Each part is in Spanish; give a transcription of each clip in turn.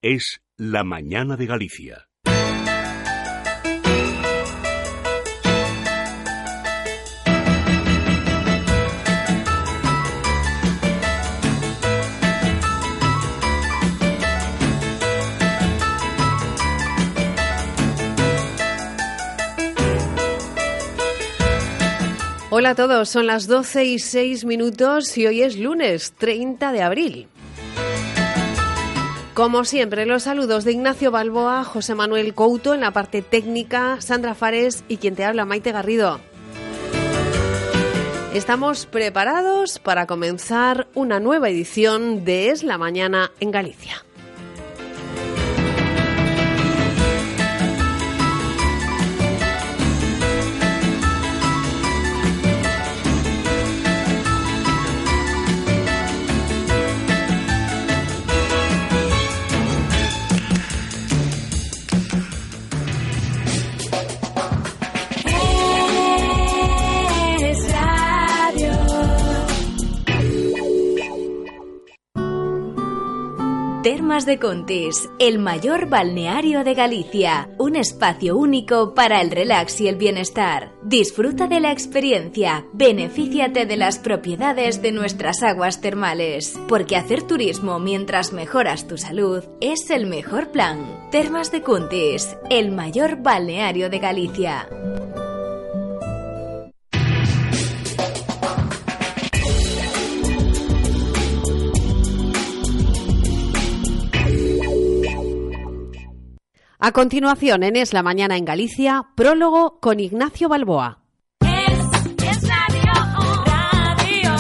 es La Mañana de Galicia. Hola a todos, son las 12:06 y hoy es lunes 30 de abril. Como siempre, los saludos de Ignacio Balboa, José Manuel Couto en la parte técnica, Sandra Fares y quien te habla, Maite Garrido. Estamos preparados para comenzar una nueva edición de Es la Mañana en Galicia. Termas de Contis, el mayor balneario de Galicia, un espacio único para el relax y el bienestar. Disfruta de la experiencia, benefíciate de las propiedades de nuestras aguas termales, porque hacer turismo mientras mejoras tu salud es el mejor plan. Termas de Contis, el mayor balneario de Galicia. A continuación, en Es la Mañana en Galicia, prólogo con Ignacio Balboa. Es radio.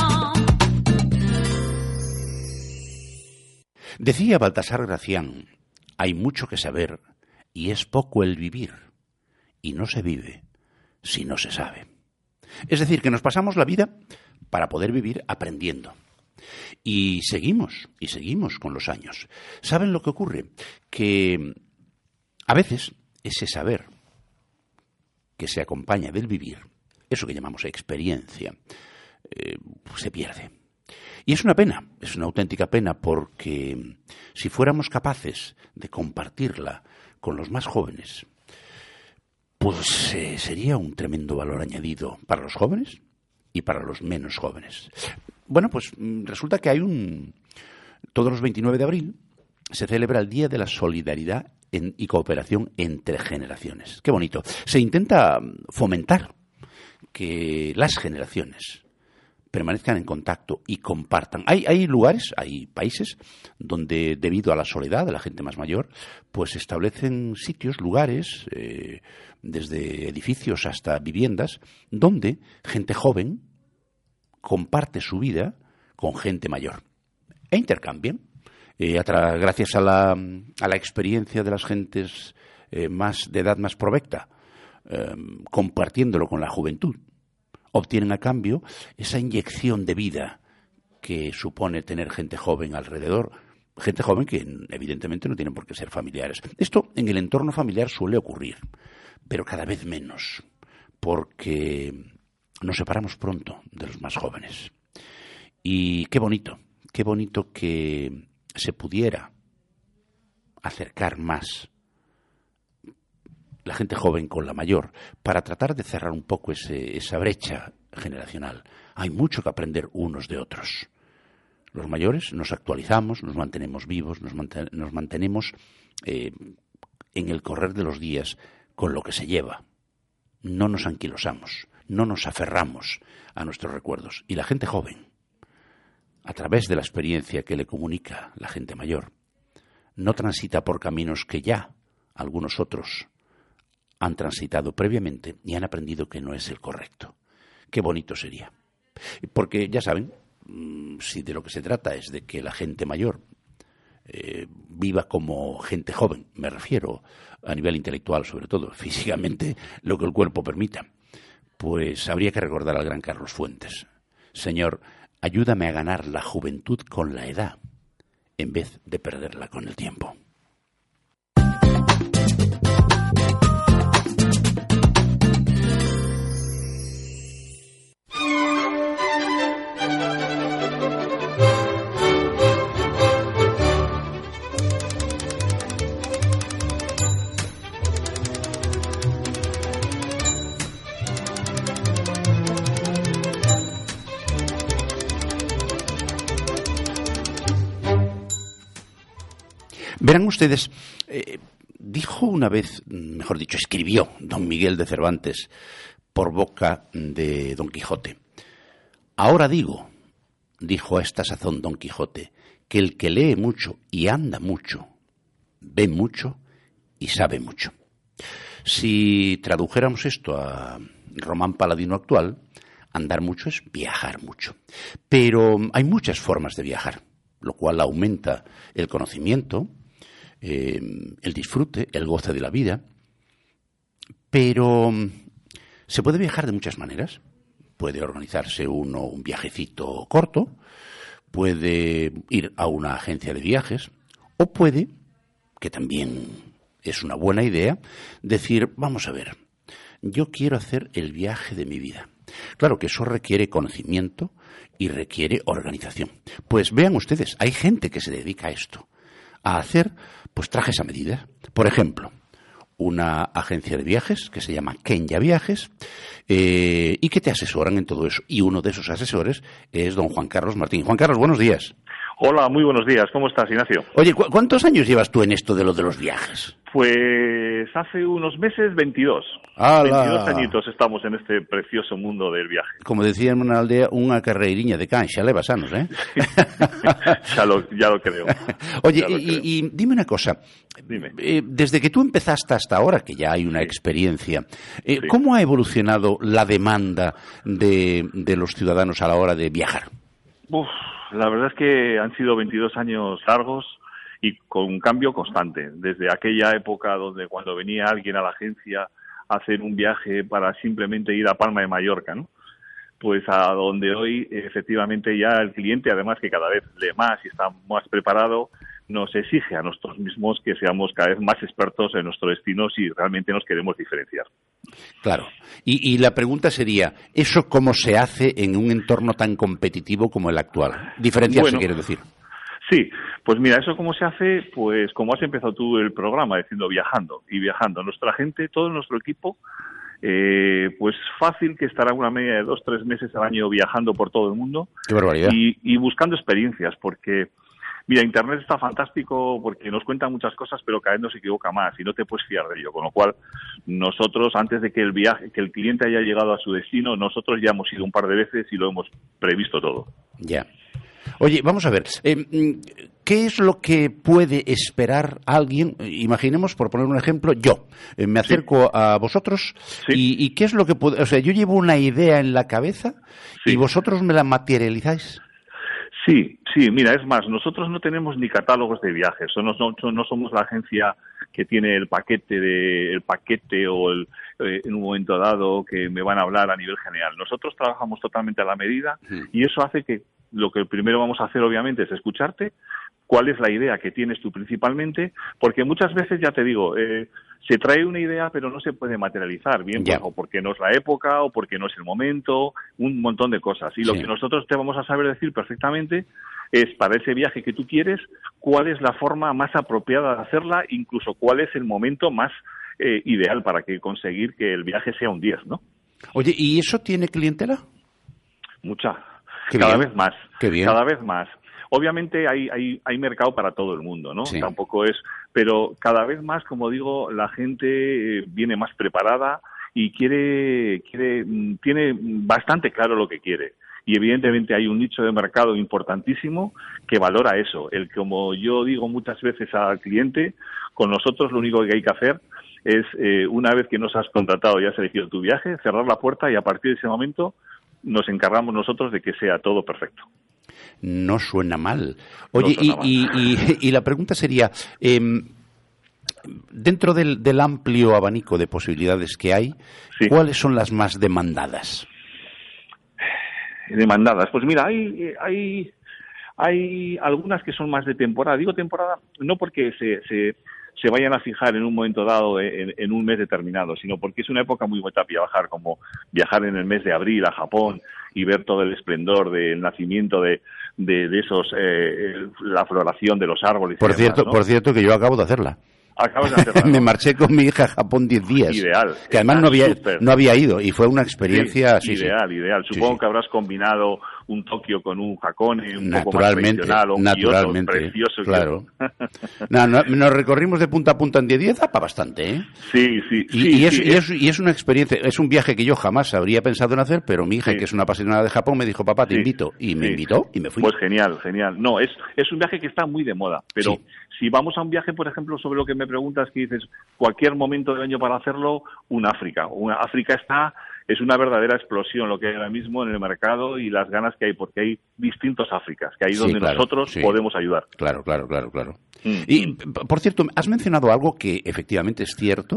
Decía Baltasar Gracián, hay mucho que saber y es poco el vivir, y no se vive si no se sabe. Es decir, que nos pasamos la vida para poder vivir aprendiendo. Y seguimos con los años. ¿Saben lo que ocurre? Que a veces ese saber que se acompaña del vivir, eso que llamamos experiencia, se pierde. Y es una pena, es una auténtica pena, porque si fuéramos capaces de compartirla con los más jóvenes, pues sería un tremendo valor añadido para los jóvenes y para los menos jóvenes. Bueno, pues resulta que todos los 29 de abril se celebra el Día de la Solidaridad y Cooperación entre Generaciones. Qué bonito. Se intenta fomentar que las generaciones permanezcan en contacto y compartan. Hay lugares, hay países donde, debido a la soledad de la gente más mayor, pues se establecen sitios, lugares, desde edificios hasta viviendas, donde gente joven comparte su vida con gente mayor e intercambian. Gracias a la experiencia de las gentes de edad más provecta, compartiéndolo con la juventud, obtienen a cambio esa inyección de vida que supone tener gente joven alrededor, gente joven que evidentemente no tienen por qué ser familiares. Esto en el entorno familiar suele ocurrir, pero cada vez menos, porque nos separamos pronto de los más jóvenes. Y qué bonito que se pudiera acercar más la gente joven con la mayor para tratar de cerrar un poco esa brecha generacional. Hay mucho que aprender unos de otros. Los mayores nos actualizamos, nos mantenemos vivos, nos mantenemos en el correr de los días con lo que se lleva. No nos anquilosamos, no nos aferramos a nuestros recuerdos. Y la gente joven, a través de la experiencia que le comunica la gente mayor, no transita por caminos que ya algunos otros han transitado previamente y han aprendido que no es el correcto. Qué bonito sería. Porque ya saben, si de lo que se trata es de que la gente mayor viva como gente joven, me refiero a nivel intelectual sobre todo, físicamente lo que el cuerpo permita, pues habría que recordar al gran Carlos Fuentes. Señor, ayúdame a ganar la juventud con la edad, en vez de perderla con el tiempo. Verán ustedes, dijo una vez, mejor dicho, escribió don Miguel de Cervantes por boca de Don Quijote. Ahora digo, dijo a esta sazón Don Quijote, que el que lee mucho y anda mucho, ve mucho y sabe mucho. Si tradujéramos esto a román paladino actual, andar mucho es viajar mucho. Pero hay muchas formas de viajar, lo cual aumenta el conocimiento, el disfrute, el goce de la vida. Pero se puede viajar de muchas maneras. Puede organizarse uno un viajecito corto, puede ir a una agencia de viajes, o puede, que también es una buena idea, decir, vamos a ver, yo quiero hacer el viaje de mi vida. Claro que eso requiere conocimiento y requiere organización. Pues vean ustedes, hay gente que se dedica a esto, a hacer pues trajes a medida. Por ejemplo, una agencia de viajes que se llama Kenya Viajes y que te asesoran en todo eso. Y uno de esos asesores es don Juan Carlos Martín. Juan Carlos, buenos días. Hola, muy buenos días. ¿Cómo estás, Ignacio? Oye, ¿cuántos años llevas tú en esto de los viajes? Pues hace unos meses 22. ¡Hala! 22 añitos estamos en este precioso mundo del viaje. Como decía en una aldea, una carreiriña de can, xa levas anos, ¿eh? ya lo creo. Oye, Ya lo creo. y dime una cosa. Dime. Desde que tú empezaste hasta ahora, que ya hay una experiencia, ¿cómo ha evolucionado la demanda de los ciudadanos a la hora de viajar? La verdad es que han sido 22 años largos y con un cambio constante. Desde aquella época donde cuando venía alguien a la agencia a hacer un viaje para simplemente ir a Palma de Mallorca, ¿no? Pues a donde hoy efectivamente ya el cliente, además que cada vez lee más y está más preparado, nos exige a nosotros mismos que seamos cada vez más expertos en nuestro destino si realmente nos queremos diferenciar. Claro. Y la pregunta sería, ¿eso cómo se hace en un entorno tan competitivo como el actual? Diferenciarse, quiere decir. Sí, pues mira, ¿eso cómo se hace? Pues como has empezado tú el programa diciendo viajando y viajando. Nuestra gente, todo nuestro equipo, pues fácil que estará una media de 2-3 meses al año viajando por todo el mundo. ¡Qué barbaridad! Y buscando experiencias, porque mira, Internet está fantástico porque nos cuenta muchas cosas, pero cada vez nos equivoca más y no te puedes fiar de ello. Con lo cual, nosotros, antes de que el cliente haya llegado a su destino, nosotros ya hemos ido un par de veces y lo hemos previsto todo. Ya. Oye, vamos a ver, ¿qué es lo que puede esperar alguien? Imaginemos, por poner un ejemplo, yo me acerco a vosotros y ¿qué es lo que puede...? O sea, yo llevo una idea en la cabeza y vosotros me la materializáis. Sí, mira, es más, nosotros no tenemos ni catálogos de viajes, no somos la agencia que tiene el paquete o en un momento dado que me van a hablar a nivel general. Nosotros trabajamos totalmente a la medida y eso hace que lo que primero vamos a hacer obviamente es escucharte, cuál es la idea que tienes tú principalmente, porque muchas veces, ya te digo, se trae una idea pero no se puede materializar, bien, pues, o porque no es la época o porque no es el momento, un montón de cosas. Y lo que nosotros te vamos a saber decir perfectamente es, para ese viaje que tú quieres, cuál es la forma más apropiada de hacerla, incluso cuál es el momento más ideal para conseguir que el viaje sea un 10, ¿no? Oye, ¿y eso tiene clientela? Mucha. Qué cada bien. vez más. Qué bien. Cada vez más. Obviamente hay mercado para todo el mundo, ¿no? Sí. Tampoco es, pero cada vez más, como digo, la gente viene más preparada y tiene bastante claro lo que quiere. Y evidentemente hay un nicho de mercado importantísimo que valora eso. Como yo digo muchas veces al cliente, con nosotros lo único que hay que hacer es, una vez que nos has contratado y has elegido tu viaje, cerrar la puerta y a partir de ese momento nos encargamos nosotros de que sea todo perfecto. No suena mal. Oye, no suena mal. Y la pregunta sería, dentro del amplio abanico de posibilidades que hay, ¿cuáles son las más demandadas? Demandadas. Pues mira, hay algunas que son más de temporada. Digo temporada no porque se vayan a fijar en un momento dado, en un mes determinado, sino porque es una época muy bonita viajar, como viajar en el mes de abril a Japón y ver todo el esplendor del nacimiento de esos, la floración de los árboles. Por demás, cierto, ¿no? por cierto, que yo acabo de hacerla. Acabas de hacerla, ¿no? Me marché con mi hija a Japón 10 días. Ideal. Que además no había ido y fue una experiencia... Ideal. Supongo que habrás combinado un Tokio con un Hakone un poco más tradicional, o un Kioto precioso. Claro. Nos recorrimos de punta a punta en 10 días, da para bastante, ¿eh? Sí. Y es una experiencia, es un viaje que yo jamás habría pensado en hacer, pero mi hija, que es una apasionada de Japón, me dijo, papá, te invito. Y me invitó y me fui. Pues genial. No, es un viaje que está muy de moda, pero si vamos a un viaje, por ejemplo, sobre lo que me preguntas, que dices, cualquier momento del año para hacerlo, África es una verdadera explosión lo que hay ahora mismo en el mercado y las ganas que hay, porque hay distintos Áfricas, que ahí donde nosotros podemos ayudar. Claro. Y, por cierto, has mencionado algo que efectivamente es cierto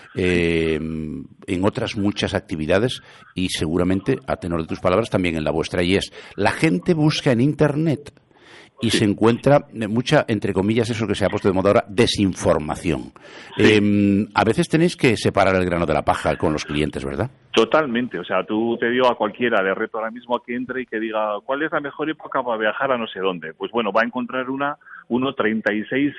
en otras muchas actividades y seguramente, a tenor de tus palabras, también en la vuestra, y es, la gente busca en Internet y se encuentra mucha, entre comillas, eso que se ha puesto de moda ahora, desinformación. A veces tenéis que separar el grano de la paja con los clientes, ¿verdad? Totalmente. O sea, tú te digo a cualquiera, le reto ahora mismo a que entre y que diga, ¿cuál es la mejor época para viajar a no sé dónde? Pues bueno, va a encontrar 36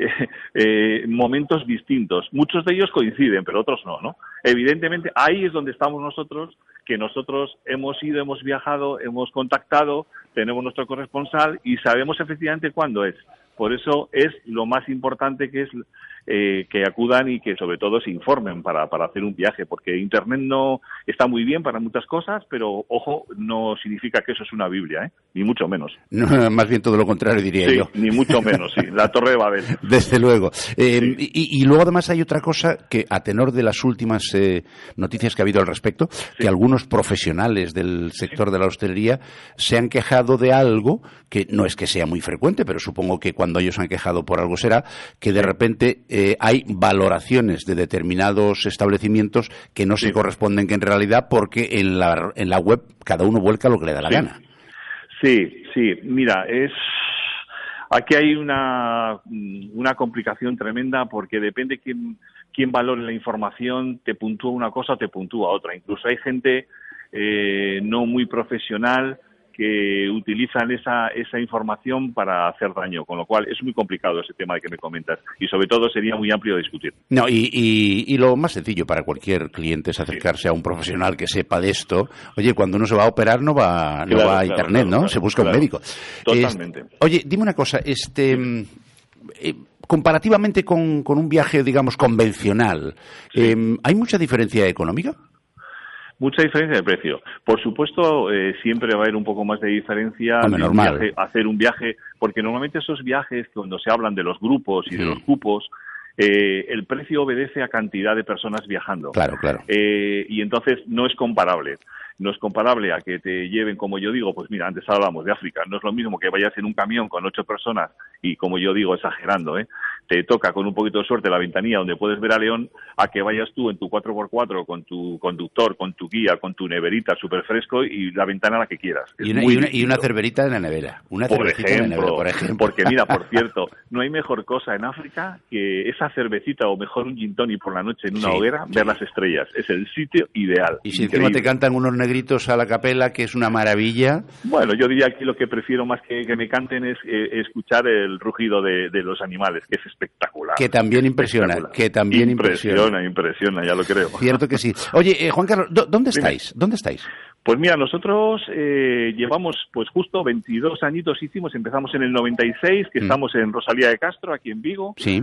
momentos distintos. Muchos de ellos coinciden, pero otros no. Evidentemente, ahí es donde estamos nosotros, que nosotros hemos ido, hemos viajado, hemos contactado, tenemos nuestro corresponsal y sabemos efectivamente cuándo es. Por eso es lo más importante que es que acudan y que sobre todo se informen para hacer un viaje, porque Internet no está muy bien para muchas cosas, pero ojo, no significa que eso es una Biblia, ni mucho menos. No, más bien todo lo contrario, diría yo. Ni mucho menos, la Torre de Babel. Desde luego. Y luego además hay otra cosa que, a tenor de las últimas noticias que ha habido al respecto, que algunos profesionales del sector de la hostelería se han quejado de algo que no es que sea muy frecuente, pero supongo que cuando ellos han quejado por algo será que de repente hay valoraciones de determinados establecimientos que no se corresponden que en realidad, porque en la web cada uno vuelca lo que le da la gana. Sí, mira, aquí hay una complicación tremenda, porque depende quién valore la información, te puntúa una cosa o te puntúa otra. Incluso hay gente no muy profesional que utilizan esa información para hacer daño, con lo cual es muy complicado ese tema que me comentas, y sobre todo sería muy amplio de discutir. No, y lo más sencillo para cualquier cliente es acercarse a un profesional que sepa de esto. Oye, cuando uno se va a operar no va a Internet, ¿no? Se busca un médico. Totalmente. Oye, dime una cosa, comparativamente con un viaje, digamos, convencional, ¿hay mucha diferencia económica? Mucha diferencia de precio. Por supuesto, siempre va a haber un poco más de diferencia hacer un viaje, porque normalmente esos viajes, cuando se hablan de los grupos y de los cupos, el precio obedece a cantidad de personas viajando. Claro. Y entonces no es comparable. No es comparable a que te lleven, como yo digo, pues mira, antes hablábamos de África, no es lo mismo que vayas en un camión con 8 personas y, como yo digo, exagerando, te toca con un poquito de suerte la ventanilla donde puedes ver a León, a que vayas tú en tu 4x4 con tu conductor, con tu guía, con tu neverita súper fresco y la ventana a la que quieras. Y una cerverita en la nevera. Por ejemplo. Porque mira, por cierto, no hay mejor cosa en África que esa cervecita, o mejor un gin tonic por la noche en una hoguera, ver las estrellas. Es el sitio ideal. Y si encima te cantan unos negritos a la capela, que es una maravilla. Bueno, yo diría que lo que prefiero más que me canten es escuchar el rugido de los animales, que es espectacular. Que también impresiona. Impresiona, ya lo creo. Cierto que sí. Oye, Juan Carlos, ¿dónde estáis? ¿Dónde estáis? Pues mira, nosotros llevamos pues justo 22 añitos empezamos en el 96, que estamos en Rosalía de Castro, aquí en Vigo. Sí.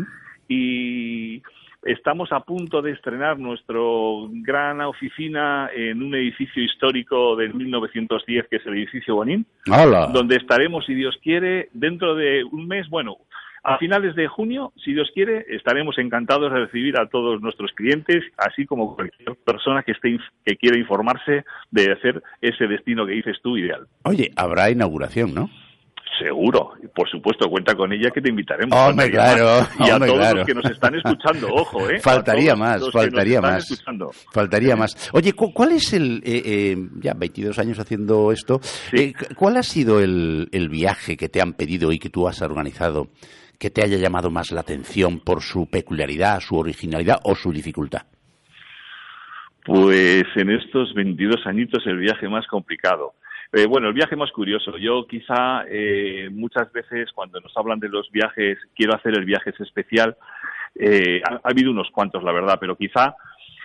Y estamos a punto de estrenar nuestra gran oficina en un edificio histórico del 1910, que es el edificio Bonín. ¡Hola! Donde estaremos, si Dios quiere, dentro de un mes, a finales de junio, si Dios quiere, estaremos encantados de recibir a todos nuestros clientes, así como cualquier persona que quiera informarse de hacer ese destino que dices tú ideal. Oye, habrá inauguración, ¿no? Seguro, por supuesto, cuenta con ella, que te invitaremos. Hombre, claro. Y a todos los que nos están escuchando, ojo, Faltaría más. Oye, ¿cuál es ya 22 años haciendo esto, ¿cuál ha sido el viaje que te han pedido y que tú has organizado, que te haya llamado más la atención por su peculiaridad, su originalidad o su dificultad? Pues en estos 22 añitos el viaje más complicado. El viaje más curioso. Yo quizá muchas veces cuando nos hablan de los viajes, quiero hacer el viaje especial. Ha habido unos cuantos, la verdad, pero quizá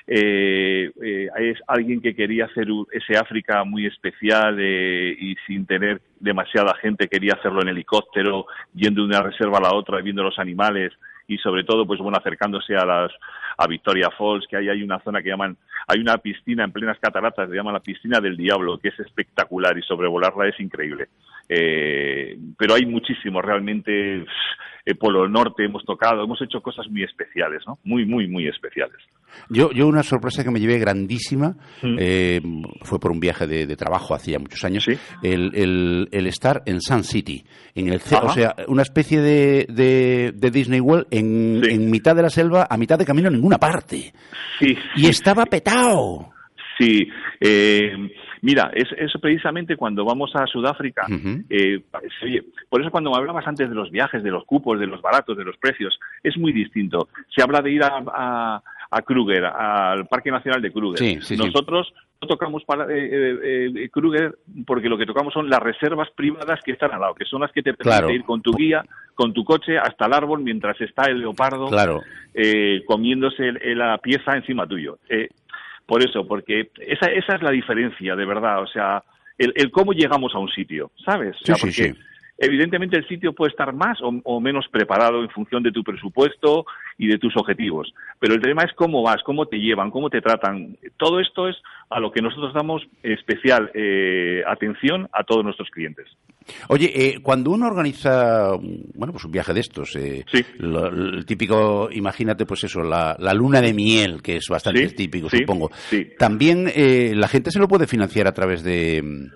es alguien que quería hacer ese África muy especial y sin tener demasiada gente, quería hacerlo en helicóptero, yendo de una reserva a la otra, viendo los animales y sobre todo, pues bueno, acercándose a Victoria Falls, que hay una zona que llaman, hay una piscina en plenas cataratas, se llama la Piscina del Diablo, que es espectacular y sobrevolarla es increíble. Pero hay muchísimos, realmente, Polo Norte hemos tocado, hemos hecho cosas muy especiales, ¿no? Muy, muy, muy especiales. Yo una sorpresa que me llevé grandísima, fue por un viaje de trabajo hacía muchos años, ¿Sí? el estar en Sun City, en el o sea, una especie de Disney World en mitad de la selva, a mitad de camino en ninguna parte. Sí. Y estaba petado. Sí, mira, eso precisamente cuando vamos a Sudáfrica, oye, por eso cuando me hablabas antes de los viajes, de los cupos, de los baratos, de los precios, es muy distinto. Se habla de ir a Kruger, al Parque Nacional de Kruger. Sí, Nosotros no tocamos Kruger porque lo que tocamos son las reservas privadas que están al lado, que son las que te permiten ir con tu guía, con tu coche hasta el árbol mientras está el leopardo comiéndose la pieza encima tuyo. Por eso, porque esa es la diferencia, de verdad. O sea, el cómo llegamos a un sitio, ¿sabes? O sea, porque evidentemente el sitio puede estar más o menos preparado en función de tu presupuesto y de tus objetivos. Pero el tema es cómo vas, cómo te llevan, cómo te tratan. Todo esto es a lo que nosotros damos especial atención a todos nuestros clientes. Oye, cuando uno organiza, bueno, pues un viaje de estos, el típico, imagínate, pues eso, la luna de miel, que es bastante típico, supongo. Sí. También la gente se lo puede financiar a través de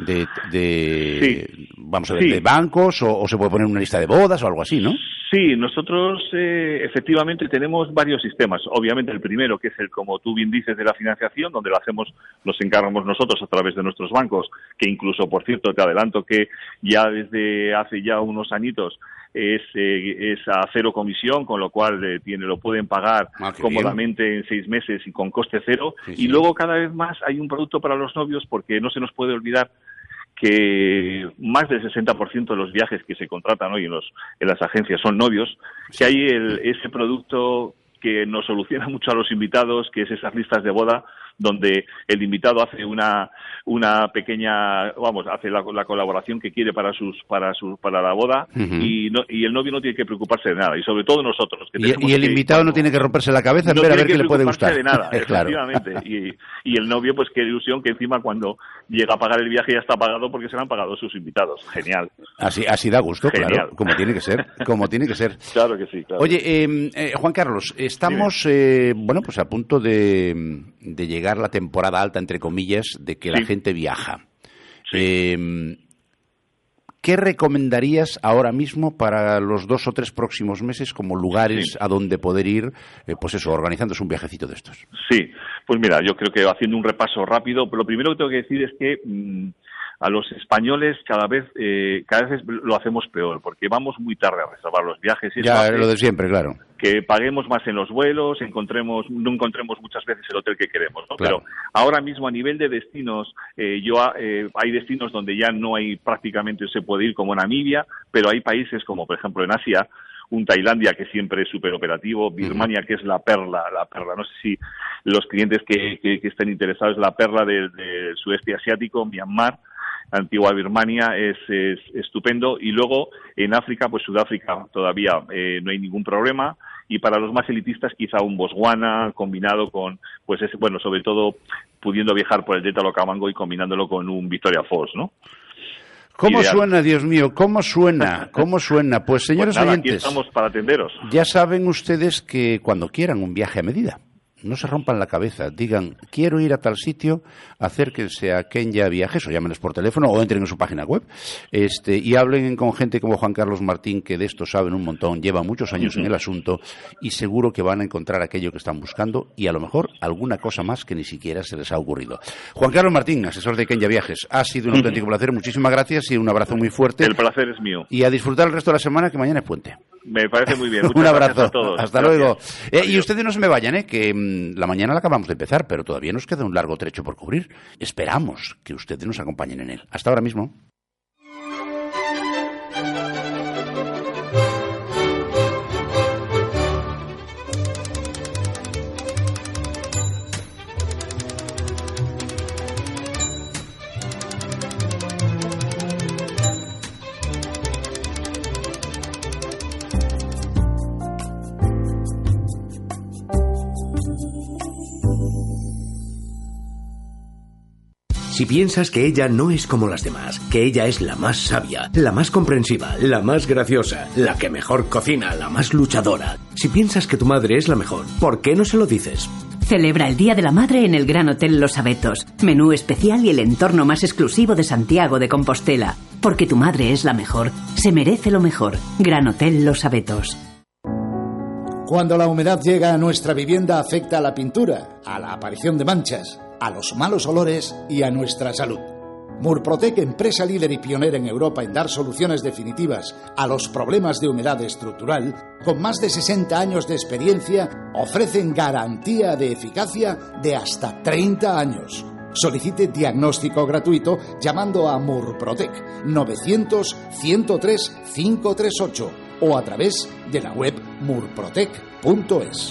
vamos a ver, de bancos o se puede poner una lista de bodas o algo así, ¿no? Sí, nosotros efectivamente tenemos varios sistemas. Obviamente el primero, que es el, como tú bien dices, de la financiación, donde nos encargamos nosotros a través de nuestros bancos, que incluso, por cierto, te adelanto que ya desde hace ya unos añitos es a cero comisión, con lo cual lo pueden pagar cómodamente en 6 meses y con coste cero. Y luego cada vez más hay un producto para los novios, porque no se nos puede olvidar que más del 60% de los viajes que se contratan hoy en las agencias son novios, que hay ese producto que nos soluciona mucho a los invitados, que es esas listas de boda, donde el invitado hace una pequeña, hace la colaboración que quiere para la boda, y el novio no tiene que preocuparse de nada, y sobre todo nosotros. Y el invitado no tiene que romperse la cabeza en ver a ver qué le puede gustar. No tiene que preocuparse de nada, efectivamente. Y el novio, pues qué ilusión que encima cuando llega a pagar el viaje ya está pagado porque se lo han pagado sus invitados. Genial. Así da gusto, genial. Claro, como tiene que ser. Claro que sí, claro. Oye, Juan Carlos, estamos pues a punto de llegar la temporada alta, entre comillas, de que la gente viaja. ¿Qué recomendarías ahora mismo para los 2 o 3 próximos meses como lugares a donde poder ir, organizándose un viajecito de estos? Sí, pues mira, yo creo que haciendo un repaso rápido, lo primero que tengo que decir es que a los españoles cada vez lo hacemos peor, porque vamos muy tarde a reservar los viajes. Y ya, lo de siempre, claro. Que paguemos más en los vuelos, no encontremos muchas veces el hotel que queremos, ¿no? Claro. Pero ahora mismo a nivel de destinos, hay destinos donde ya no hay prácticamente se puede ir, como Namibia, pero hay países como, por ejemplo, en Asia, un Tailandia que siempre es súper operativo, Birmania que es la perla, no sé si los clientes que estén interesados, la perla del sudeste asiático, Myanmar, antigua Birmania, es estupendo. Y luego en África, pues Sudáfrica todavía no hay ningún problema, y para los más elitistas quizá un Botswana combinado con, sobre todo pudiendo viajar por el Delta Okavango y combinándolo con un Victoria Falls, ¿no? ¿Cómo suena, Dios mío? ¿Cómo suena? Pues, señores oyentes, aquí estamos para atenderos. Ya saben ustedes que cuando quieran un viaje a medida, no se rompan la cabeza, digan, quiero ir a tal sitio, acérquense a Kenya Viajes o llámenos por teléfono o entren en su página web y hablen con gente como Juan Carlos Martín, que de esto saben un montón, lleva muchos años en el asunto y seguro que van a encontrar aquello que están buscando y a lo mejor alguna cosa más que ni siquiera se les ha ocurrido. Juan Carlos Martín, asesor de Kenya Viajes, ha sido un auténtico placer, muchísimas gracias y un abrazo muy fuerte. El placer es mío. Y a disfrutar el resto de la semana, que mañana es puente. Me parece muy bien. Un abrazo. A todos. Hasta luego. Y ustedes no se me vayan, que la mañana la acabamos de empezar, pero todavía nos queda un largo trecho por cubrir. Esperamos que ustedes nos acompañen en él. Hasta ahora mismo. Si piensas que ella no es como las demás, que ella es la más sabia, la más comprensiva, la más graciosa, la que mejor cocina, la más luchadora. Si piensas que tu madre es la mejor, ¿por qué no se lo dices? Celebra el Día de la Madre en el Gran Hotel Los Abetos. Menú especial y el entorno más exclusivo de Santiago de Compostela. Porque tu madre es la mejor, se merece lo mejor. Gran Hotel Los Abetos. Cuando la humedad llega a nuestra vivienda afecta a la pintura, a la aparición de manchas, a los malos olores y a nuestra salud. Murprotec, empresa líder y pionera en Europa en dar soluciones definitivas a los problemas de humedad estructural, con más de 60 años de experiencia, ofrecen garantía de eficacia de hasta 30 años. Solicite diagnóstico gratuito llamando a Murprotec 900-103-538 o a través de la web murprotec.es.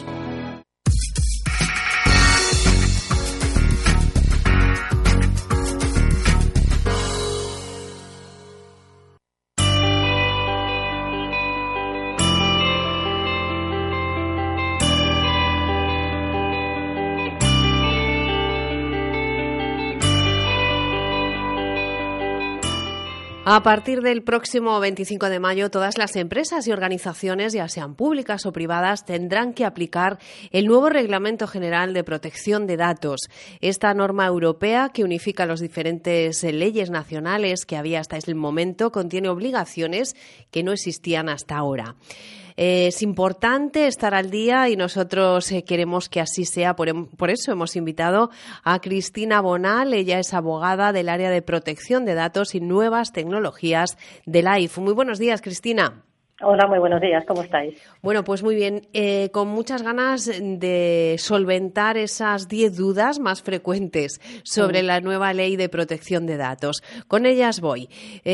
A partir del próximo 25 de mayo, todas las empresas y organizaciones, ya sean públicas o privadas, tendrán que aplicar el nuevo Reglamento General de Protección de Datos. Esta norma europea, que unifica las diferentes leyes nacionales que había hasta ese momento, contiene obligaciones que no existían hasta ahora. Es importante estar al día y nosotros queremos que así sea. Por eso hemos invitado a Cristina Bonal. Ella es abogada del área de protección de datos y nuevas tecnologías de la AIF. Muy buenos días, Cristina. Hola, muy buenos días. ¿Cómo estáis? Bueno, pues muy bien. Con muchas ganas de solventar esas 10 dudas más frecuentes sobre la nueva ley de protección de datos. Con ellas voy.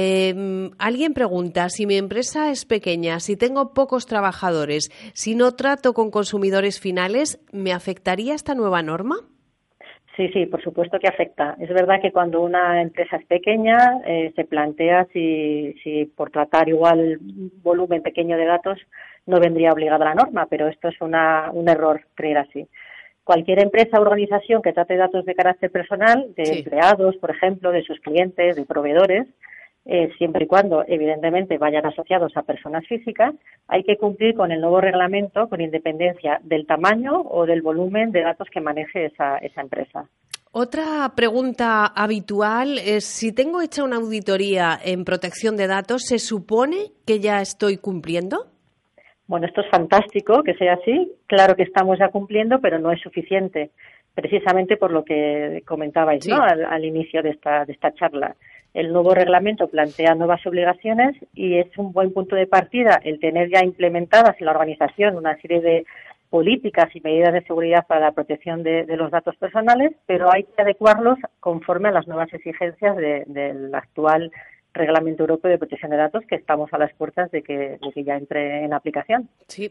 Alguien pregunta, si mi empresa es pequeña, si tengo pocos trabajadores, si no trato con consumidores finales, ¿me afectaría esta nueva norma? Sí, por supuesto que afecta. Es verdad que cuando una empresa es pequeña se plantea si por tratar igual volumen pequeño de datos no vendría obligada la norma, pero esto es un error creer así. Cualquier empresa o organización que trate datos de carácter personal, de empleados, por ejemplo, de sus clientes, de proveedores, siempre y cuando, evidentemente, vayan asociados a personas físicas, hay que cumplir con el nuevo reglamento con independencia del tamaño o del volumen de datos que maneje esa empresa. Otra pregunta habitual es, si tengo hecha una auditoría en protección de datos, ¿se supone que ya estoy cumpliendo? Bueno, esto es fantástico que sea así. Claro que estamos ya cumpliendo, pero no es suficiente, precisamente por lo que comentabais, ¿no? Al inicio de esta charla. El nuevo reglamento plantea nuevas obligaciones y es un buen punto de partida el tener ya implementadas en la organización una serie de políticas y medidas de seguridad para la protección de los datos personales, pero hay que adecuarlos conforme a las nuevas exigencias del actual Reglamento Europeo de Protección de Datos, que estamos a las puertas de que ya entre en aplicación. Sí.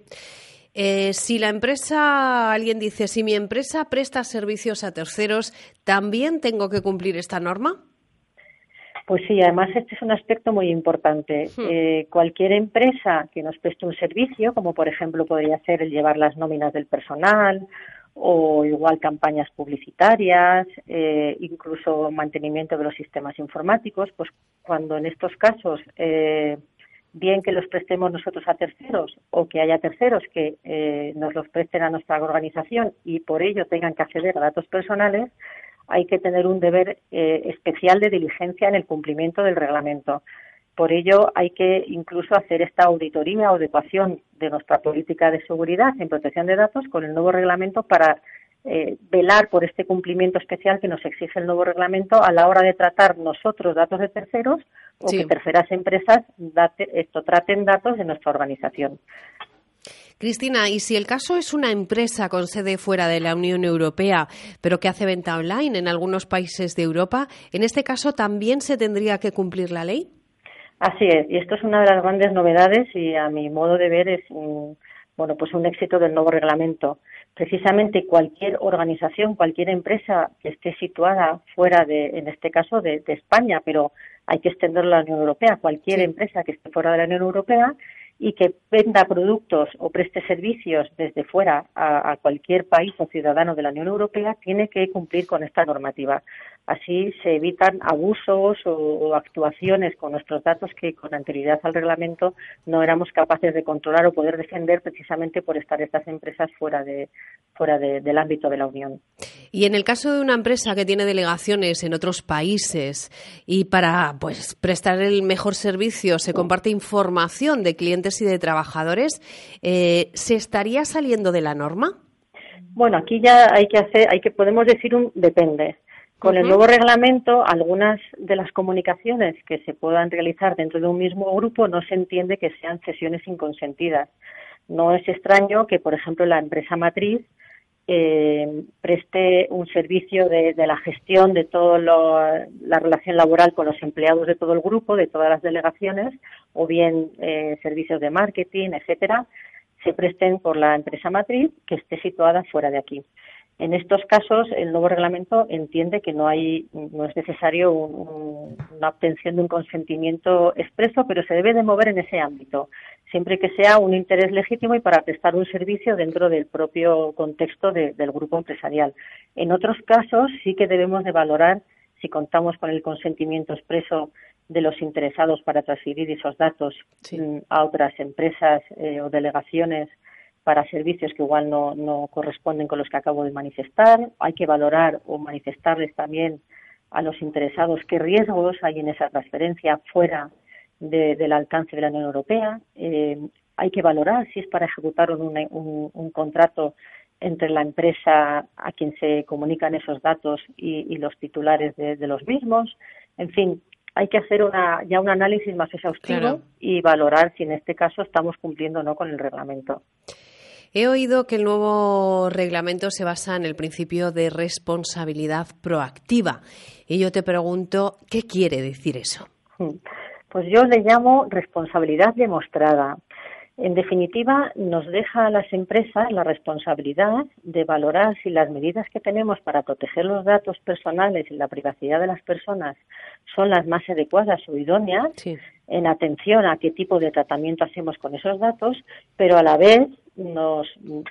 Si alguien dice, si mi empresa presta servicios a terceros, ¿también tengo que cumplir esta norma? Pues sí, además este es un aspecto muy importante. Cualquier empresa que nos preste un servicio, como por ejemplo podría ser el llevar las nóminas del personal o igual campañas publicitarias, incluso mantenimiento de los sistemas informáticos, pues cuando en estos casos, bien que los prestemos nosotros a terceros o que haya terceros que nos los presten a nuestra organización y por ello tengan que acceder a datos personales, hay que tener un deber especial de diligencia en el cumplimiento del reglamento. Por ello, hay que incluso hacer esta auditoría o adecuación de nuestra política de seguridad en protección de datos con el nuevo reglamento para velar por este cumplimiento especial que nos exige el nuevo reglamento a la hora de tratar nosotros datos de terceros o que terceras empresas traten datos de nuestra organización. Cristina, y si el caso es una empresa con sede fuera de la Unión Europea, pero que hace venta online en algunos países de Europa, ¿en este caso también se tendría que cumplir la ley? Así es, y esto es una de las grandes novedades y a mi modo de ver es un éxito del nuevo reglamento. Precisamente cualquier organización, cualquier empresa que esté situada fuera en este caso, de España, pero hay que extenderlo a la Unión Europea, cualquier empresa que esté fuera de la Unión Europea y que venda productos o preste servicios desde fuera a cualquier país o ciudadano de la Unión Europea tiene que cumplir con esta normativa. Así se evitan abusos o actuaciones con nuestros datos que con anterioridad al reglamento no éramos capaces de controlar o poder defender precisamente por estar estas empresas fuera del ámbito de la Unión. Y en el caso de una empresa que tiene delegaciones en otros países y para prestar el mejor servicio se comparte información de clientes y de trabajadores, ¿se estaría saliendo de la norma? Bueno, aquí ya podemos decir un depende. Con el nuevo reglamento, algunas de las comunicaciones que se puedan realizar dentro de un mismo grupo no se entiende que sean cesiones inconsentidas. No es extraño que, por ejemplo, la empresa matriz preste un servicio de la gestión de toda la relación laboral con los empleados de todo el grupo, de todas las delegaciones, o bien servicios de marketing, etcétera, se presten por la empresa matriz que esté situada fuera de aquí. En estos casos, el nuevo reglamento entiende que no es necesario una obtención de un consentimiento expreso, pero se debe de mover en ese ámbito, siempre que sea un interés legítimo y para prestar un servicio dentro del propio contexto del grupo empresarial. En otros casos, sí que debemos de valorar si contamos con el consentimiento expreso de los interesados para transferir esos datos a otras empresas o delegaciones para servicios que igual no corresponden con los que acabo de manifestar. Hay que valorar o manifestarles también a los interesados qué riesgos hay en esa transferencia fuera del alcance de la Unión Europea. Hay que valorar si es para ejecutar un contrato entre la empresa a quien se comunican esos datos y los titulares de los mismos. En fin, hay que hacer un análisis más exhaustivo y valorar si en este caso estamos cumpliendo o no con el reglamento. He oído que el nuevo reglamento se basa en el principio de responsabilidad proactiva. Y yo te pregunto, ¿qué quiere decir eso? Pues yo le llamo responsabilidad demostrada. En definitiva, nos deja a las empresas la responsabilidad de valorar si las medidas que tenemos para proteger los datos personales y la privacidad de las personas son las más adecuadas o idóneas, en atención a qué tipo de tratamiento hacemos con esos datos, pero a la vez nos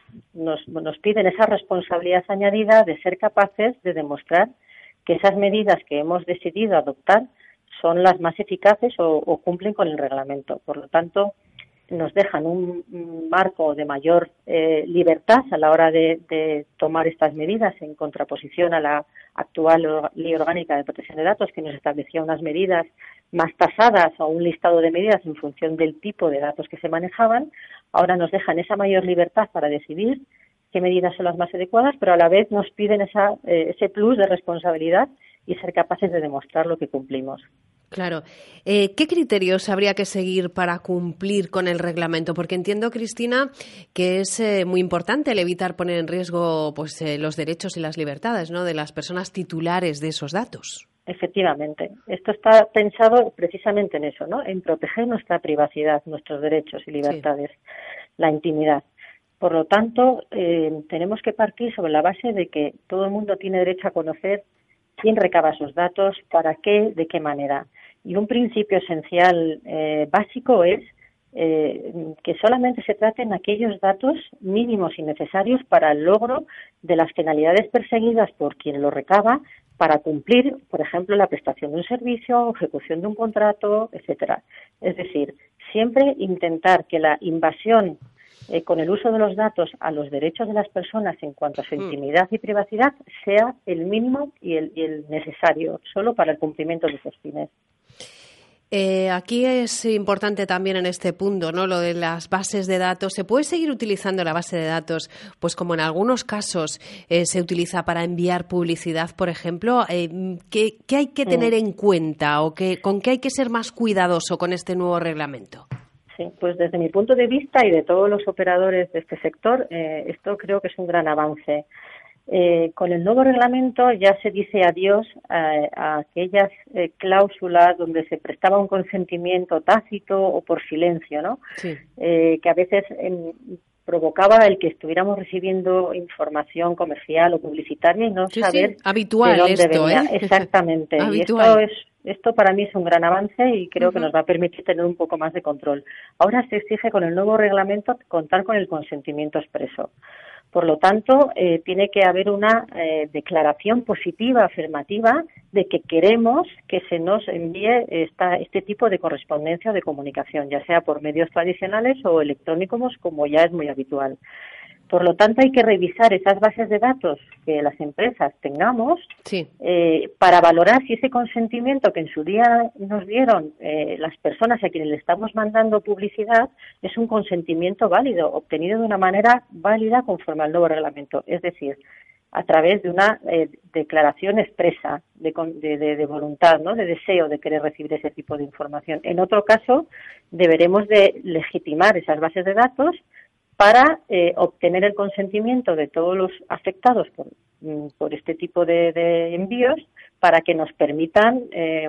piden esa responsabilidad añadida de ser capaces de demostrar que esas medidas que hemos decidido adoptar son las más eficaces o cumplen con el reglamento. Por lo tanto, nos dejan un marco de mayor libertad a la hora de tomar estas medidas en contraposición a la actual Ley Orgánica de Protección de Datos, que nos establecía unas medidas más tasadas o un listado de medidas en función del tipo de datos que se manejaban. Ahora nos dejan esa mayor libertad para decidir qué medidas son las más adecuadas, pero a la vez nos piden ese plus de responsabilidad y ser capaces de demostrar lo que cumplimos. Claro. ¿Qué criterios habría que seguir para cumplir con el reglamento? Porque entiendo, Cristina, que es muy importante el evitar poner en riesgo los derechos y las libertades, ¿no?, de las personas titulares de esos datos. Efectivamente. Esto está pensado precisamente en eso, ¿no?, en proteger nuestra privacidad, nuestros derechos y libertades, la intimidad. Por lo tanto, tenemos que partir sobre la base de que todo el mundo tiene derecho a conocer quién recaba esos datos, para qué, de qué manera. Y un principio esencial básico es que solamente se traten aquellos datos mínimos y necesarios para el logro de las finalidades perseguidas por quien lo recaba para cumplir, por ejemplo, la prestación de un servicio, ejecución de un contrato, etcétera. Es decir, siempre intentar que la invasión con el uso de los datos a los derechos de las personas en cuanto a su intimidad y privacidad sea el mínimo y el necesario, solo para el cumplimiento de esos fines. Aquí es importante también en este punto, ¿no?, lo de las bases de datos. ¿Se puede seguir utilizando la base de datos, pues como en algunos casos se utiliza para enviar publicidad, por ejemplo? ¿Qué hay que tener en cuenta o con qué hay que ser más cuidadoso con este nuevo reglamento? Sí, pues desde mi punto de vista y de todos los operadores de este sector, esto creo que es un gran avance. Con el nuevo reglamento ya se dice adiós a aquellas cláusulas donde se prestaba un consentimiento tácito o por silencio, ¿no? Sí. Que a veces provocaba el que estuviéramos recibiendo información comercial o publicitaria y no saber habitual de dónde esto, venía. Exactamente. Habitual. Y esto Esto para mí es un gran avance y creo que nos va a permitir tener un poco más de control. Ahora se exige con el nuevo reglamento contar con el consentimiento expreso. Por lo tanto, tiene que haber una declaración positiva, afirmativa, de que queremos que se nos envíe este tipo de correspondencia o de comunicación, ya sea por medios tradicionales o electrónicos, como ya es muy habitual. Por lo tanto, hay que revisar esas bases de datos que las empresas tengamos para valorar si ese consentimiento que en su día nos dieron las personas a quienes le estamos mandando publicidad es un consentimiento válido, obtenido de una manera válida conforme al nuevo reglamento. Es decir, a través de una declaración expresa de voluntad, ¿no?, de deseo de querer recibir ese tipo de información. En otro caso, deberemos de legitimar esas bases de datos para obtener el consentimiento de todos los afectados por este tipo de envíos, para que nos permitan,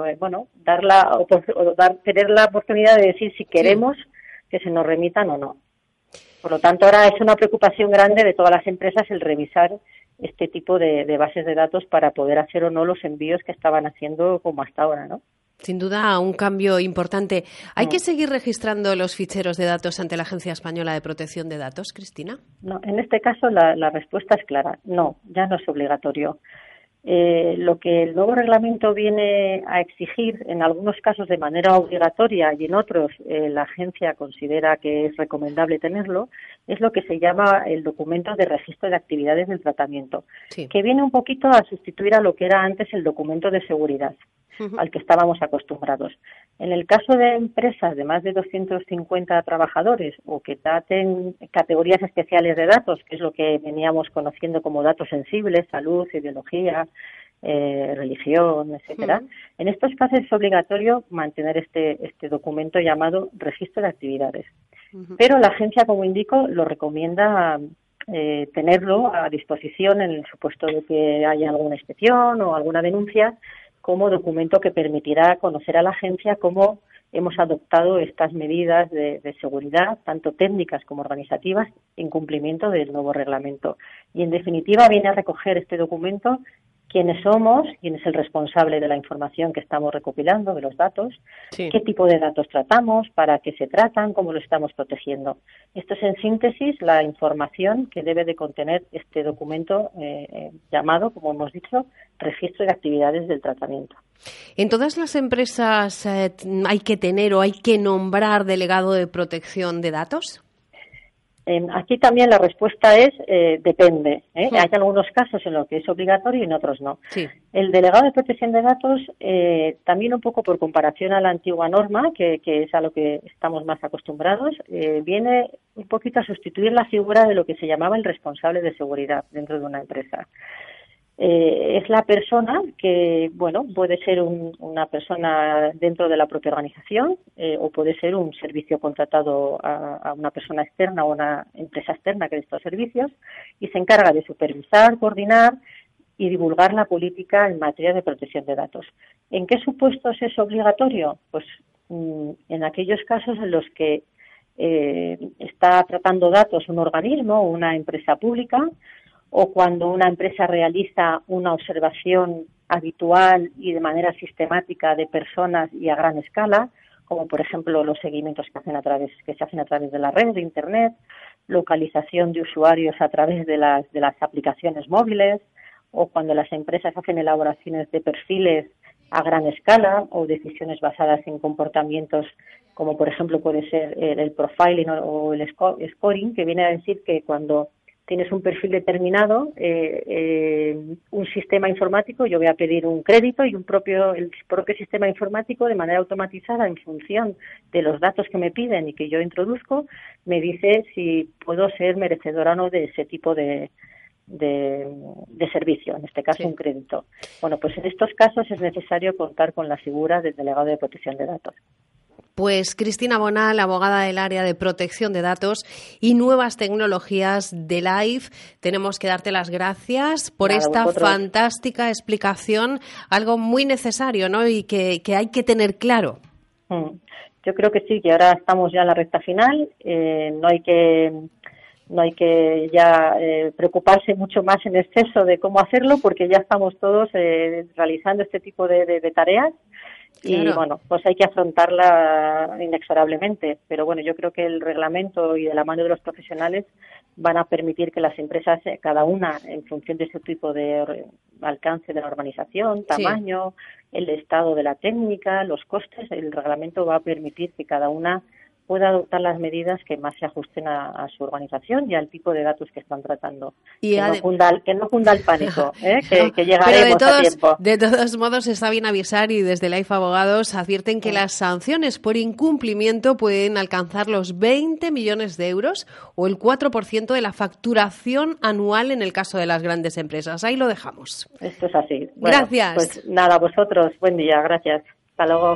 tener la oportunidad de decir si queremos que se nos remitan o no. Por lo tanto, ahora es una preocupación grande de todas las empresas el revisar este tipo de bases de datos para poder hacer o no los envíos que estaban haciendo como hasta ahora, ¿no? Sin duda, un cambio importante. ¿Hay que seguir registrando los ficheros de datos ante la Agencia Española de Protección de Datos, Cristina? No, en este caso la respuesta es clara. No, ya no es obligatorio. Lo que el nuevo reglamento viene a exigir, en algunos casos de manera obligatoria y en otros la agencia considera que es recomendable tenerlo, es lo que se llama el documento de registro de actividades del tratamiento, que viene un poquito a sustituir a lo que era antes el documento de seguridad, al que estábamos acostumbrados. En el caso de empresas de más de 250 trabajadores o que traten categorías especiales de datos, que es lo que veníamos conociendo como datos sensibles, salud, ideología, religión, etcétera, en estos casos es obligatorio mantener este documento llamado registro de actividades. Pero la agencia, como indico, lo recomienda tenerlo a disposición en el supuesto de que haya alguna inspección o alguna denuncia, como documento que permitirá conocer a la agencia cómo hemos adoptado estas medidas de seguridad, tanto técnicas como organizativas, en cumplimiento del nuevo reglamento. Y, en definitiva, viene a recoger este documento quiénes somos, quién es el responsable de la información que estamos recopilando, de los datos, qué tipo de datos tratamos, para qué se tratan, cómo lo estamos protegiendo. Esto es, en síntesis, la información que debe de contener este documento llamado, como hemos dicho, registro de actividades del tratamiento. ¿En todas las empresas hay que tener o hay que nombrar delegado de protección de datos? Aquí también la respuesta es depende. Hay algunos casos en los que es obligatorio y en otros no. El delegado de protección de datos, también un poco por comparación a la antigua norma, que es a lo que estamos más acostumbrados, viene un poquito a sustituir la figura de lo que se llamaba el responsable de seguridad dentro de una empresa. Es la persona que, puede ser una persona dentro de la propia organización o puede ser un servicio contratado a una persona externa o una empresa externa que dé estos servicios, y se encarga de supervisar, coordinar y divulgar la política en materia de protección de datos. ¿En qué supuestos es obligatorio? Pues en aquellos casos en los que está tratando datos un organismo o una empresa pública, o cuando una empresa realiza una observación habitual y de manera sistemática de personas y a gran escala, como por ejemplo los seguimientos que se hacen a través de la red de Internet, localización de usuarios a través de las aplicaciones móviles, o cuando las empresas hacen elaboraciones de perfiles a gran escala o decisiones basadas en comportamientos como por ejemplo puede ser el profiling o el scoring, que viene a decir que cuando tienes un perfil determinado, un sistema informático, yo voy a pedir un crédito y el propio sistema informático, de manera automatizada, en función de los datos que me piden y que yo introduzco, me dice si puedo ser merecedora o no de ese tipo de servicio, en este caso un crédito. Bueno, pues en estos casos es necesario contar con la figura del delegado de protección de datos. Pues Cristina Bonal, abogada del área de protección de datos y nuevas tecnologías de Life, tenemos que darte las gracias por esta fantástica explicación, algo muy necesario, ¿no? Y que hay que tener claro. Yo creo que sí, que ahora estamos ya en la recta final, no hay que ya preocuparse mucho más en exceso de cómo hacerlo, porque ya estamos todos realizando este tipo de tareas. Claro. Y bueno, pues hay que afrontarla inexorablemente. Pero bueno, yo creo que el reglamento y de la mano de los profesionales van a permitir que las empresas, cada una en función de su tipo de alcance de la urbanización, tamaño, el estado de la técnica, los costes, el reglamento va a permitir que cada una pueda adoptar las medidas que más se ajusten a su urbanización y al tipo de datos que están tratando. Y que no cunda el pánico, que llegaremos pero a tiempo. de todos modos está bien avisar, y desde Life Abogados advierten que las sanciones por incumplimiento pueden alcanzar los 20 millones de euros o el 4% de la facturación anual en el caso de las grandes empresas. Ahí lo dejamos. Esto es así. Bueno, gracias. Pues nada, vosotros. Buen día. Gracias. Hasta luego.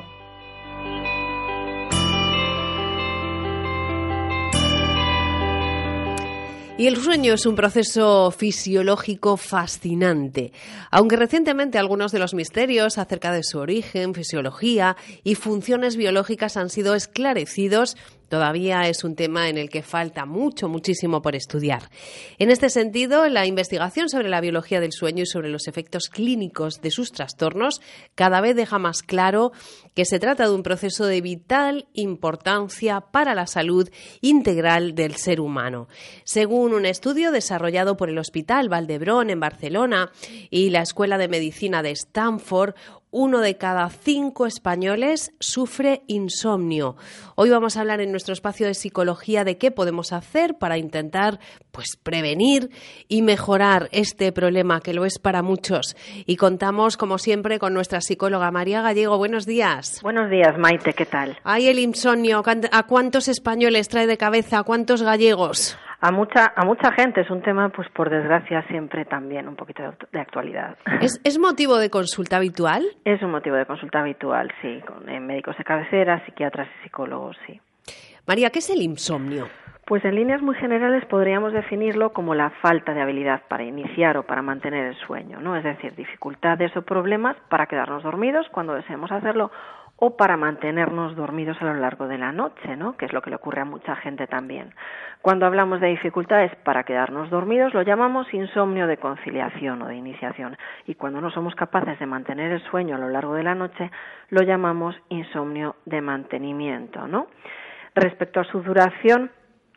Y el sueño es un proceso fisiológico fascinante. Aunque recientemente algunos de los misterios acerca de su origen, fisiología y funciones biológicas han sido esclarecidos, todavía es un tema en el que falta muchísimo por estudiar. En este sentido, la investigación sobre la biología del sueño y sobre los efectos clínicos de sus trastornos cada vez deja más claro que se trata de un proceso de vital importancia para la salud integral del ser humano. Según un estudio desarrollado por el Hospital Vall d'Hebron en Barcelona y la Escuela de Medicina de Stanford, 1 de cada 5 españoles sufre insomnio. Hoy vamos a hablar en nuestro espacio de psicología de qué podemos hacer para intentar prevenir y mejorar este problema que lo es para muchos. Y contamos, como siempre, con nuestra psicóloga María Gallego. Buenos días. Buenos días, Maite, ¿qué tal? Ay, el insomnio, ¿a cuántos españoles trae de cabeza? ¿A cuántos gallegos? A mucha gente. Es un tema, pues por desgracia, siempre también un poquito de actualidad. ¿Es motivo de consulta habitual? Es un motivo de consulta habitual, sí, con médicos de cabecera, psiquiatras y psicólogos, sí. María, ¿qué es el insomnio? Pues en líneas muy generales podríamos definirlo como la falta de habilidad para iniciar o para mantener el sueño, ¿no? Es decir, dificultades o problemas para quedarnos dormidos cuando deseemos hacerlo o para mantenernos dormidos a lo largo de la noche, ¿no? Que es lo que le ocurre a mucha gente también. Cuando hablamos de dificultades para quedarnos dormidos, lo llamamos insomnio de conciliación o de iniciación. Y cuando no somos capaces de mantener el sueño a lo largo de la noche, lo llamamos insomnio de mantenimiento, ¿no? Respecto a su duración,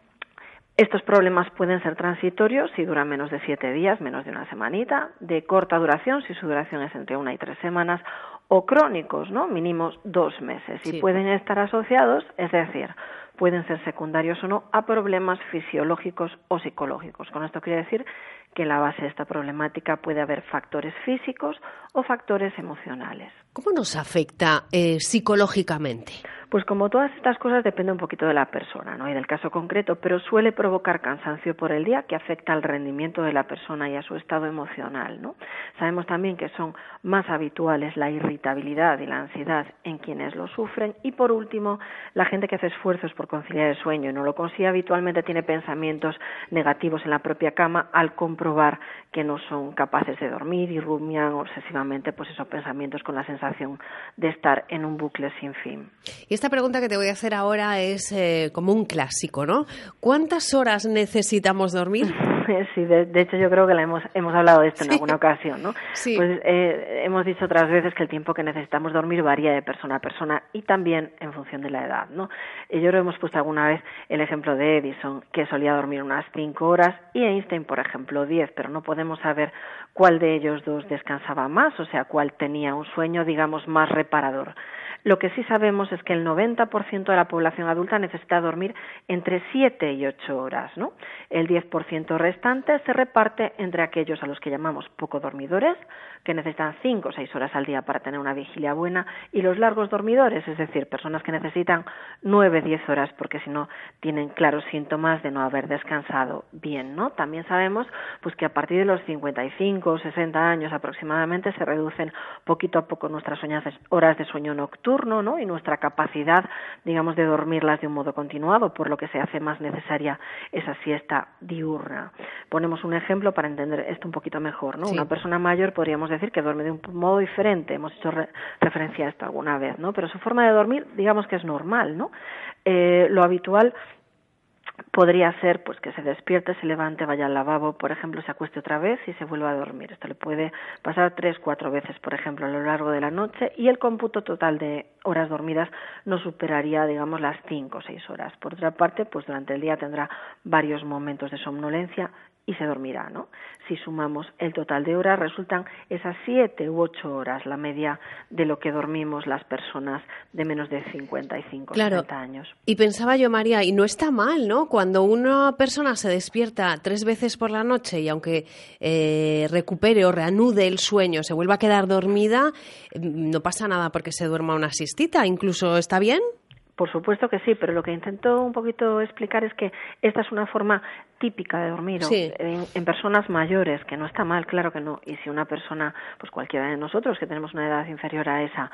estos problemas pueden ser transitorios si duran menos de 7 días, menos de una semanita, de corta duración si su duración es entre 1 y 3 semanas, o crónicos, ¿no? Mínimos 2 meses. Y pueden estar asociados, es decir, pueden ser secundarios o no, a problemas fisiológicos o psicológicos. Con esto quiere decir que en la base de esta problemática puede haber factores físicos o factores emocionales. ¿Cómo nos afecta psicológicamente? Pues como todas estas cosas depende un poquito de la persona, ¿no? Y del caso concreto, pero suele provocar cansancio por el día que afecta al rendimiento de la persona y a su estado emocional, ¿no? Sabemos también que son más habituales la irritabilidad y la ansiedad en quienes lo sufren. Y por último, la gente que hace esfuerzos por conciliar el sueño y no lo consigue habitualmente tiene pensamientos negativos en la propia cama al comprobar que no son capaces de dormir y rumian obsesivamente pues esos pensamientos con la sensación de estar en un bucle sin fin. Y esta pregunta que te voy a hacer ahora es como un clásico, ¿no? ¿Cuántas horas necesitamos dormir? Sí, de hecho yo creo que hemos hablado de esto en alguna ocasión, ¿no? Sí. Pues hemos dicho otras veces que el tiempo que necesitamos dormir varía de persona a persona y también en función de la edad, ¿no? Yo creo que hemos puesto alguna vez el ejemplo de Edison, que solía dormir unas 5 horas, y Einstein, por ejemplo, 10, pero no podemos saber cuál de ellos dos descansaba más, o sea, cuál tenía un sueño, digamos, más reparador. Lo que sí sabemos es que el 90% de la población adulta necesita dormir entre 7 y 8 horas, ¿no? El 10% restante se reparte entre aquellos a los que llamamos poco dormidores, que necesitan 5 o 6 horas al día para tener una vigilia buena, y los largos dormidores, es decir, personas que necesitan 9 o 10 horas porque si no tienen claros síntomas de no haber descansado bien, ¿no? También sabemos pues que a partir de los 55 o 60 años aproximadamente se reducen poquito a poco nuestras horas de sueño nocturno, ¿no? Y nuestra capacidad, digamos, de dormirlas de un modo continuado, por lo que se hace más necesaria esa siesta diurna. Ponemos un ejemplo para entender esto un poquito mejor, ¿no? Sí. Una persona mayor podríamos decir que duerme de un modo diferente, hemos hecho referencia a esto alguna vez, ¿no? Pero su forma de dormir, digamos que es normal, ¿no? Lo habitual podría ser pues que se despierte, se levante, vaya al lavabo, por ejemplo, se acueste otra vez y se vuelva a dormir. Esto le puede pasar 3-4 veces, por ejemplo, a lo largo de la noche, y el cómputo total de horas dormidas no superaría, digamos, las 5 o 6 horas. Por otra parte, pues durante el día tendrá varios momentos de somnolencia y se dormirá, ¿no? Si sumamos el total de horas, resultan esas 7 u 8 horas, la media de lo que dormimos las personas de menos de 55 o 60 años. Y pensaba yo, María, y no está mal, ¿no? Cuando una persona se despierta 3 veces por la noche y aunque recupere o reanude el sueño, se vuelva a quedar dormida, no pasa nada porque se duerma una siestita, incluso está bien. Por supuesto que sí, pero lo que intento un poquito explicar es que esta es una forma típica de dormir, sí, en personas mayores, que no está mal, claro que no. Y si una persona, pues cualquiera de nosotros que tenemos una edad inferior a esa,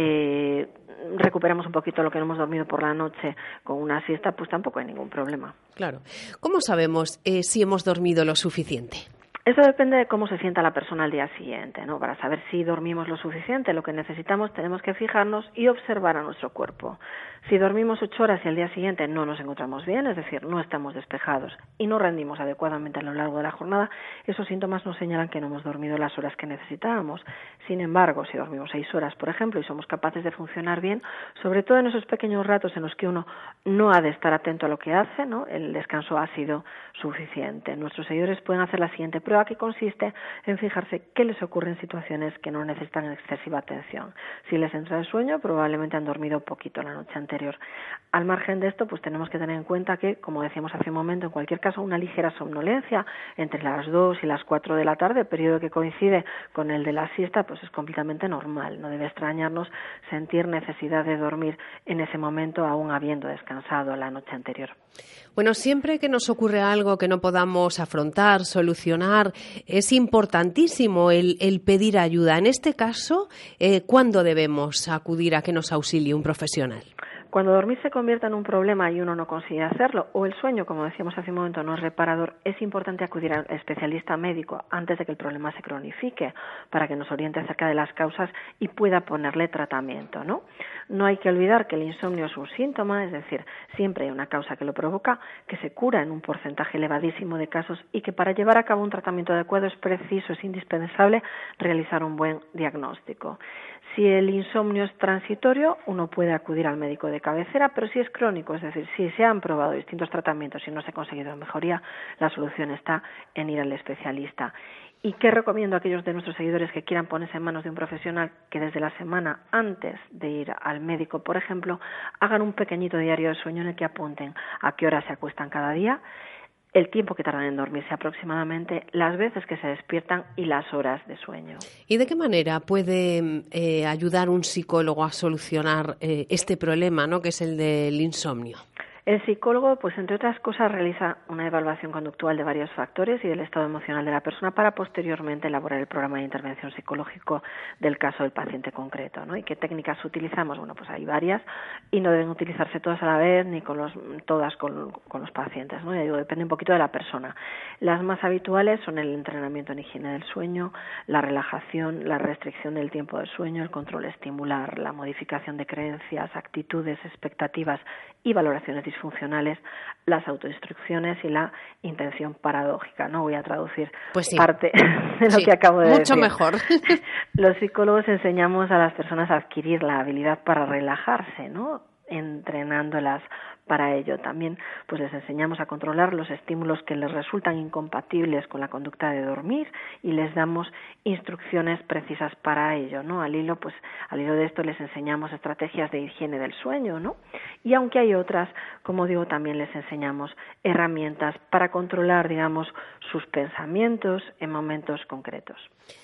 recuperamos un poquito lo que no hemos dormido por la noche con una siesta, pues tampoco hay ningún problema. Claro. ¿Cómo sabemos si hemos dormido lo suficiente? Eso depende de cómo se sienta la persona al día siguiente, ¿no? Para saber si dormimos lo suficiente, lo que necesitamos, tenemos que fijarnos y observar a nuestro cuerpo. Si dormimos 8 horas y al día siguiente no nos encontramos bien, es decir, no estamos despejados y no rendimos adecuadamente a lo largo de la jornada, esos síntomas nos señalan que no hemos dormido las horas que necesitábamos. Sin embargo, si dormimos 6 horas, por ejemplo, y somos capaces de funcionar bien, sobre todo en esos pequeños ratos en los que uno no ha de estar atento a lo que hace, ¿no? El descanso ha sido suficiente. Nuestros seguidores pueden hacer la siguiente prueba, que consiste en fijarse qué les ocurre en situaciones que no necesitan excesiva atención. Si les entra el sueño, probablemente han dormido poquito la noche anterior. Al margen de esto, pues tenemos que tener en cuenta que, como decíamos hace un momento, en cualquier caso, una ligera somnolencia entre las 2 y las 4 de la tarde, periodo que coincide con el de la siesta, pues es completamente normal. No debe extrañarnos sentir necesidad de dormir en ese momento, aún habiendo descansado la noche anterior. Bueno, siempre que nos ocurre algo que no podamos afrontar, solucionar, es importantísimo el pedir ayuda. En este caso, ¿cuándo debemos acudir a que nos auxilie un profesional? Cuando dormir se convierta en un problema y uno no consigue hacerlo, o el sueño, como decíamos hace un momento, no es reparador, es importante acudir al especialista médico antes de que el problema se cronifique, para que nos oriente acerca de las causas y pueda ponerle tratamiento, ¿no? No hay que olvidar que el insomnio es un síntoma, es decir, siempre hay una causa que lo provoca, que se cura en un porcentaje elevadísimo de casos y que para llevar a cabo un tratamiento adecuado es preciso, es indispensable realizar un buen diagnóstico. Si el insomnio es transitorio, uno puede acudir al médico de cabecera, pero si es crónico, es decir, si se han probado distintos tratamientos y no se ha conseguido mejoría, la solución está en ir al especialista. ¿Y qué recomiendo a aquellos de nuestros seguidores que quieran ponerse en manos de un profesional? Que desde la semana antes de ir al médico, por ejemplo, hagan un pequeñito diario de sueño en el que apunten a qué hora se acuestan cada día, el tiempo que tardan en dormirse aproximadamente, las veces que se despiertan y las horas de sueño. ¿Y de qué manera puede ayudar un psicólogo a solucionar este problema, ¿no?, que es el del insomnio? El psicólogo, pues entre otras cosas, realiza una evaluación conductual de varios factores y del estado emocional de la persona para posteriormente elaborar el programa de intervención psicológico del caso del paciente concreto, ¿no? ¿Y qué técnicas utilizamos? Bueno, pues hay varias y no deben utilizarse todas a la vez ni todas con los pacientes, ¿no? Ya digo, depende un poquito de la persona. Las más habituales son el entrenamiento en higiene del sueño, la relajación, la restricción del tiempo del sueño, el control estimular, la modificación de creencias, actitudes, expectativas y valoraciones disfuncionales, las autoinstrucciones y la intención paradójica. No voy a traducir parte de lo que acabo de decir. Mucho mejor. Los psicólogos enseñamos a las personas a adquirir la habilidad para relajarse, ¿no?, entrenándolas para ello. También pues les enseñamos a controlar los estímulos que les resultan incompatibles con la conducta de dormir y les damos instrucciones precisas para ello, ¿no? Al hilo de esto les enseñamos estrategias de higiene del sueño, ¿no? Y aunque hay otras, como digo, también les enseñamos herramientas para controlar, digamos, sus pensamientos en momentos concretos.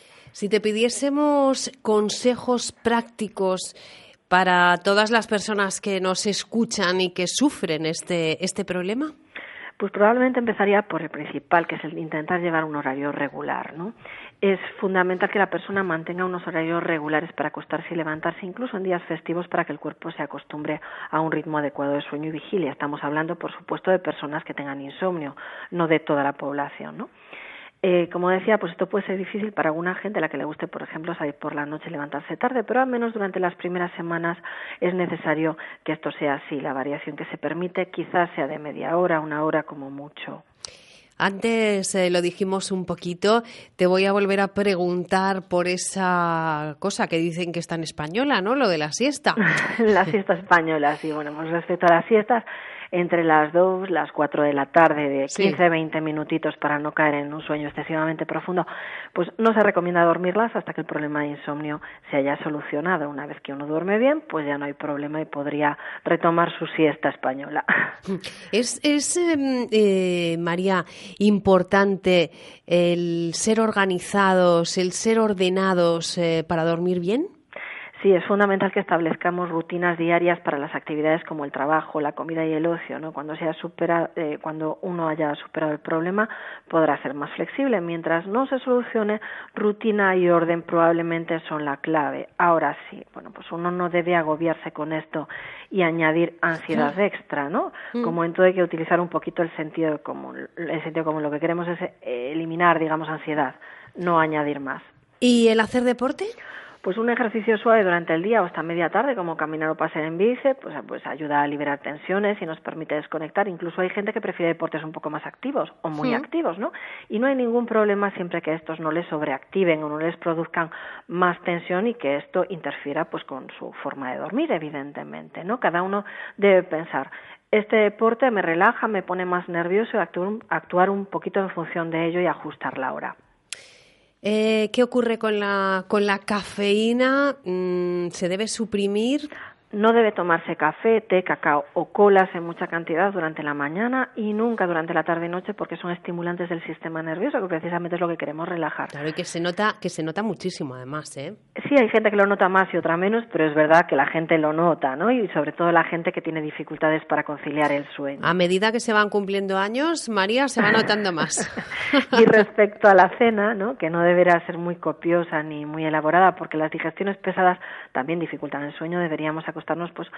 Si te pidiésemos consejos prácticos para todas las personas que nos escuchan y que sufren este problema, pues probablemente empezaría por el principal, que es el intentar llevar un horario regular, ¿no? Es fundamental que la persona mantenga unos horarios regulares para acostarse y levantarse, incluso en días festivos, para que el cuerpo se acostumbre a un ritmo adecuado de sueño y vigilia. Estamos hablando, por supuesto, de personas que tengan insomnio, no de toda la población, ¿no? Como decía, pues esto puede ser difícil para alguna gente a la que le guste, por ejemplo, salir por la noche y levantarse tarde, pero al menos durante las primeras semanas es necesario que esto sea así. La variación que se permite quizás sea de media hora, 1 hora como mucho. Antes lo dijimos un poquito, te voy a volver a preguntar por esa cosa que dicen que está en española, ¿no? Lo de la siesta. La siesta española, sí. Bueno, pues respecto a las siestas, entre las 2, las 4 de la tarde, de 15, 20 minutitos para no caer en un sueño excesivamente profundo, pues no se recomienda dormirlas hasta que el problema de insomnio se haya solucionado. Una vez que uno duerme bien, pues ya no hay problema y podría retomar su siesta española. Es María, importante el ser organizados, el ser ordenados para dormir bien. Sí, es fundamental que establezcamos rutinas diarias para las actividades como el trabajo, la comida y el ocio, ¿no? Cuando uno haya superado el problema, podrá ser más flexible. Mientras no se solucione, rutina y orden probablemente son la clave. Ahora sí, bueno, pues uno no debe agobiarse con esto y añadir ansiedad extra, ¿no? Como en todo hay que utilizar un poquito el sentido común. El sentido común, lo que queremos es eliminar, digamos, ansiedad, no añadir más. ¿Y el hacer deporte? Pues un ejercicio suave durante el día o hasta media tarde, como caminar o pasear en bici, pues ayuda a liberar tensiones y nos permite desconectar. Incluso hay gente que prefiere deportes un poco más activos o muy activos, ¿no? Y no hay ningún problema siempre que estos no les sobreactiven o no les produzcan más tensión y que esto interfiera pues con su forma de dormir, evidentemente, ¿no? Cada uno debe pensar, este deporte me relaja, me pone más nervioso y actuar un poquito en función de ello y ajustar la hora. ¿Qué ocurre con la cafeína? ¿Se debe suprimir? No debe tomarse café, té, cacao o colas en mucha cantidad durante la mañana y nunca durante la tarde y noche porque son estimulantes del sistema nervioso, que precisamente es lo que queremos relajar. Claro, y que se nota muchísimo además, ¿eh? Sí, hay gente que lo nota más y otra menos, pero es verdad que la gente lo nota, ¿no? Y sobre todo la gente que tiene dificultades para conciliar el sueño. A medida que se van cumpliendo años, María, se va notando más. Y respecto a la cena, ¿no? Que no deberá ser muy copiosa ni muy elaborada porque las digestiones pesadas también dificultan el sueño, deberíamos acostarnos pues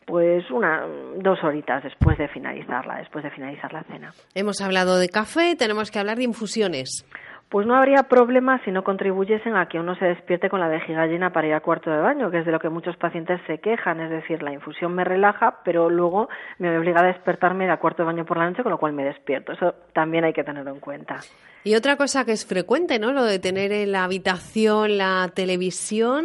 2 horitas después de finalizar la cena. Hemos hablado de café, tenemos que hablar de infusiones. Pues no habría problema si no contribuyesen a que uno se despierte con la vejiga llena para ir al cuarto de baño, que es de lo que muchos pacientes se quejan, es decir, la infusión me relaja, pero luego me obliga a despertarme al cuarto de baño por la noche, con lo cual me despierto. Eso también hay que tenerlo en cuenta. Y otra cosa que es frecuente, ¿no? Lo de tener en la habitación la televisión,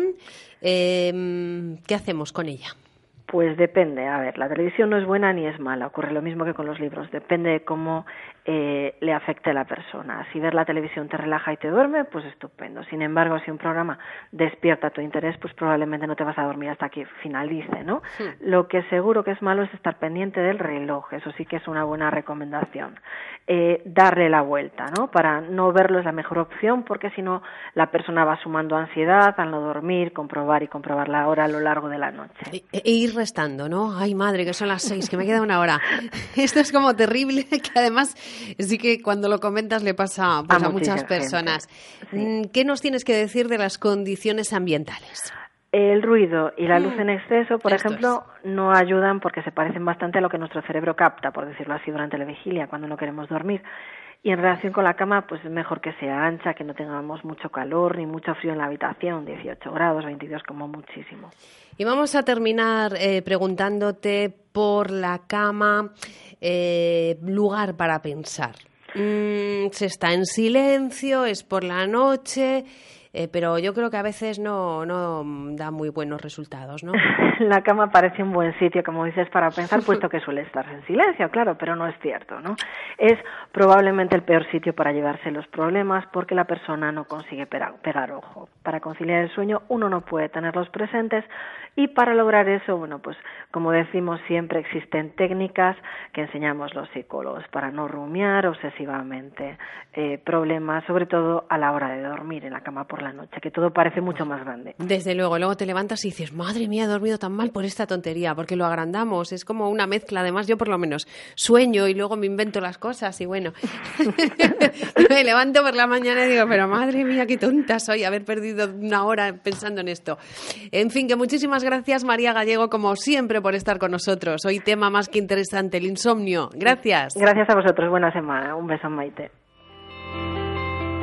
¿qué hacemos con ella? Pues depende. A ver, la televisión no es buena ni es mala. Ocurre lo mismo que con los libros. Depende de cómo le afecte a la persona. Si ver la televisión te relaja y te duerme, pues estupendo. Sin embargo, si un programa despierta tu interés, pues probablemente no te vas a dormir hasta que finalice, ¿no? Sí. Lo que seguro que es malo es estar pendiente del reloj. Eso sí que es una buena recomendación. Darle la vuelta, ¿no? Para no verlo es la mejor opción, porque si no, la persona va sumando ansiedad al no dormir, comprobar la hora a lo largo de la noche. E ir restando, ¿no? Ay, madre, que son las 6, que me queda 1 hora. Esto es como terrible, que además sí que cuando lo comentas le pasa pues, a muchas personas. Sí. ¿Qué nos tienes que decir de las condiciones ambientales? El ruido y la luz en exceso, por ejemplo, no ayudan porque se parecen bastante a lo que nuestro cerebro capta, por decirlo así, durante la vigilia, cuando no queremos dormir. Y en relación con la cama, pues es mejor que sea ancha, que no tengamos mucho calor ni mucho frío en la habitación, 18 grados, 22 como muchísimo. Y vamos a terminar preguntándote por la cama, lugar para pensar. Se está en silencio, es por la noche, pero yo creo que a veces no da muy buenos resultados, ¿no? La cama parece un buen sitio, como dices, para pensar, puesto que suele estar en silencio, claro, pero no es cierto, ¿no? Es probablemente el peor sitio para llevarse los problemas porque la persona no consigue pegar ojo. Para conciliar el sueño uno no puede tenerlos presentes y para lograr eso, bueno, pues como decimos siempre, existen técnicas que enseñamos los psicólogos para no rumiar obsesivamente problemas, sobre todo a la hora de dormir en la cama por la noche, que todo parece mucho más grande. Desde luego te levantas y dices, madre mía, he dormido tan mal por esta tontería, porque lo agrandamos, es como una mezcla, además yo por lo menos sueño y luego me invento las cosas y bueno, me levanto por la mañana y digo, pero madre mía, qué tonta soy, haber perdido 1 hora pensando en esto. En fin, que muchísimas gracias María Gallego, como siempre, por estar con nosotros. Hoy tema más que interesante, el insomnio. Gracias. Gracias a vosotros, buena semana. Un beso, Maite.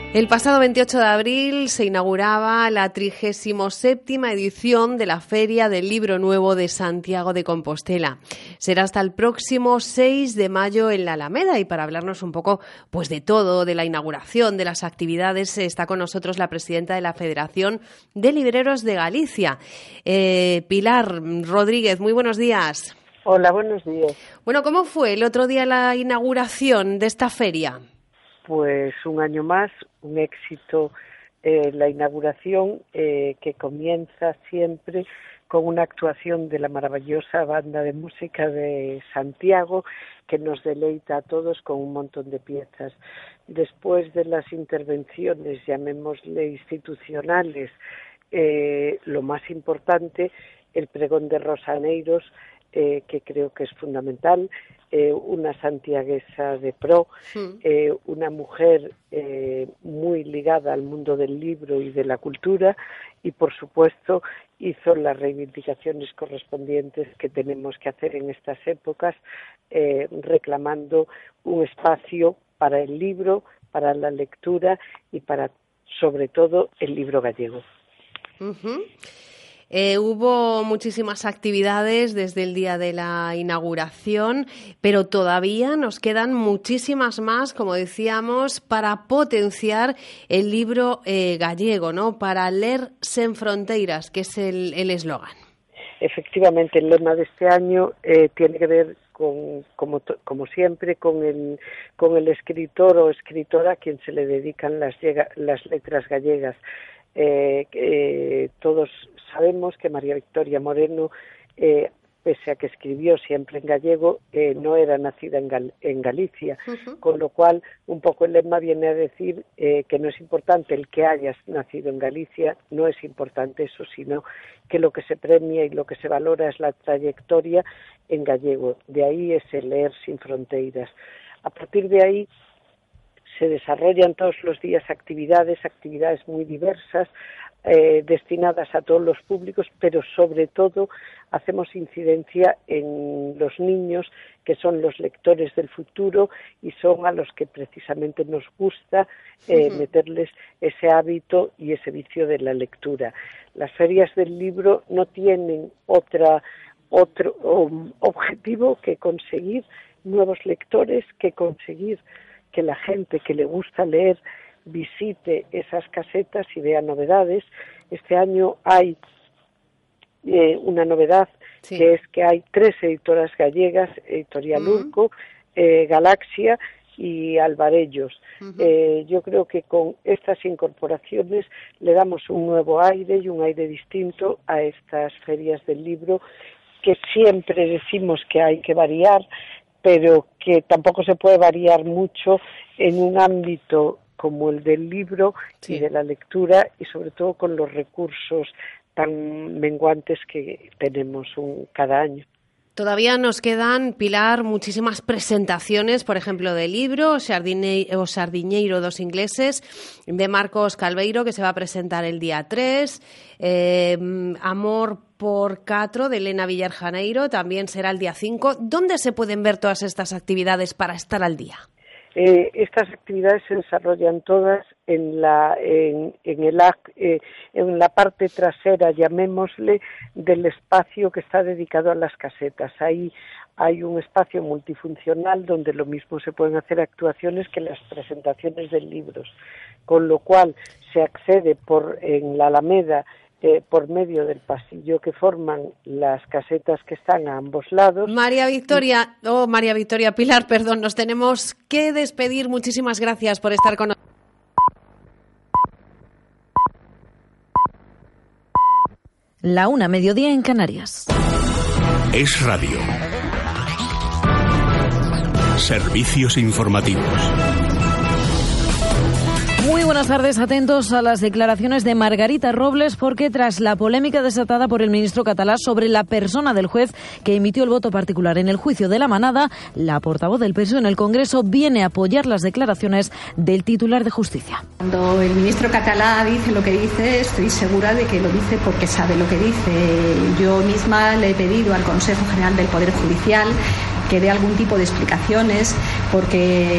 El pasado 28 de abril se inauguraba la 37ª edición de la Feria del Libro Nuevo de Santiago de Compostela. Será hasta el próximo 6 de mayo en la Alameda, y para hablarnos un poco pues de todo, de la inauguración, de las actividades, está con nosotros la presidenta de la Federación de Libreros de Galicia, Pilar Rodríguez. Muy buenos días. Hola, buenos días. Bueno, ¿cómo fue el otro día la inauguración de esta feria? Pues un año más, un éxito, la inauguración que comienza siempre con una actuación de la maravillosa banda de música de Santiago, que nos deleita a todos con un montón de piezas. Después de las intervenciones, llamémosle institucionales, lo más importante, el pregón de Rosaneiros, que creo que es fundamental, una santiaguesa de pro, una mujer muy ligada al mundo del libro y de la cultura, y por supuesto hizo las reivindicaciones correspondientes que tenemos que hacer en estas épocas, reclamando un espacio para el libro, para la lectura y para, sobre todo, el libro gallego. Hubo muchísimas actividades desde el día de la inauguración, pero todavía nos quedan muchísimas más, como decíamos, para potenciar el libro gallego, ¿no? Para ler sen fronteiras, que es el eslogan. Efectivamente, el lema de este año tiene que ver como siempre, con el escritor o escritora a quien se le dedican las letras gallegas. Todos sabemos que María Victoria Moreno, pese a que escribió siempre en gallego, no era nacida en Galicia, con lo cual un poco el lema viene a decir que no es importante el que hayas nacido en Galicia, no es importante eso, sino que lo que se premia y lo que se valora es la trayectoria en gallego. De ahí ese leer sin fronteiras. A partir de ahí se desarrollan todos los días actividades muy diversas, destinadas a todos los públicos, pero sobre todo hacemos incidencia en los niños, que son los lectores del futuro y son a los que precisamente nos gusta meterles ese hábito y ese vicio de la lectura. Las ferias del libro no tienen otro objetivo que conseguir nuevos lectores, que conseguir que la gente que le gusta leer visite esas casetas y vea novedades. Este año hay una novedad, que es que hay 3 editoras gallegas, Editorial Urco, Galaxia y Alvarellos. Yo creo que con estas incorporaciones le damos un nuevo aire y un aire distinto a estas ferias del libro, que siempre decimos que hay que variar, pero que tampoco se puede variar mucho en un ámbito como el del libro y de la lectura, y sobre todo con los recursos tan menguantes que tenemos cada año. Todavía nos quedan, Pilar, muchísimas presentaciones, por ejemplo, de libro, O Sardiñeiro dos ingleses, de Marcos Calveiro, que se va a presentar el día 3, Amor por 4, de Elena Villar Janeiro, también será el día 5. ¿Dónde se pueden ver todas estas actividades para estar al día? Estas actividades se desarrollan todas en la parte trasera, llamémosle, del espacio que está dedicado a las casetas. Ahí hay un espacio multifuncional donde lo mismo se pueden hacer actuaciones que las presentaciones de libros, con lo cual se accede en la Alameda por medio del pasillo que forman las casetas que están a ambos lados. María Victoria, Pilar, perdón, nos tenemos que despedir. Muchísimas gracias por estar con nosotros. La 1, mediodía en Canarias. Es radio. Servicios informativos. Muy buenas tardes, atentos a las declaraciones de Margarita Robles, porque tras la polémica desatada por el ministro catalán sobre la persona del juez que emitió el voto particular en el juicio de la Manada, la portavoz del PSOE en el Congreso viene a apoyar las declaraciones del titular de Justicia. Cuando el ministro catalán dice lo que dice, estoy segura de que lo dice porque sabe lo que dice. Yo misma le he pedido al Consejo General del Poder Judicial que dé algún tipo de explicaciones, porque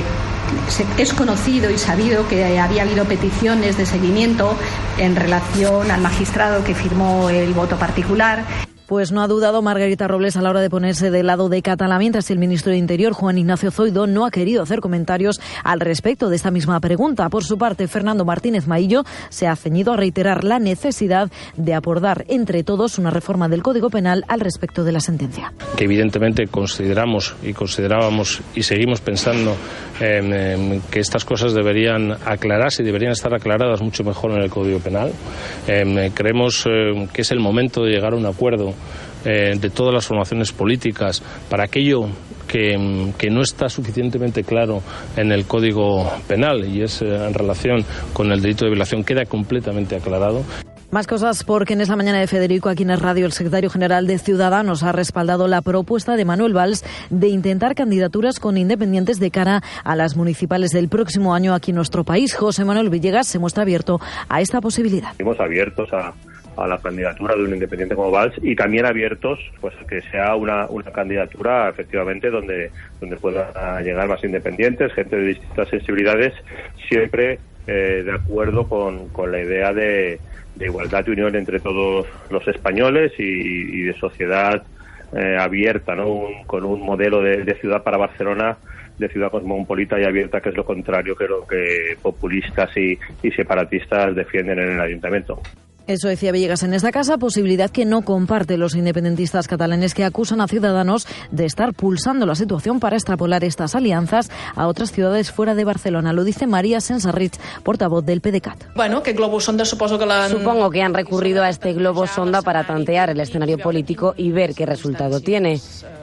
es conocido y sabido que había habido peticiones de seguimiento en relación al magistrado que firmó el voto particular. Pues no ha dudado Margarita Robles a la hora de ponerse del lado de Catalá, mientras el ministro de Interior, Juan Ignacio Zoido, no ha querido hacer comentarios al respecto de esta misma pregunta. Por su parte, Fernando Martínez Maillo se ha ceñido a reiterar la necesidad de abordar entre todos una reforma del Código Penal al respecto de la sentencia. Que evidentemente considerábamos y seguimos pensando que estas cosas deberían aclararse y deberían estar aclaradas mucho mejor en el Código Penal. Creemos que es el momento de llegar a un acuerdo de todas las formaciones políticas para aquello que no está suficientemente claro en el Código Penal, y es en relación con el delito de violación, queda completamente aclarado. Más cosas, porque en esta mañana de Federico, aquí en el radio, el secretario general de Ciudadanos ha respaldado la propuesta de Manuel Valls de intentar candidaturas con independientes de cara a las municipales del próximo año aquí en nuestro país. José Manuel Villegas se muestra abierto a esta posibilidad. Estamos abiertos a la candidatura de un independiente como Valls, y también abiertos pues que sea una candidatura efectivamente donde puedan llegar más independientes, gente de distintas sensibilidades, siempre de acuerdo con la idea de igualdad y unión entre todos los españoles y de sociedad abierta, ¿no? Con un modelo de ciudad para Barcelona, de ciudad cosmopolita y abierta, que es lo contrario que lo que populistas y separatistas defienden en el ayuntamiento. Eso decía Villegas en esta casa, posibilidad que no comparte los independentistas catalanes, que acusan a Ciudadanos de estar pulsando la situación para extrapolar estas alianzas a otras ciudades fuera de Barcelona. Lo dice María Sensarrich, portavoz del PDeCAT. Bueno, que globus sonda supongo que han recurrido a este globo sonda para tantear el escenario político y ver qué resultado tiene.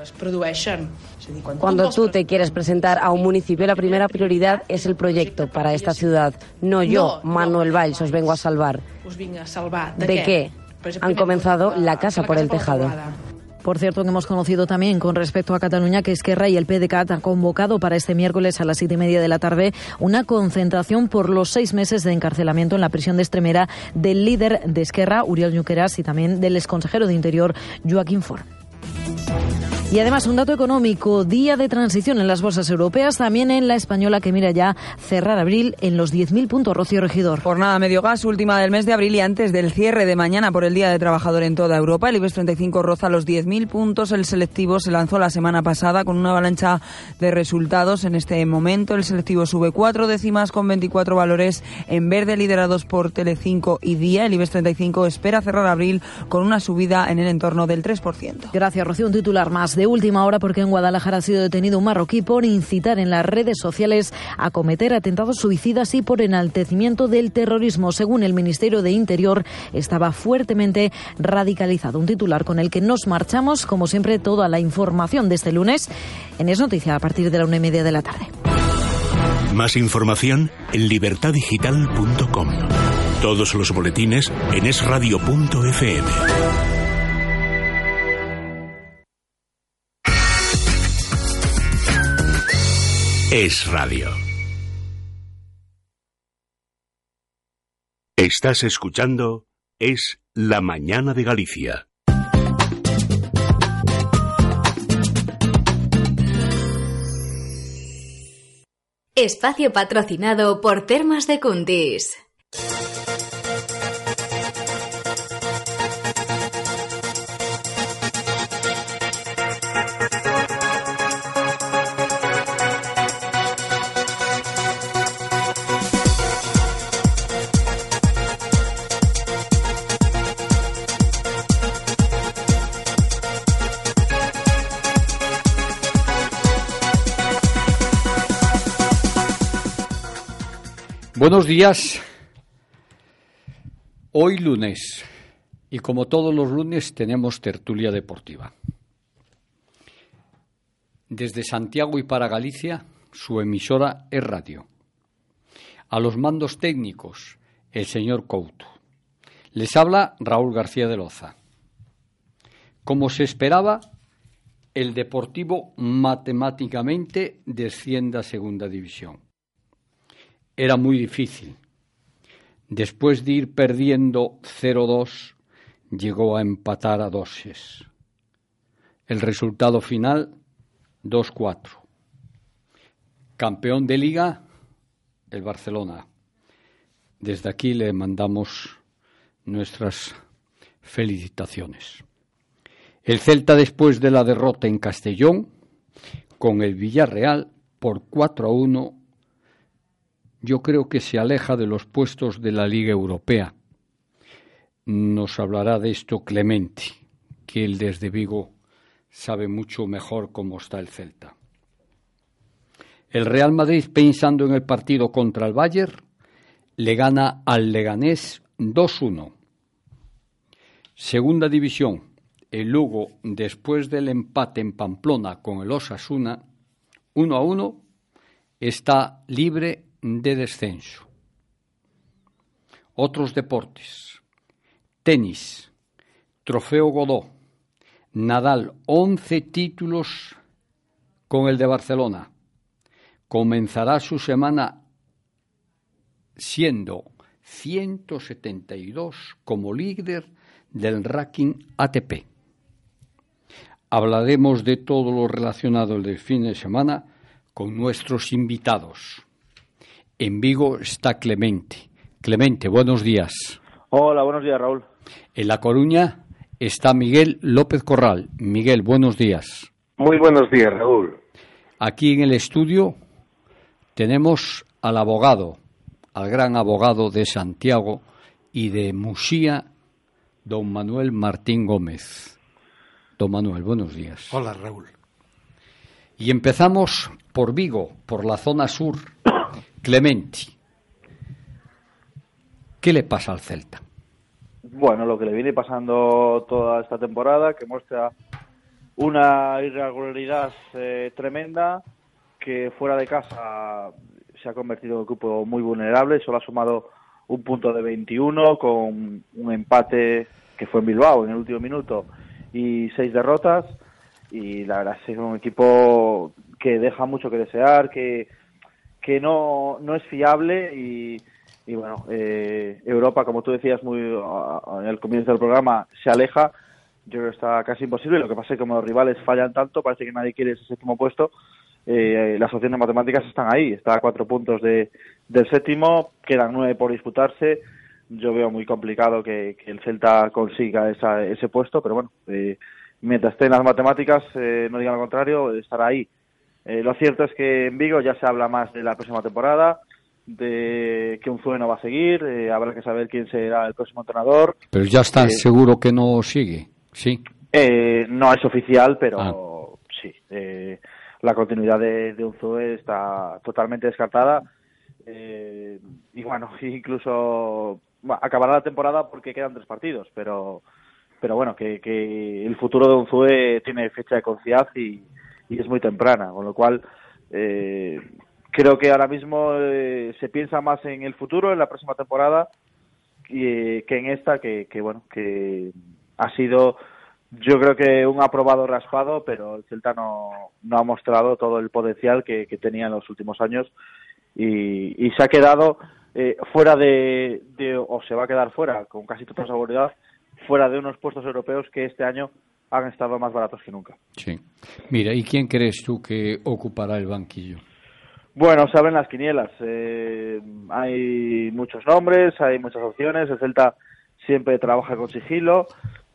Cuando tú te quieres presentar a un municipio, la primera prioridad es el proyecto para esta ciudad. No yo, Manuel Valls, os vengo a salvar. ¿De qué? Han comenzado la casa por el tejado. Por cierto, que hemos conocido también con respecto a Cataluña que Esquerra y el PDeCAT han convocado para este miércoles a las 7:30 de la tarde una concentración por los 6 meses de encarcelamiento en la prisión de Extremera del líder de Esquerra, Oriol Junqueras, y también del exconsejero de Interior, Joaquim Forn. Y además un dato económico, día de transición en las bolsas europeas, también en la española, que mira ya cerrar abril en los 10.000 puntos. Rocío Regidor. Jornada medio gas, última del mes de abril y antes del cierre de mañana por el Día de Trabajador en toda Europa. El IBEX 35 roza los 10.000 puntos. El selectivo se lanzó la semana pasada con una avalancha de resultados. En este momento el selectivo sube 4 décimas con 24 valores en verde, liderados por Telecinco y Día. El IBEX 35 espera cerrar abril con una subida en el entorno del 3%. Gracias, Rocío. Un titular más de última hora, porque en Guadalajara ha sido detenido un marroquí por incitar en las redes sociales a cometer atentados suicidas y por enaltecimiento del terrorismo. Según el Ministerio de Interior, estaba fuertemente radicalizado. Un titular con el que nos marchamos. Como siempre, toda la información de este lunes en Es Noticia a partir de la 1:30 de la tarde. Más información en libertadigital.com. Todos los boletines en esradio.fm. Es Radio. Estás escuchando Es la Mañana de Galicia. Espacio patrocinado por Termas de Cuntis. Buenos días. Hoy lunes, y como todos los lunes tenemos tertulia deportiva. Desde Santiago y para Galicia, su emisora Es Radio. A los mandos técnicos, el señor Couto. Les habla Raúl García de Loza. Como se esperaba, el Deportivo matemáticamente desciende a Segunda División. Era muy difícil. Después de ir perdiendo 0-2, llegó a empatar a 2-6. El resultado final, 2-4. Campeón de Liga, el Barcelona. Desde aquí le mandamos nuestras felicitaciones. El Celta, después de la derrota en Castellón con el Villarreal por 4-1, yo creo que se aleja de los puestos de la Liga Europea. Nos hablará de esto Clemente, que él desde Vigo sabe mucho mejor cómo está el Celta. El Real Madrid, pensando en el partido contra el Bayern, le gana al Leganés 2-1. Segunda división, el Lugo, después del empate en Pamplona con el Osasuna, 1-1, está libre de descenso. Otros deportes. Tenis, Trofeo Godó, Nadal, 11 títulos con el de Barcelona. Comenzará su semana siendo 172 como líder del ranking ATP. Hablaremos de todo lo relacionado el fin de semana con nuestros invitados. En Vigo está Clemente. Clemente, buenos días. Hola, buenos días, Raúl. En La Coruña está Miguel López Corral. Miguel, buenos días. Muy buenos días, Raúl. Aquí en el estudio tenemos al abogado, al gran abogado de Santiago y de Muxía, don Manuel Martín Gómez. Don Manuel, buenos días. Hola, Raúl. Y empezamos por Vigo, por la zona sur. Clemente, ¿qué le pasa al Celta? Bueno, lo que le viene pasando toda esta temporada, que muestra una irregularidad tremenda, que fuera de casa se ha convertido en un grupo muy vulnerable, solo ha sumado un punto de 21 con un empate que fue en Bilbao en el último minuto y 6 derrotas, y la verdad es que es un equipo que deja mucho que desear, que no es fiable y bueno, Europa, como tú decías muy en el comienzo del programa, se aleja. Yo creo que está casi imposible. Lo que pasa es que como los rivales fallan tanto, parece que nadie quiere ese séptimo puesto. Las opciones matemáticas están ahí. Está a 4 puntos del séptimo, quedan 9 por disputarse. Yo veo muy complicado que el Celta consiga ese puesto, pero bueno, mientras estén las matemáticas, no digan lo contrario, estará ahí. Lo cierto es que en Vigo ya se habla más de la próxima temporada, de que Unzué no va a seguir, habrá que saber quién será el próximo entrenador. Pero ya está seguro que no sigue, ¿sí? No es oficial, pero sí. La continuidad de Unzué está totalmente descartada. Y bueno, incluso acabará la temporada porque quedan 3 partidos, pero bueno, que el futuro de Unzué tiene fecha de caducidad y es muy temprana, con lo cual creo que ahora mismo se piensa más en el futuro, en la próxima temporada, que en esta, que bueno, que ha sido, yo creo que un aprobado raspado, pero el Celta no ha mostrado todo el potencial que tenía en los últimos años y se ha quedado fuera o se va a quedar fuera, con casi toda seguridad, fuera de unos puestos europeos que este año han estado más baratos que nunca. Sí. Mira, ¿y quién crees tú que ocupará el banquillo? Bueno, saben las quinielas. Hay muchos nombres, hay muchas opciones. El Celta siempre trabaja con sigilo.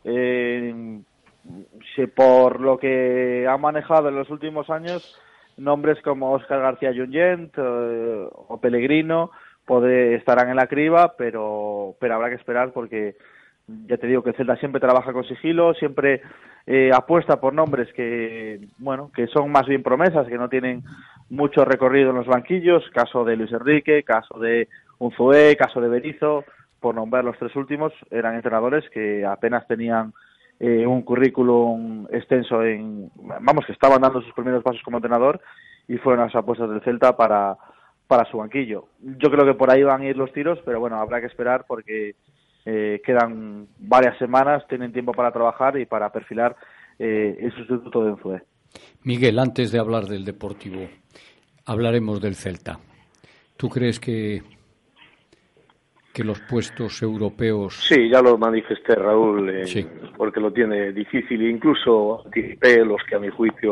Por lo que ha manejado en los últimos años, nombres como Óscar García Junyent o Pellegrino estarán en la criba, pero habrá que esperar porque ya te digo que el Celta siempre trabaja con sigilo, siempre apuesta por nombres que son más bien promesas, que no tienen mucho recorrido en los banquillos, caso de Luis Enrique, caso de Unzué, caso de Berizzo, por nombrar los 3 últimos, eran entrenadores que apenas tenían un currículum extenso que estaban dando sus primeros pasos como entrenador y fueron las apuestas del Celta para su banquillo. Yo creo que por ahí van a ir los tiros, pero bueno, habrá que esperar porque quedan varias semanas, tienen tiempo para trabajar y para perfilar el sustituto de Unzué. Miguel, antes de hablar del Deportivo, hablaremos del Celta. ¿Tú crees que los puestos europeos... Sí, ya lo manifesté, Raúl, sí, porque lo tiene difícil. Incluso anticipé los que a mi juicio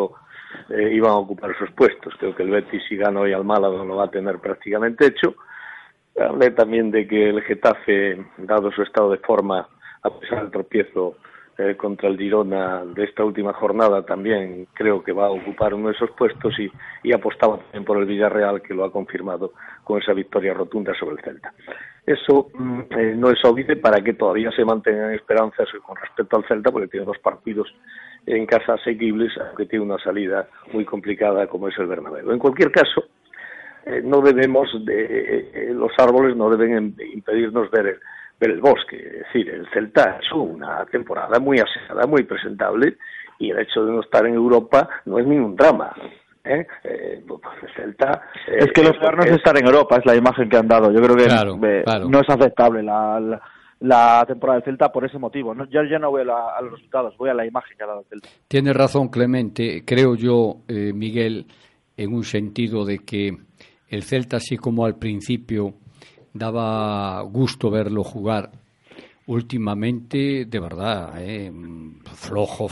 iban a ocupar esos puestos. Creo que el Betis, si gana hoy al Málaga, lo va a tener prácticamente hecho. Hablé también de que el Getafe, dado su estado de forma, a pesar del tropiezo contra el Girona de esta última jornada, también creo que va a ocupar uno de esos puestos, y apostaba también por el Villarreal, que lo ha confirmado con esa victoria rotunda sobre el Celta. Eso no es obvio para que todavía se mantengan esperanzas con respecto al Celta, porque tiene 2 partidos en casa asequibles, aunque tiene una salida muy complicada como es el Bernabéu. En cualquier caso, no debemos, los árboles no deben impedirnos ver el bosque. Es decir, el Celta ha hecho una temporada muy aseada, muy presentable, y el hecho de no estar en Europa no es ningún drama. El Celta, es que lo peor no es estar en Europa, es la imagen que han dado. Yo creo que no es aceptable la temporada del Celta por ese motivo. Yo ya no voy a los resultados, voy a la imagen que ha dado el Celta. Tiene razón Clemente, creo yo, Miguel, en un sentido de que el Celta, así como al principio daba gusto verlo jugar, últimamente, de verdad, flojo.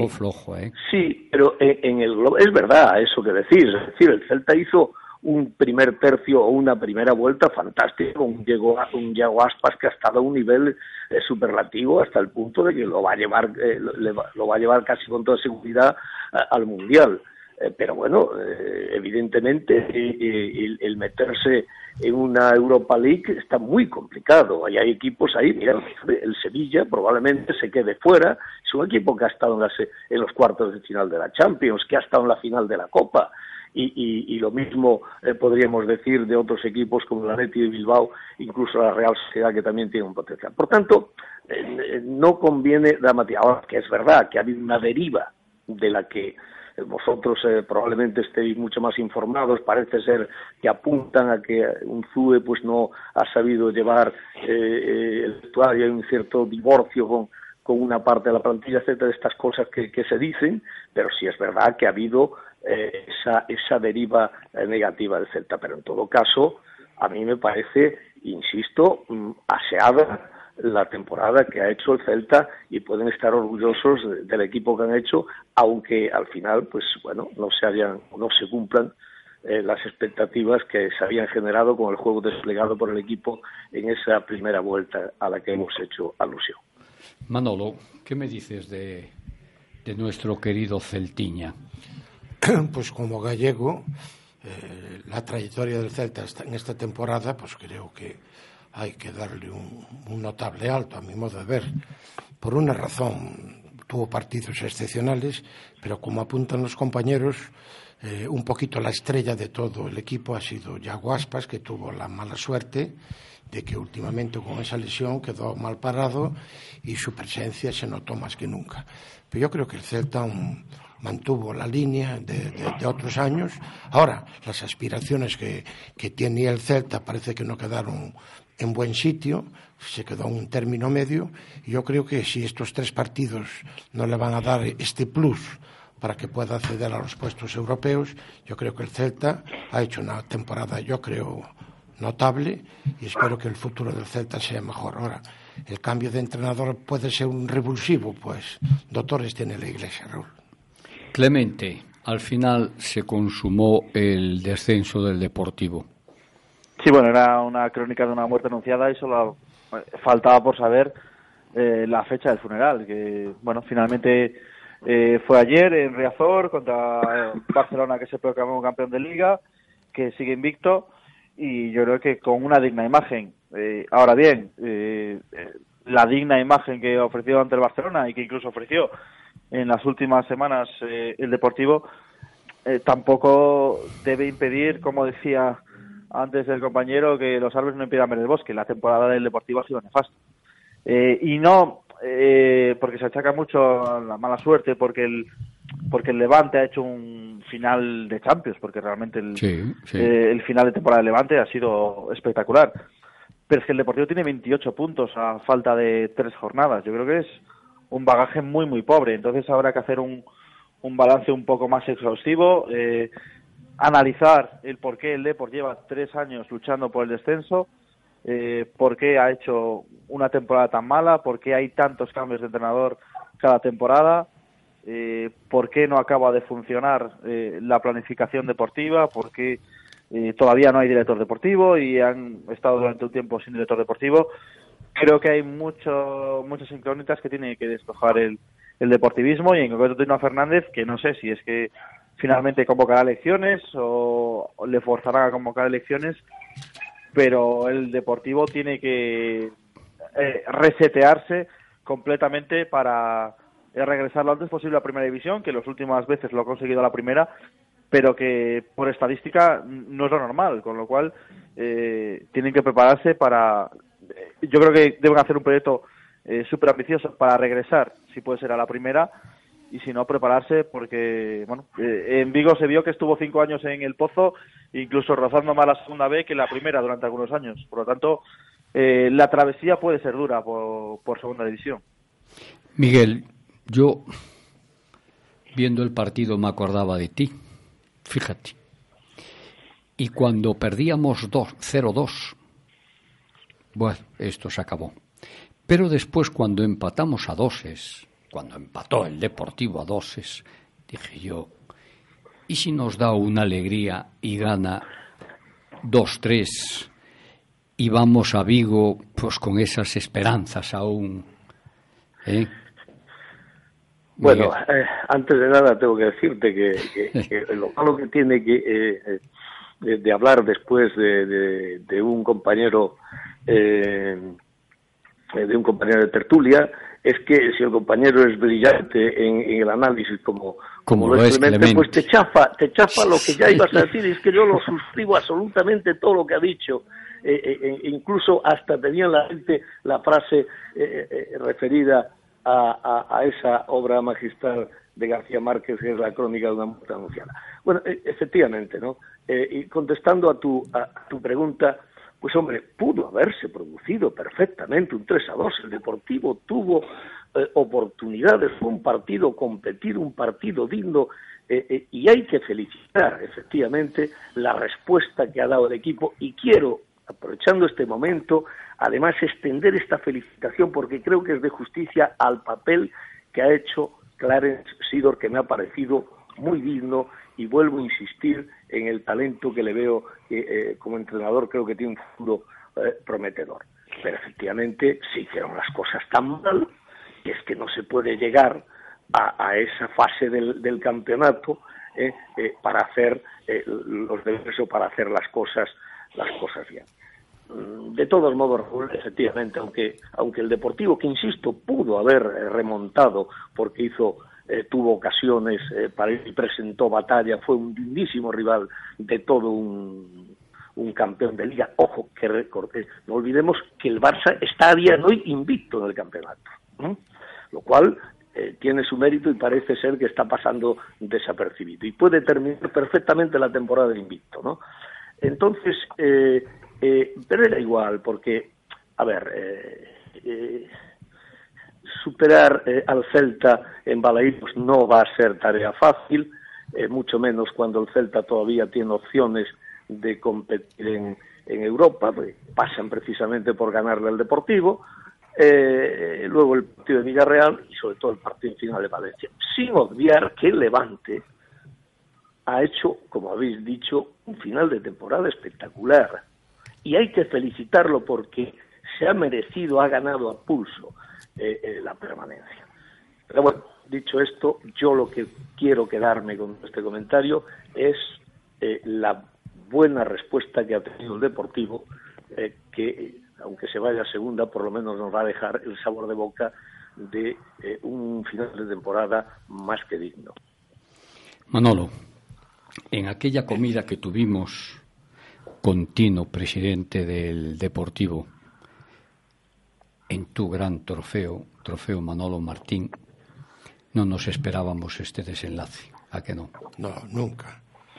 Sí, pero en el globo es verdad eso que decís. Es decir, el Celta hizo un primer tercio o una primera vuelta fantástico, un Yago Aspas que ha estado a un nivel superlativo, hasta el punto de que lo va a llevar casi con toda seguridad al Mundial. Pero bueno, evidentemente el meterse en una Europa League está muy complicado. Hay equipos ahí, mira, el Sevilla probablemente se quede fuera. Es un equipo que ha estado en los cuartos de final de la Champions, que ha estado en la final de la Copa. Y lo mismo podríamos decir de otros equipos como el Athletic de Bilbao, incluso la Real Sociedad, que también tiene un potencial. Por tanto, no conviene dramatizar. Ahora, que es verdad que ha habido una deriva de la que vosotros probablemente estéis mucho más informados. Parece ser que apuntan a que Unzue pues no ha sabido llevar el vestuario, hay un cierto divorcio con una parte de la plantilla, etcétera, de estas cosas que se dicen, pero sí es verdad que ha habido esa deriva negativa del Celta. Pero en todo caso, a mí me parece, insisto, aseada la temporada que ha hecho el Celta, y pueden estar orgullosos del equipo que han hecho, aunque al final pues bueno, no se cumplan las expectativas que se habían generado con el juego desplegado por el equipo en esa primera vuelta a la que hemos hecho alusión. Manolo, ¿qué me dices de nuestro querido Celtiña? Pues como gallego, la trayectoria del Celta en esta temporada, pues creo que hay que darle un notable alto, a mi modo de ver, por una razón. Tuvo partidos excepcionales, pero como apuntan los compañeros, un poquito la estrella de todo el equipo ha sido Yago Aspas, que tuvo la mala suerte de que últimamente con esa lesión quedó mal parado y su presencia se notó más que nunca. Pero yo creo que el Celta mantuvo la línea de otros años. Ahora, las aspiraciones que tiene el Celta parece que no quedaron en buen sitio, se quedó en un término medio, y yo creo que si estos 3 partidos no le van a dar este plus para que pueda acceder a los puestos europeos, yo creo que el Celta ha hecho una temporada, yo creo, notable, y espero que el futuro del Celta sea mejor. Ahora, el cambio de entrenador puede ser un revulsivo, pues doctores tiene la Iglesia, Raúl. Clemente, al final se consumó el descenso del Deportivo. Sí, bueno, era una crónica de una muerte anunciada y solo faltaba por saber la fecha del funeral, que bueno, finalmente fue ayer en Riazor contra Barcelona, que se proclamó campeón de Liga, que sigue invicto, y yo creo que con una digna imagen. Ahora bien, la digna imagen que ofreció ante el Barcelona y que incluso ofreció en las últimas semanas el Deportivo tampoco debe impedir, como decía antes el compañero, que los árboles no impidan ver el bosque. La temporada del Deportivo ha sido nefasta. Y no porque se achaca mucho a la mala suerte, porque el Levante ha hecho un final de Champions, porque realmente el final de temporada del Levante ha sido espectacular. Pero es que el Deportivo tiene 28 puntos a falta de 3 jornadas. Yo creo que es un bagaje muy, muy pobre. Entonces habrá que hacer un balance un poco más exhaustivo, analizar el por qué el Depor lleva 3 años luchando por el descenso, por qué ha hecho una temporada tan mala, por qué hay tantos cambios de entrenador cada temporada, por qué no acaba de funcionar la planificación deportiva, por qué todavía no hay director deportivo y han estado durante un tiempo sin director deportivo. Creo que hay muchas incógnitas que tiene que despejar el deportivismo, y en concreto Tino Fernández, que no sé si es que finalmente convocará elecciones o le forzará a convocar elecciones, pero el deportivo tiene que resetearse completamente para regresar lo antes posible a Primera División, que las últimas veces lo ha conseguido a la primera, pero que por estadística no es lo normal, con lo cual tienen que prepararse para... yo creo que deben hacer un proyecto súper ambicioso para regresar, si puede ser, a la primera, y si no, prepararse, porque bueno, en Vigo se vio que estuvo 5 años en el Pozo, incluso rozando más la segunda B que la primera durante algunos años. Por lo tanto, la travesía puede ser dura por segunda división. Miguel, yo viendo el partido me acordaba de ti, fíjate. Y cuando perdíamos 0-2, bueno, esto se acabó. Pero después, cuando empatamos a 2, cuando empató el Deportivo a 2, dije yo, ¿y si nos da una alegría y gana 2-3 y vamos a Vigo pues con esas esperanzas aún? Bueno, antes de nada tengo que decirte que lo malo que tiene de hablar después de un compañero de tertulia es que si el compañero es brillante en el análisis como lo es Clemente, pues te chafa lo que ya ibas a decir. Es que yo lo suscribo absolutamente todo lo que ha dicho, incluso hasta tenía en la mente la frase referida a esa obra magistral de García Márquez, que es La crónica de una muerte anunciada. Bueno, efectivamente, ¿no? Y contestando a tu pregunta, pues hombre, pudo haberse producido perfectamente un 3-2. El Deportivo tuvo oportunidades, fue un partido competido, un partido digno, y hay que felicitar efectivamente la respuesta que ha dado el equipo, y quiero, aprovechando este momento, además extender esta felicitación porque creo que es de justicia al papel que ha hecho Clarence Seedorf, que me ha parecido muy digno, y vuelvo a insistir en el talento que le veo como entrenador. Creo que tiene un futuro prometedor. Pero efectivamente se hicieron las cosas tan mal que es que no se puede llegar a esa fase del campeonato para hacer los deberes o para hacer las cosas bien. De todos modos, Raúl, efectivamente, aunque el Deportivo, que insisto, pudo haber remontado porque tuvo ocasiones para ir y presentó batalla, fue un lindísimo rival de todo un campeón de liga. Ojo, que no olvidemos que el Barça está a día de hoy invicto en el campeonato, lo cual tiene su mérito y parece ser que está pasando desapercibido y puede terminar perfectamente la temporada de invicto, ¿no? Entonces, pero era igual, porque, a ver, superar al Celta en Balaídos no va a ser tarea fácil, mucho menos cuando el Celta todavía tiene opciones de competir en Europa, pues pasan precisamente por ganarle al Deportivo, luego el partido de Villarreal y sobre todo el partido final de Valencia, sin obviar que el Levante ha hecho, como habéis dicho, un final de temporada espectacular, y hay que felicitarlo porque se ha merecido, ha ganado a pulso la permanencia. Pero bueno, dicho esto, yo lo que quiero quedarme con este comentario es la buena respuesta que ha tenido el Deportivo, que aunque se vaya a segunda, por lo menos nos va a dejar el sabor de boca de un final de temporada más que digno. Manolo, en aquella comida que tuvimos con Tino, presidente del Deportivo, en tu gran trofeo Manolo Martín, no nos esperábamos este desenlace, ¿a que no? No, nunca.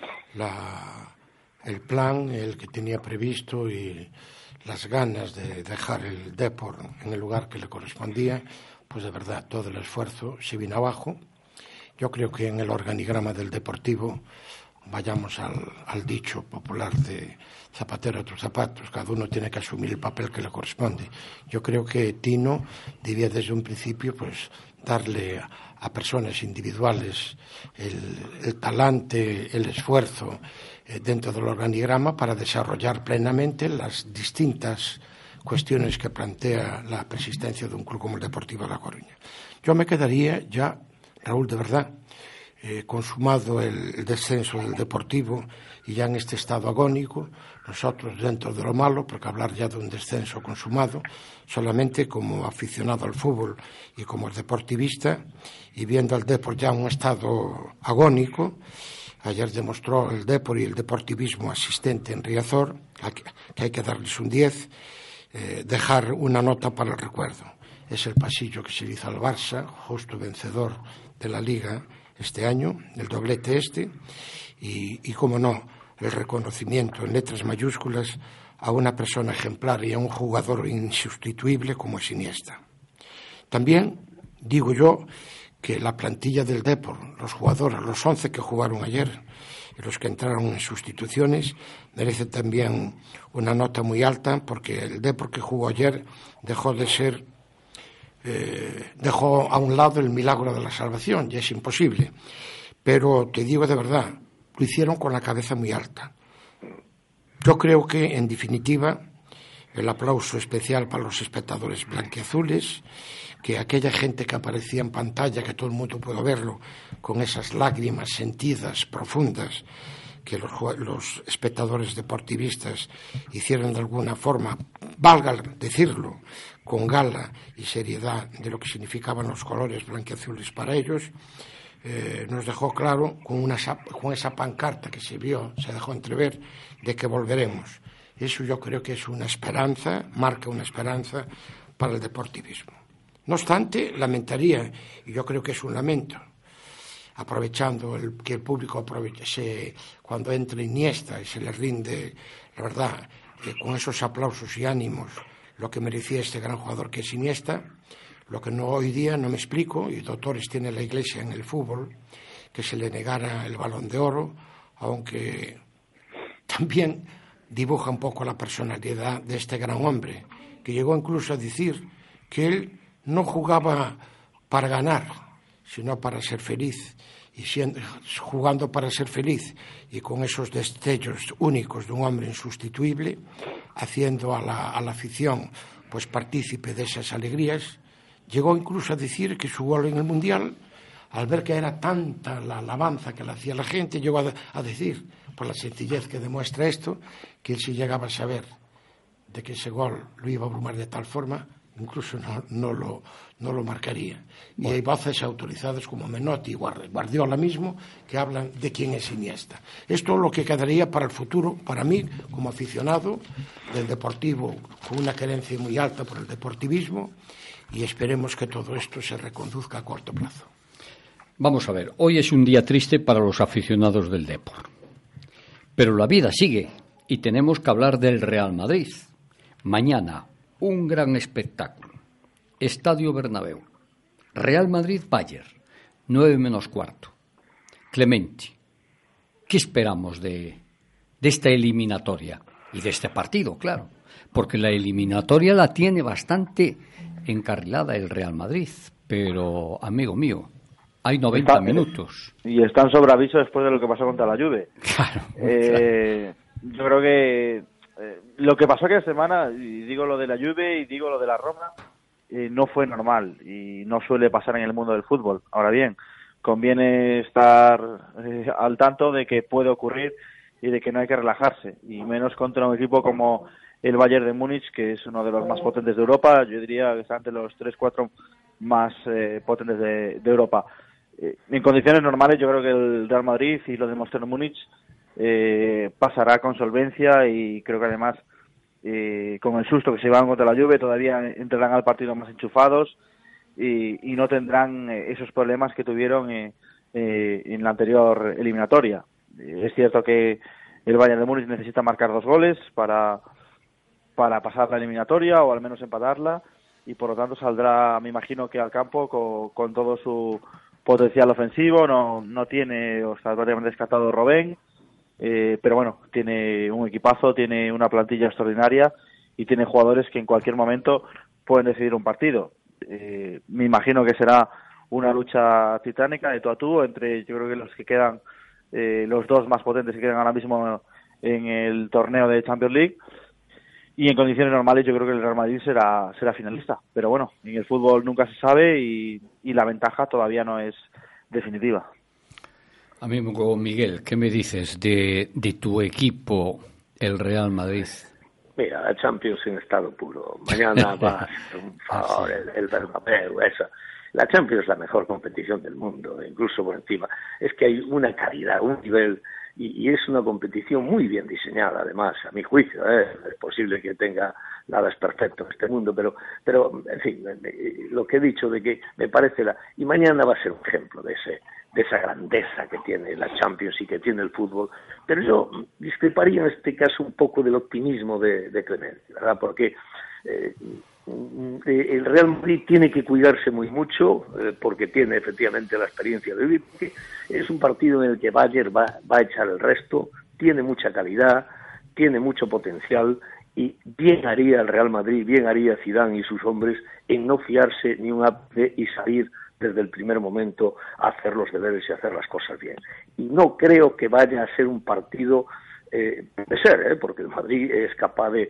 El plan, el que tenía previsto y las ganas de dejar el Depor en el lugar que le correspondía, pues de verdad todo el esfuerzo se vino abajo. Yo creo que en el organigrama del Deportivo, vayamos al dicho popular de zapatero a tus zapatos, cada uno tiene que asumir el papel que le corresponde. Yo creo que Tino debía desde un principio pues darle a personas individuales el talante, el esfuerzo dentro del organigrama para desarrollar plenamente las distintas cuestiones que plantea la persistencia de un club como el Deportivo de La Coruña. Yo me quedaría ya, Raúl, de verdad, consumado el descenso del Deportivo y ya en este estado agónico, nosotros dentro de lo malo, porque hablar ya de un descenso consumado, solamente como aficionado al fútbol y como deportivista, y viendo al Depor ya en un estado agónico. Ayer demostró el Depor y el deportivismo asistente en Riazor, que hay que darles un 10, dejar una nota para el recuerdo. Es el pasillo que se le hizo al Barça, justo vencedor de la Liga este año, el doblete y cómo no, el reconocimiento en letras mayúsculas a una persona ejemplar y a un jugador insustituible como es Iniesta. También digo yo que la plantilla del Depor, los jugadores, los 11 que jugaron ayer y los que entraron en sustituciones, merecen también una nota muy alta, porque el Depor que jugó ayer dejó a un lado el milagro de la salvación, ya es imposible. Pero te digo de verdad, lo hicieron con la cabeza muy alta. Yo creo que, en definitiva, el aplauso especial para los espectadores blanquiazules, que aquella gente que aparecía en pantalla, que todo el mundo puede verlo, con esas lágrimas sentidas, profundas, que los espectadores deportivistas hicieron de alguna forma, valga decirlo, con gala y seriedad de lo que significaban los colores blanquiazules para ellos, nos dejó claro con esa pancarta que se dejó entrever de que volveremos. Eso yo creo que es una esperanza, marca una esperanza para el deportivismo. No obstante, lamentaría, y yo creo que es un lamento, aprovechando que el público cuando entre Iniesta y se le rinde, la verdad, con esos aplausos y ánimos, lo que merecía este gran jugador que es Iniesta, lo que hoy día no me explico, y doctores tiene la Iglesia en el fútbol, que se le negara el Balón de Oro, aunque también dibuja un poco la personalidad de este gran hombre, que llegó incluso a decir que él no jugaba para ganar, sino para ser feliz, y jugando para ser feliz y con esos destellos únicos de un hombre insustituible, haciendo a la afición pues partícipe de esas alegrías. Llegó incluso a decir que su gol en el Mundial, al ver que era tanta la alabanza que le hacía la gente, llegó a decir, por la sencillez que demuestra esto, que él sí llegaba a saber de que ese gol lo iba a abrumar de tal forma, incluso no lo marcaría. Y hay voces autorizadas como Menotti y Guardiola mismo que hablan de quién es Iniesta. Esto es lo que quedaría para el futuro, para mí, como aficionado del Deportivo, con una querencia muy alta por el deportivismo, y esperemos que todo esto se reconduzca a corto plazo. Vamos a ver, hoy es un día triste para los aficionados del Depor, pero la vida sigue y tenemos que hablar del Real Madrid. Mañana, un gran espectáculo. Estadio Bernabéu. Real Madrid-Bayern, 9:15. Clemente, ¿qué esperamos de esta eliminatoria? Y de este partido, claro. Porque la eliminatoria la tiene bastante encarrilada el Real Madrid. Pero, amigo mío, hay 90 minutos. Y están sobre aviso después de lo que pasó contra la Juve. Claro. Yo creo que lo que pasó aquella semana, y digo lo de la Juve y digo lo de la Roma, no fue normal y no suele pasar en el mundo del fútbol. Ahora bien, conviene estar al tanto de que puede ocurrir y de que no hay que relajarse, y menos contra un equipo como el Bayern de Múnich, que es uno de los más potentes de Europa. Yo diría que está entre los 3-4 más potentes de Europa. En condiciones normales yo creo que el Real Madrid, y lo demostró en Múnich, pasará con solvencia, y creo que además con el susto que se llevaron contra la Juve todavía entrarán al partido más enchufados y no tendrán esos problemas que tuvieron en la anterior eliminatoria. Es cierto que el Bayern de Múnich necesita marcar 2 goles para pasar la eliminatoria o al menos empatarla, y por lo tanto saldrá, me imagino, que al campo con todo su potencial ofensivo. No tiene, o está prácticamente descartado Robben, pero bueno, tiene un equipazo, tiene una plantilla extraordinaria y tiene jugadores que en cualquier momento pueden decidir un partido. Me imagino que será una lucha titánica de tú a tú entre, yo creo que los que quedan, los dos más potentes que quedan ahora mismo en el torneo de Champions League. Y en condiciones normales yo creo que el Real Madrid será finalista. Pero bueno, en el fútbol nunca se sabe y la ventaja todavía no es definitiva. Amigo Miguel, ¿qué me dices de tu equipo, el Real Madrid? Mira, la Champions en estado puro. Mañana va a ser un favor, el Bernabéu, eso. La Champions es la mejor competición del mundo, incluso por encima. Es que hay una calidad, un nivel, y es una competición muy bien diseñada, además, a mi juicio. Es posible que tenga nada es perfecto en este mundo, pero en fin, lo que he dicho de que me parece y mañana va a ser un ejemplo de esa grandeza que tiene la Champions y que tiene el fútbol. Pero yo discreparía en este caso un poco del optimismo de Clemente, ¿verdad? Porque el Real Madrid tiene que cuidarse muy mucho porque tiene efectivamente la experiencia de vivir, porque es un partido en el que Bayern va a echar el resto, tiene mucha calidad, tiene mucho potencial, y bien haría el Real Madrid, bien haría Zidane y sus hombres en no fiarse ni un ápice y salir desde el primer momento a hacer los deberes y hacer las cosas bien. Y no creo que vaya a ser un partido puede ser, porque el Madrid es capaz de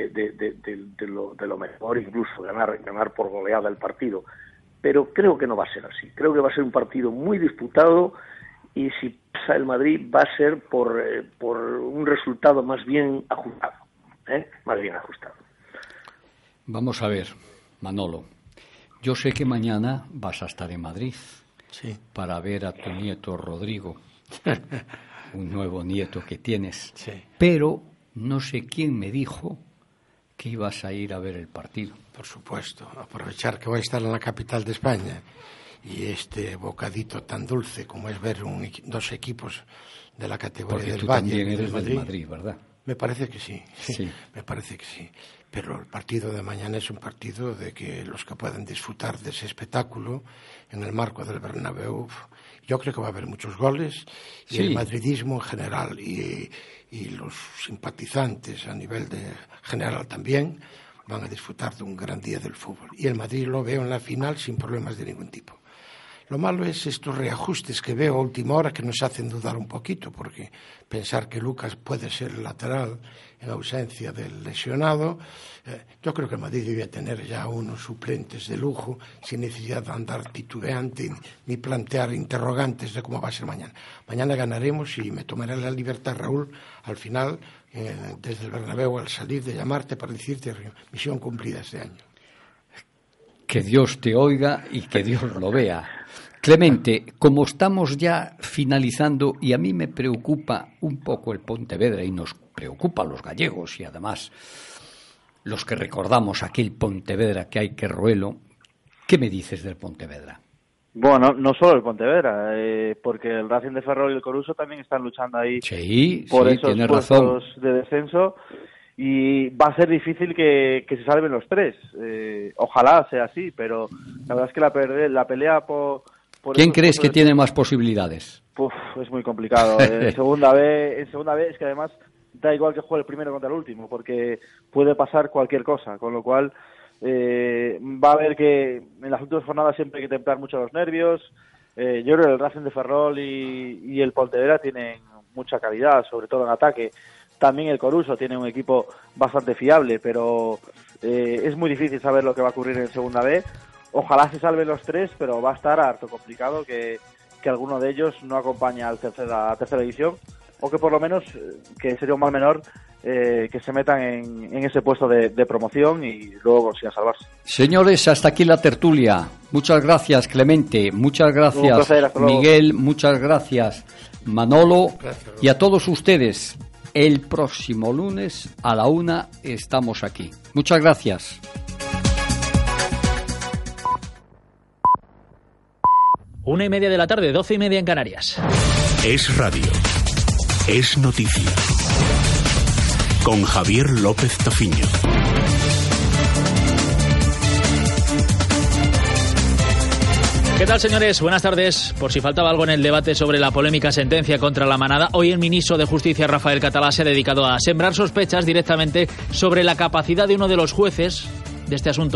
lo mejor, incluso ganar por goleada el partido, pero creo que no va a ser así. Creo que va a ser un partido muy disputado, y si pasa el Madrid va a ser por un resultado más bien ajustado, más bien ajustado. Vamos a ver, Manolo, yo sé que mañana vas a estar en Madrid, sí, para ver a tu nieto Rodrigo. Un nuevo nieto que tienes, sí. Pero no sé quién me dijo que ibas a ir a ver el partido. Por supuesto, aprovechar que voy a estar en la capital de España y este bocadito tan dulce como es ver dos equipos de la categoría porque del tú Valle. También eres Madrid. del Madrid, ¿verdad? Me parece que sí, sí, me parece que sí. Pero el partido de mañana es un partido de que los que puedan disfrutar de ese espectáculo en el marco del Bernabéu, yo creo que va a haber muchos goles, y sí, el madridismo en general y los simpatizantes a nivel general también van a disfrutar de un gran día del fútbol. Y el Madrid lo veo en la final sin problemas de ningún tipo. Lo malo es estos reajustes que veo a última hora que nos hacen dudar un poquito, porque pensar que Lucas puede ser el lateral en ausencia del lesionado, yo creo que el Madrid debía tener ya unos suplentes de lujo sin necesidad de andar titubeante ni plantear interrogantes de cómo va a ser mañana. Mañana ganaremos y me tomaré la libertad, Raúl, al final, desde el Bernabéu, al salir, de llamarte para decirte misión cumplida este año. Que Dios te oiga y que Dios lo vea. Clemente, como estamos ya finalizando, y a mí me preocupa un poco el Pontevedra y nos preocupa a los gallegos y además los que recordamos aquel Pontevedra que hay que roerlo, ¿qué me dices del Pontevedra? Bueno, no solo el Pontevedra, porque el Racing de Ferrol y el Coruso también están luchando ahí por esos puestos de descenso. Y va a ser difícil que se salven los tres. Ojalá sea así, pero la verdad es que la pelea por ¿quién crees que tiene más posibilidades? Es muy complicado. En segunda B es que además da igual que juegue el primero contra el último, porque puede pasar cualquier cosa, con lo cual va a haber que en las últimas jornadas siempre hay que templar mucho los nervios. Yo creo que el Racing de Ferrol y el Pontevedra tienen mucha calidad, sobre todo en ataque. También el Coruso tiene un equipo bastante fiable, pero es muy difícil saber lo que va a ocurrir en segunda B. Ojalá se salven los tres, pero va a estar harto complicado que alguno de ellos no acompañe a la tercera división, o que por lo menos, que sería un mal menor, que se metan en ese puesto de promoción y luego consigan salvarse. Señores, hasta aquí la tertulia. Muchas gracias, Clemente. Muchas gracias, placer, Miguel. Muchas gracias, Manolo. Gracias, y a todos ustedes. El próximo lunes a la 1 estamos aquí. Muchas gracias. Una y media de la tarde, 12:30 en Canarias. Es radio. Es noticia. Con Javier López Tofiño. ¿Qué tal, señores? Buenas tardes. Por si faltaba algo en el debate sobre la polémica sentencia contra la manada, hoy el ministro de Justicia, Rafael Catalá, se ha dedicado a sembrar sospechas directamente sobre la capacidad de uno de los jueces de este asunto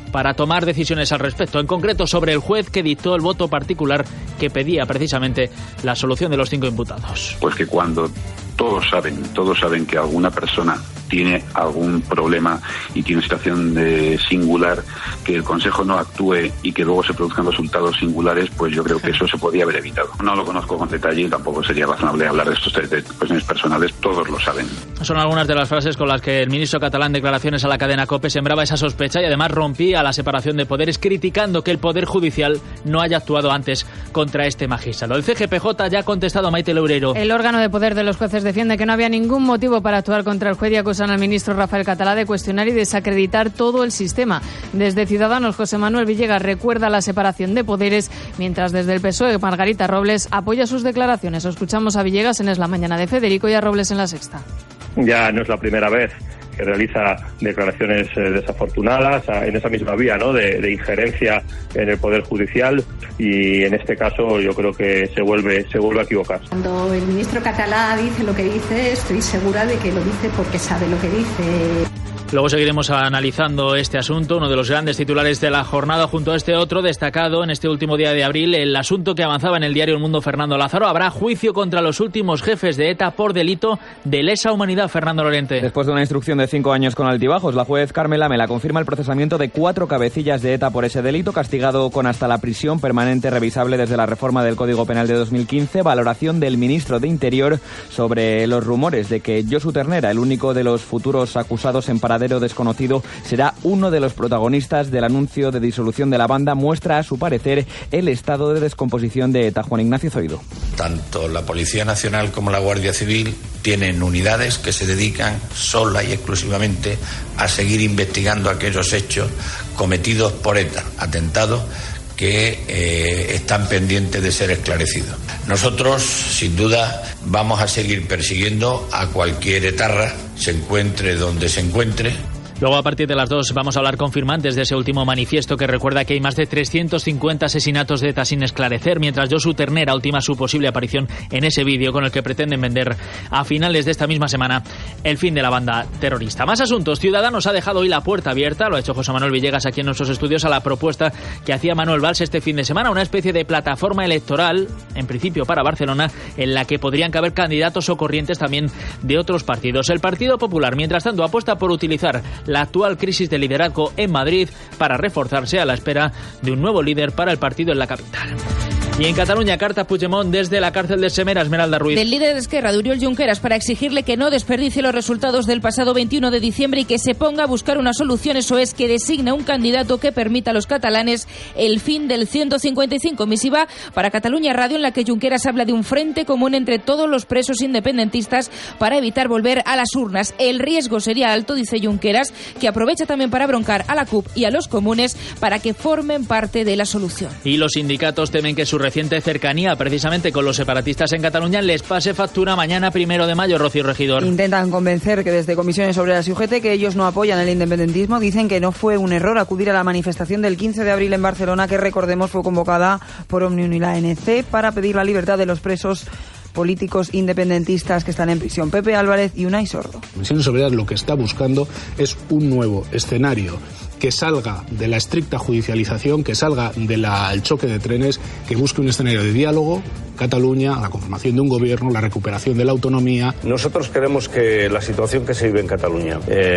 para tomar decisiones al respecto, en concreto sobre el juez que dictó el voto particular que pedía precisamente la absolución de los 5 imputados. Pues que cuando todos saben que alguna persona tiene algún problema y tiene una situación singular, que el Consejo no actúe y que luego se produzcan resultados singulares, pues yo creo que eso se podía haber evitado. No lo conozco con detalle y tampoco sería razonable hablar de estos de cuestiones personales, todos lo saben. Son algunas de las frases con las que el ministro catalán, declaraciones a la cadena COPE, sembraba esa sospecha y además rompía la separación de poderes, criticando que el Poder Judicial no haya actuado antes contra este magistrado. El CGPJ ya ha contestado a Maite Loureiro. El órgano de poder de los jueces defiende que no había ningún motivo para actuar contra el juez y acusan al ministro Rafael Catalá de cuestionar y desacreditar todo el sistema. Desde Ciudadanos, José Manuel Villegas recuerda la separación de poderes, mientras desde el PSOE Margarita Robles apoya sus declaraciones. Escuchamos a Villegas en Es la Mañana de Federico y a Robles en La Sexta. Ya no es la primera vez que realiza declaraciones desafortunadas en esa misma vía, ¿no?, de injerencia en el Poder Judicial, y en este caso yo creo que se vuelve a equivocar. Cuando el ministro Catalá dice lo que dice, estoy segura de que lo dice porque sabe lo que dice. Luego seguiremos analizando este asunto, uno de los grandes titulares de la jornada, junto a este otro destacado en este último día de abril, el asunto que avanzaba en el diario El Mundo, Fernando Lázaro. Habrá juicio contra los últimos jefes de ETA por delito de lesa humanidad, Fernando Lorente. Después de una instrucción de 5 años con altibajos, la juez Carmen Lamela confirma el procesamiento de 4 cabecillas de ETA por ese delito, castigado con hasta la prisión permanente revisable desde la reforma del Código Penal de 2015. Valoración del ministro de Interior sobre los rumores de que Josu Ternera, el único de los futuros acusados en paradero desconocido, será uno de los protagonistas del anuncio de disolución de la banda. Muestra, a su parecer, el estado de descomposición de ETA. Juan Ignacio Zoido. Tanto la Policía Nacional como la Guardia Civil tienen unidades que se dedican sola y exclusivamente a seguir investigando aquellos hechos cometidos por ETA, atentados que están pendientes de ser esclarecidos. Nosotros, sin duda, vamos a seguir persiguiendo a cualquier etarra, se encuentre donde se encuentre. Luego, a partir de las 2, vamos a hablar con firmantes de ese último manifiesto que recuerda que hay más de 350 asesinatos de ETA sin esclarecer, mientras Josu Ternera ultima su posible aparición en ese vídeo con el que pretenden vender a finales de esta misma semana el fin de la banda terrorista. Más asuntos. Ciudadanos ha dejado hoy la puerta abierta, lo ha hecho José Manuel Villegas aquí en nuestros estudios, a la propuesta que hacía Manuel Valls este fin de semana, una especie de plataforma electoral, en principio para Barcelona, en la que podrían caber candidatos o corrientes también de otros partidos. El Partido Popular, mientras tanto, apuesta por utilizar la actual crisis de liderazgo en Madrid para reforzarse a la espera de un nuevo líder para el partido en la capital. Y en Cataluña, carta Puigdemont desde la cárcel de Semera, Esmeralda Ruiz. Del líder de Esquerra, Oriol Junqueras, para exigirle que no desperdicie los resultados del pasado 21 de diciembre y que se ponga a buscar una solución, eso es, que designe un candidato que permita a los catalanes el fin del 155. Misiva para Cataluña Radio, en la que Junqueras habla de un frente común entre todos los presos independentistas para evitar volver a las urnas. El riesgo sería alto, dice Junqueras, que aprovecha también para broncar a la CUP y a los comunes para que formen parte de la solución. Y los sindicatos temen que su reciente cercanía precisamente con los separatistas en Cataluña les pase factura mañana 1 de mayo, Rocío Regidor. Intentan convencer que desde Comisiones Obreras y UGT que ellos no apoyan el independentismo. Dicen que no fue un error acudir a la manifestación del 15 de abril en Barcelona, que recordemos fue convocada por Òmnium y la ANC para pedir la libertad de los presos políticos independentistas que están en prisión. Pepe Álvarez y Unai Sordo. Comisiones Obreras lo que está buscando es un nuevo escenario que salga de la estricta judicialización, que salga del choque de trenes, que busque un escenario de diálogo, Cataluña, la conformación de un gobierno, la recuperación de la autonomía. Nosotros creemos que la situación que se vive en Cataluña,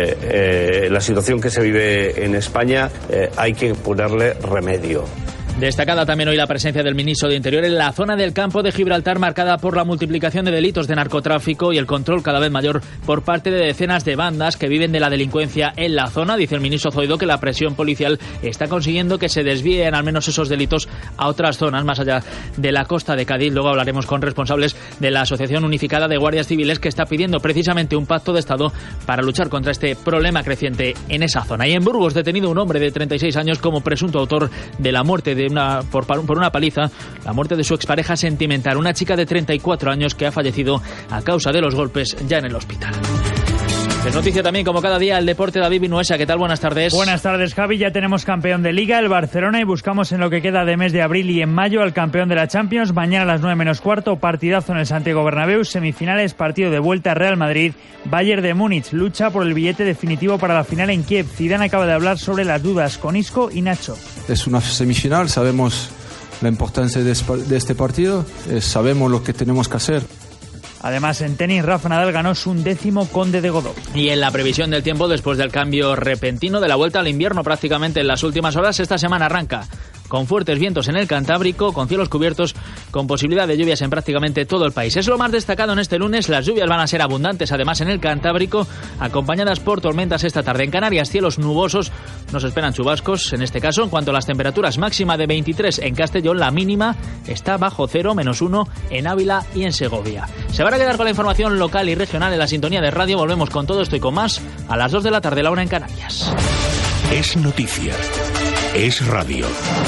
la situación que se vive en España, hay que ponerle remedio. Destacada también hoy la presencia del ministro de Interior en la zona del campo de Gibraltar, marcada por la multiplicación de delitos de narcotráfico y el control cada vez mayor por parte de decenas de bandas que viven de la delincuencia en la zona. Dice el ministro Zoido que la presión policial está consiguiendo que se desvíen al menos esos delitos a otras zonas más allá de la costa de Cádiz. Luego hablaremos con responsables de la Asociación Unificada de Guardias Civiles, que está pidiendo precisamente un pacto de Estado para luchar contra este problema creciente en esa zona. Y en Burgos, detenido un hombre de 36 años como presunto autor de la muerte de por una paliza, la muerte de su expareja sentimental, una chica de 34 años que ha fallecido a causa de los golpes ya en el hospital. Es noticia también, como cada día, el deporte. David Vinuesa, ¿qué tal? Buenas tardes. Buenas tardes, Javi. Ya tenemos campeón de Liga, el Barcelona, y buscamos en lo que queda de mes de abril y en mayo al campeón de la Champions. Mañana a las 9:15, partidazo en el Santiago Bernabéu, semifinales, partido de vuelta, Real Madrid, Bayern de Múnich, lucha por el billete definitivo para la final en Kiev. Zidane acaba de hablar sobre las dudas con Isco y Nacho. Es una semifinal, sabemos la importancia de este partido, sabemos lo que tenemos que hacer. Además, en tenis, Rafa Nadal ganó su 11º Conde de Godó. Y en la previsión del tiempo, después del cambio repentino de la vuelta al invierno prácticamente en las últimas horas, esta semana arranca con fuertes vientos en el Cantábrico, con cielos cubiertos, con posibilidad de lluvias en prácticamente todo el país. Es lo más destacado en este lunes. Las lluvias van a ser abundantes, además, en el Cantábrico, acompañadas por tormentas esta tarde. En Canarias, cielos nubosos, nos esperan chubascos, en este caso. En cuanto a las temperaturas, máxima de 23 en Castellón, la mínima está bajo cero, -1 en Ávila y en Segovia. Se van a quedar con la información local y regional en la sintonía de radio. Volvemos con todo esto y con más a las 2 de la tarde, la 1 en Canarias. Es noticia. Es radio.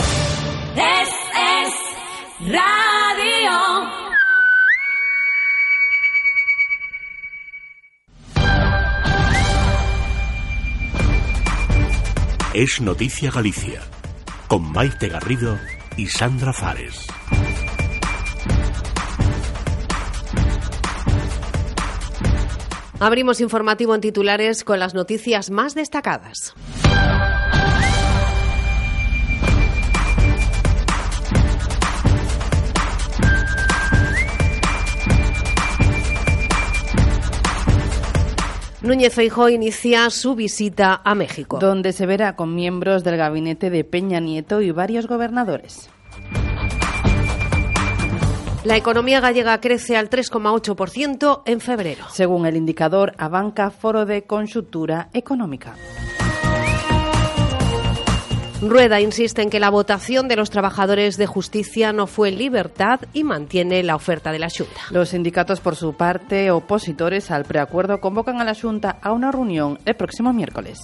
Es radio. Es noticia Galicia. Con Maite Garrido y Sandra Fares. Abrimos informativo en titulares con las noticias más destacadas. Núñez Feijóo inicia su visita a México, donde se verá con miembros del gabinete de Peña Nieto y varios gobernadores. La economía gallega crece al 3,8% en febrero, según el indicador Abanca Foro de Conxuntura Económica. Rueda insiste en que la votación de los trabajadores de justicia no fue en libertad y mantiene la oferta de la Xunta. Los sindicatos, por su parte, opositores al preacuerdo, convocan a la Xunta a una reunión el próximo miércoles.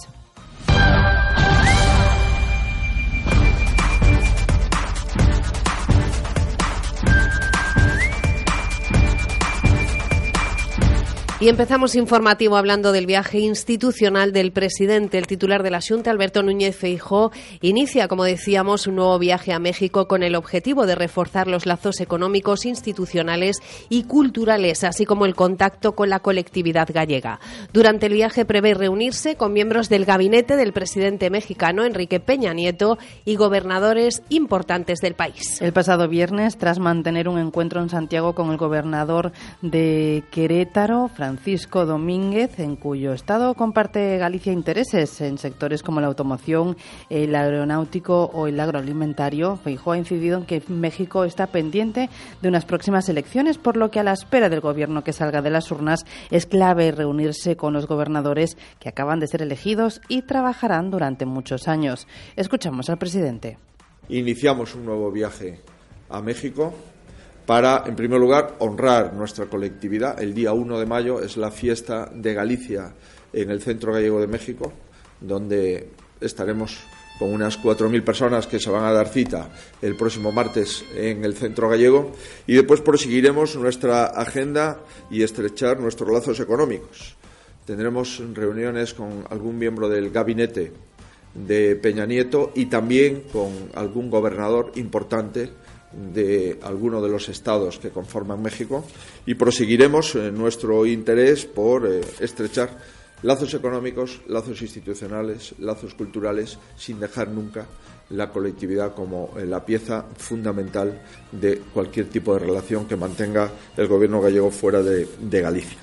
Y empezamos informativo hablando del viaje institucional del presidente. El titular de la Xunta, Alberto Núñez Feijóo, inicia, como decíamos, un nuevo viaje a México con el objetivo de reforzar los lazos económicos, institucionales y culturales, así como el contacto con la colectividad gallega. Durante el viaje prevé reunirse con miembros del gabinete del presidente mexicano, Enrique Peña Nieto, y gobernadores importantes del país. El pasado viernes, tras mantener un encuentro en Santiago con el gobernador de Querétaro, Francisco Domínguez, en cuyo estado comparte Galicia intereses en sectores como la automoción, el aeronáutico o el agroalimentario, Feijóo ha incidido en que México está pendiente de unas próximas elecciones, por lo que a la espera del gobierno que salga de las urnas es clave reunirse con los gobernadores que acaban de ser elegidos y trabajarán durante muchos años. Escuchamos al presidente. Iniciamos un nuevo viaje a México para, en primer lugar, honrar nuestra colectividad. El día 1 de mayo es la fiesta de Galicia en el Centro Gallego de México, donde estaremos con unas 4.000 personas que se van a dar cita el próximo martes en el Centro Gallego, y después proseguiremos nuestra agenda y estrechar nuestros lazos económicos. Tendremos reuniones con algún miembro del gabinete de Peña Nieto y también con algún gobernador importante de alguno de los estados que conforman México, y proseguiremos nuestro interés por estrechar lazos económicos, lazos institucionales, lazos culturales, sin dejar nunca la colectividad como la pieza fundamental de cualquier tipo de relación que mantenga el gobierno gallego fuera de Galicia.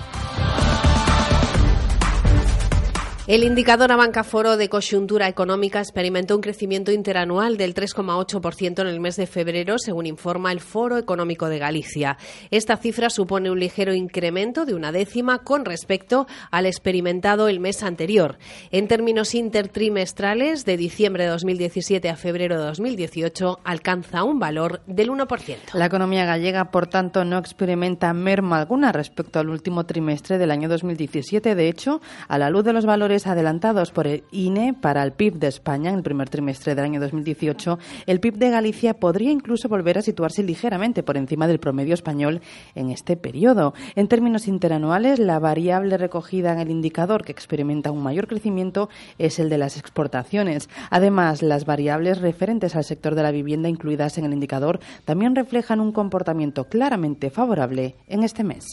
El indicador Abanca Foro de Conxuntura Económica experimentó un crecimiento interanual del 3,8% en el mes de febrero, según informa el Foro Económico de Galicia. Esta cifra supone un ligero incremento de 0,1 con respecto al experimentado el mes anterior. En términos intertrimestrales, de diciembre de 2017 a febrero de 2018, alcanza un valor del 1%. La economía gallega, por tanto, no experimenta merma alguna respecto al último trimestre del año 2017. De hecho, a la luz de los valores indicadores adelantados por el INE para el PIB de España en el primer trimestre del año 2018, el PIB de Galicia podría incluso volver a situarse ligeramente por encima del promedio español en este periodo. En términos interanuales, la variable recogida en el indicador que experimenta un mayor crecimiento es el de las exportaciones. Además, las variables referentes al sector de la vivienda incluidas en el indicador también reflejan un comportamiento claramente favorable en este mes.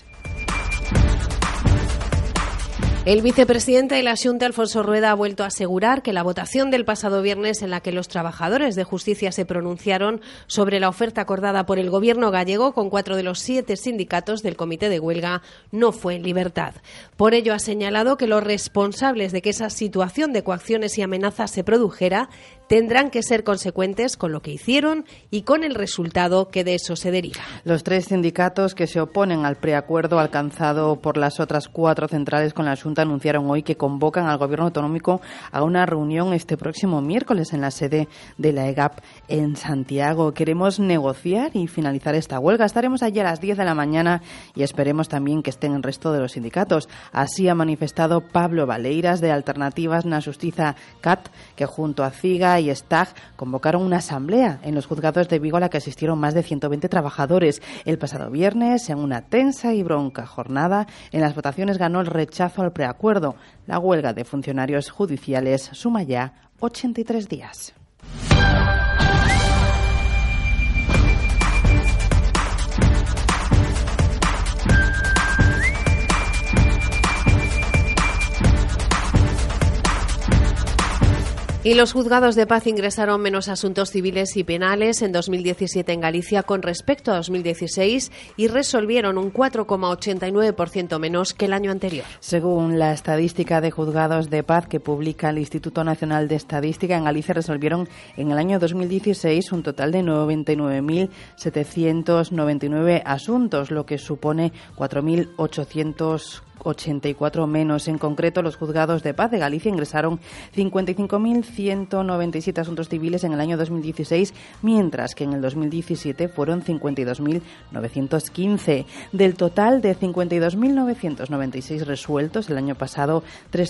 El vicepresidente de la Xunta, Alfonso Rueda, ha vuelto a asegurar que la votación del pasado viernes en la que los trabajadores de justicia se pronunciaron sobre la oferta acordada por el Gobierno gallego con 4 de los 7 sindicatos del comité de huelga no fue en libertad. Por ello ha señalado que los responsables de que esa situación de coacciones y amenazas se produjera tendrán que ser consecuentes con lo que hicieron y con el resultado que de eso se deriva. Los 3 sindicatos que se oponen al preacuerdo alcanzado por las otras 4 centrales con la Xunta anunciaron hoy que convocan al Gobierno autonómico a una reunión este próximo miércoles en la sede de la EGAP en Santiago. Queremos negociar y finalizar esta huelga. Estaremos allí a las 10 de la mañana y esperemos también que estén el resto de los sindicatos. Así ha manifestado Pablo Valeiras de Alternativas na Xustiza CAT, que junto a CIGA y STAG convocaron una asamblea en los juzgados de Vigo a la que asistieron más de 120 trabajadores. El pasado viernes, en una tensa y bronca jornada, en las votaciones ganó el rechazo al preacuerdo. La huelga de funcionarios judiciales suma ya 83 días. Y los juzgados de paz ingresaron menos asuntos civiles y penales en 2017 en Galicia con respecto a 2016 y resolvieron un 4,89% menos que el año anterior. Según la estadística de juzgados de paz que publica el Instituto Nacional de Estadística, en Galicia resolvieron en el año 2016 un total de 99.799 asuntos, lo que supone 4.884 menos. En concreto, los juzgados de paz de Galicia ingresaron 55.197 asuntos civiles en el año 2016, mientras que en el 2017 fueron 52.915. Del total de 52.996 resueltos el año pasado,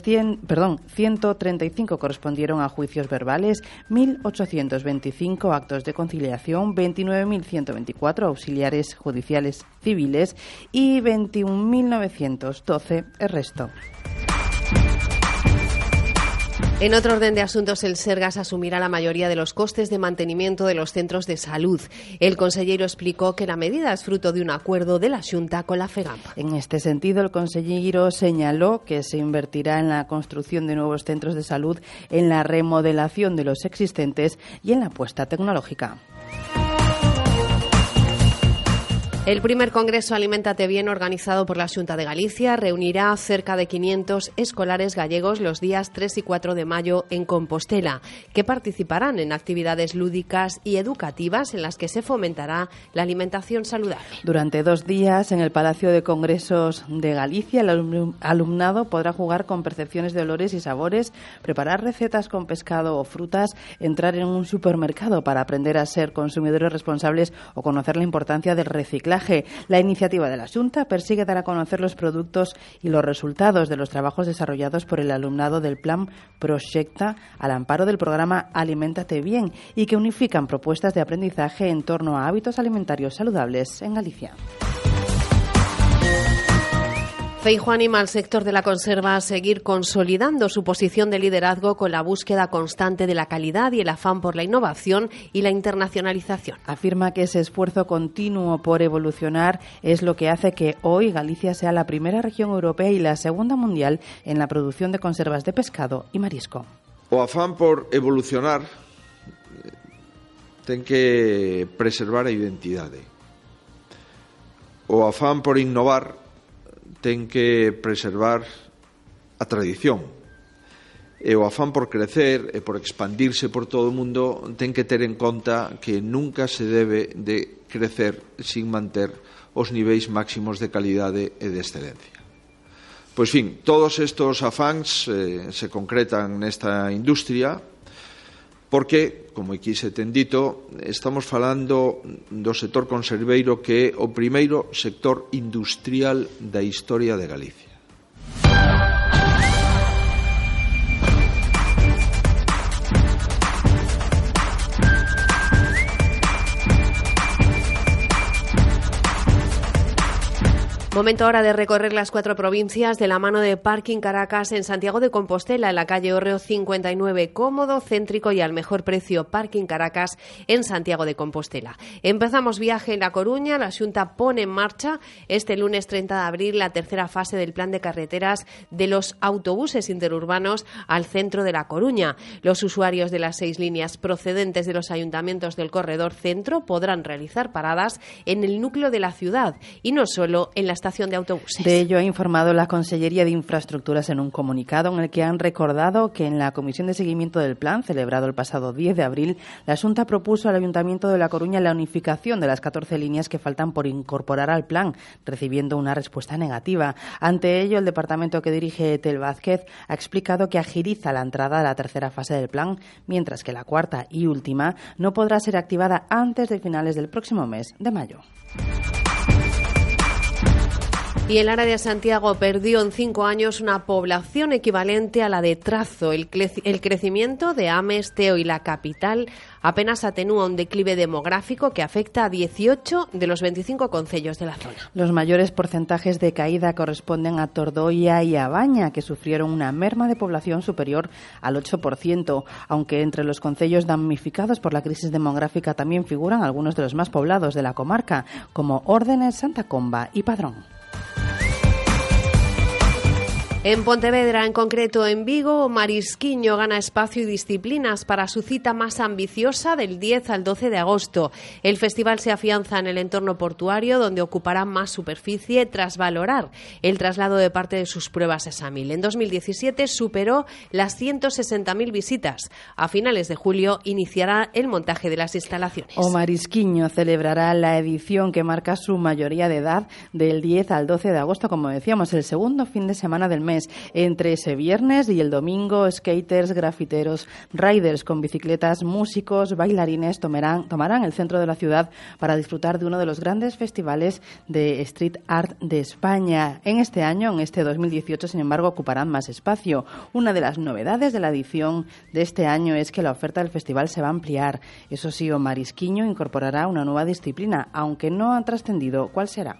135 correspondieron a juicios verbales, 1.825 actos de conciliación, 29.124 auxiliares judiciales civiles y 21.912 el resto. En otro orden de asuntos, el Sergas asumirá la mayoría de los costes de mantenimiento de los centros de salud. El consellero explicó que la medida es fruto de un acuerdo de la Xunta con la FEGAMP. En este sentido, el consellero señaló que se invertirá en la construcción de nuevos centros de salud, en la remodelación de los existentes y en la apuesta tecnológica. El primer Congreso Aliméntate Bien, organizado por la Xunta de Galicia, reunirá cerca de 500 escolares gallegos los días 3 y 4 de mayo en Compostela, que participarán en actividades lúdicas y educativas en las que se fomentará la alimentación saludable. Durante 2 días, en el Palacio de Congresos de Galicia, el alumnado podrá jugar con percepciones de olores y sabores, preparar recetas con pescado o frutas, entrar en un supermercado para aprender a ser consumidores responsables o conocer la importancia del reciclaje. La iniciativa de la Xunta persigue dar a conocer los productos y los resultados de los trabajos desarrollados por el alumnado del Plan Proxecta al amparo del programa Aliméntate Bien y que unifican propuestas de aprendizaje en torno a hábitos alimentarios saludables en Galicia. Feijóo anima al sector de la conserva a seguir consolidando su posición de liderazgo con la búsqueda constante de la calidad y el afán por la innovación y la internacionalización. Afirma que ese esfuerzo continuo por evolucionar es lo que hace que hoy Galicia sea la primera región europea y la segunda mundial en la producción de conservas de pescado y marisco. O afán por evolucionar ten que preservar a identidade. O afán por innovar ten que preservar a tradición. E o afán por crecer e por expandirse por todo o mundo ten que ter en conta que nunca se debe de crecer sin manter os niveis máximos de calidade e de excelencia. Pois, fin, todos estes afáns se concretan nesta industria porque, como aquí se ten dito, estamos falando do sector conserveiro que é o primeiro sector industrial da historia de Galicia. Momento ahora de recorrer las 4 provincias de la mano de Parking Caracas en Santiago de Compostela, en la calle Hórreo 59. Cómodo, céntrico y al mejor precio. Parking Caracas en Santiago de Compostela. Empezamos viaje en La Coruña. La Xunta pone en marcha este lunes 30 de abril la tercera fase del plan de carreteras de los autobuses interurbanos al centro de La Coruña. Los usuarios de las 6 líneas procedentes de los ayuntamientos del corredor centro podrán realizar paradas en el núcleo de la ciudad y no solo en la estación de autobuses. De ello ha informado la Consellería de Infraestructuras en un comunicado en el que han recordado que en la comisión de seguimiento del plan, celebrado el pasado 10 de abril, la Xunta propuso al Ayuntamiento de La Coruña la unificación de las 14 líneas que faltan por incorporar al plan, recibiendo una respuesta negativa. Ante ello, el departamento que dirige Etel Vázquez ha explicado que agiliza la entrada a la tercera fase del plan, mientras que la cuarta y última no podrá ser activada antes de finales del próximo mes de mayo. Y el área de Santiago perdió en 5 años una población equivalente a la de Trazo. El crecimiento de Ames, Teo y la capital apenas atenúa un declive demográfico que afecta a 18 de los 25 concellos de la zona. Los mayores porcentajes de caída corresponden a Tordoia y a Baña, que sufrieron una merma de población superior al 8%, aunque entre los concellos damnificados por la crisis demográfica también figuran algunos de los más poblados de la comarca, como Órdenes, Santa Comba y Padrón. En Pontevedra, en concreto en Vigo, Marisquiño gana espacio y disciplinas para su cita más ambiciosa del 10 al 12 de agosto. El festival se afianza en el entorno portuario, donde ocupará más superficie tras valorar el traslado de parte de sus pruebas ESAMIL. En 2017 superó las 160.000 visitas. A finales de julio iniciará el montaje de las instalaciones. O Marisquiño celebrará la edición que marca su mayoría de edad del 10 al 12 de agosto, como decíamos, el segundo fin de semana del mes. Entre ese viernes y el domingo, skaters, grafiteros, riders con bicicletas, músicos, bailarines tomarán el centro de la ciudad para disfrutar de uno de los grandes festivales de street art de España. En este año, en este 2018, sin embargo, ocuparán más espacio. Una de las novedades de la edición de este año es que la oferta del festival se va a ampliar. Eso sí, O Marisquiño incorporará una nueva disciplina, aunque no ha trascendido cuál será.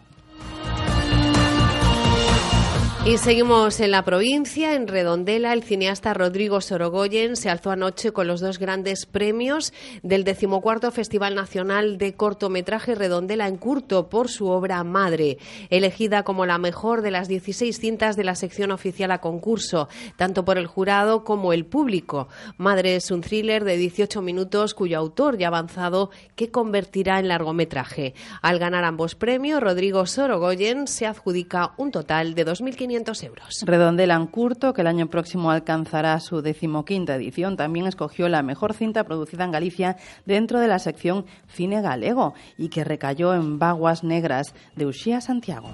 Y seguimos en la provincia, en Redondela. El cineasta Rodrigo Sorogoyen se alzó anoche con los 2 grandes premios del 14º Festival Nacional de Cortometraje Redondela en Curto por su obra Madre, elegida como la mejor de las 16 cintas de la sección oficial a concurso, tanto por el jurado como el público. Madre es un thriller de 18 minutos cuyo autor ya ha avanzado que convertirá en largometraje. Al ganar ambos premios, Rodrigo Sorogoyen se adjudica un total de 2.500 euros. Redondela en Curto, que el año próximo alcanzará su 15ª edición, también escogió la mejor cinta producida en Galicia dentro de la sección Cine Galego y que recayó en Vaguas Negras de Uxía Santiago.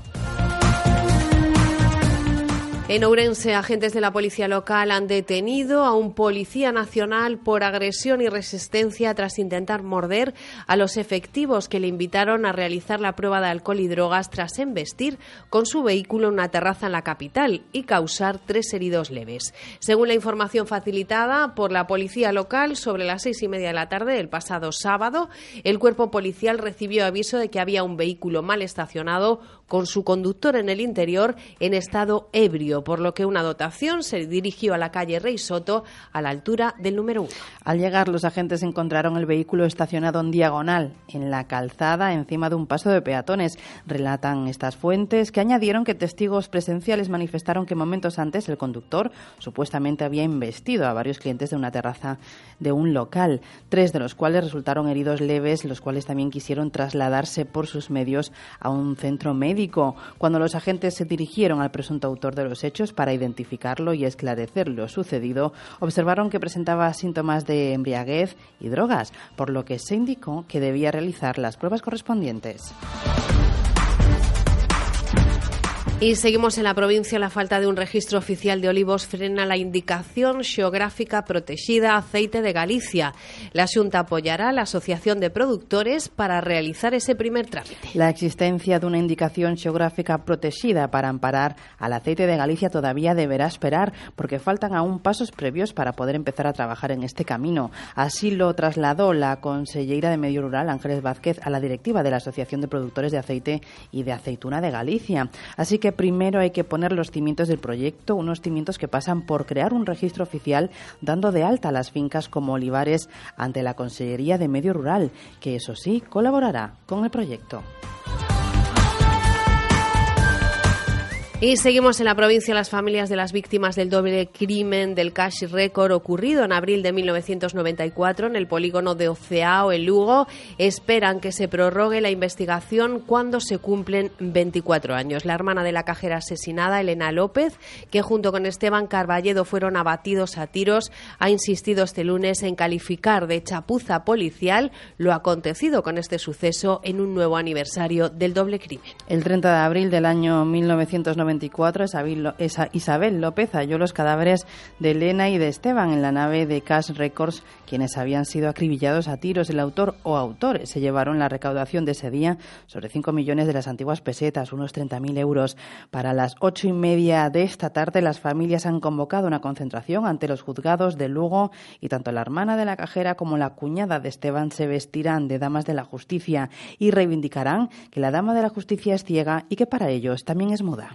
En Ourense, agentes de la policía local han detenido a un policía nacional por agresión y resistencia tras intentar morder a los efectivos que le invitaron a realizar la prueba de alcohol y drogas tras embestir con su vehículo en una terraza en la capital y causar 3 heridos leves. Según la información facilitada por la policía local, sobre las 6:30 de la tarde del pasado sábado, el cuerpo policial recibió aviso de que había un vehículo mal estacionado con su conductor en el interior en estado ebrio, por lo que una dotación se dirigió a la calle Rey Soto a la altura del número 1. Al llegar, los agentes encontraron el vehículo estacionado en diagonal, en la calzada, encima de un paso de peatones. Relatan estas fuentes que añadieron que testigos presenciales manifestaron que momentos antes el conductor supuestamente había embestido a varios clientes de una terraza de un local, 3 de los cuales resultaron heridos leves, los cuales también quisieron trasladarse por sus medios a un centro médico. Cuando los agentes se dirigieron al presunto autor de los hechos para identificarlo y esclarecer lo sucedido, observaron que presentaba síntomas de embriaguez y drogas, por lo que se indicó que debía realizar las pruebas correspondientes. Y seguimos en la provincia. La falta de un registro oficial de olivos frena la indicación xeográfica protegida aceite de Galicia. La Xunta apoyará a la Asociación de Productores para realizar ese primer trámite. La existencia de una indicación xeográfica protegida para amparar al aceite de Galicia todavía deberá esperar, porque faltan aún pasos previos para poder empezar a trabajar en este camino. Así lo trasladó la conselleira de Medio Rural, Ángeles Vázquez, a la directiva de la Asociación de Productores de Aceite y de Aceituna de Galicia. Así que primero hay que poner los cimientos del proyecto, unos cimientos que pasan por crear un registro oficial dando de alta a las fincas como olivares ante la Consellería de Medio Rural, que eso sí, colaborará con el proyecto. Y seguimos en la provincia. Las familias de las víctimas del doble crimen del Cash Record ocurrido en abril de 1994 en el polígono de Oceao, en Lugo, esperan que se prorrogue la investigación cuando se cumplen 24 años. La hermana de la cajera asesinada, Elena López, que junto con Esteban Carballedo fueron abatidos a tiros, ha insistido este lunes en calificar de chapuza policial lo acontecido con este suceso en un nuevo aniversario del doble crimen. El 30 de abril del año 1994, Isabel López halló los cadáveres de Elena y de Esteban en la nave de Cash Records, quienes habían sido acribillados a tiros. El autor o autores se llevaron la recaudación de ese día, sobre 5 millones de las antiguas pesetas, unos 30.000 euros. Para las 8:30 de esta tarde, las familias han convocado una concentración ante los juzgados de Lugo y tanto la hermana de la cajera como la cuñada de Esteban se vestirán de damas de la justicia y reivindicarán que la dama de la justicia es ciega y que para ellos también es muda.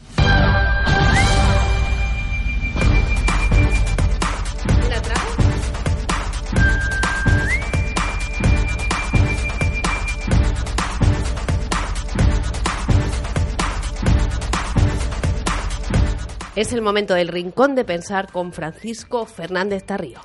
Es el momento del Rincón de Pensar con Francisco Fernández Tarrío.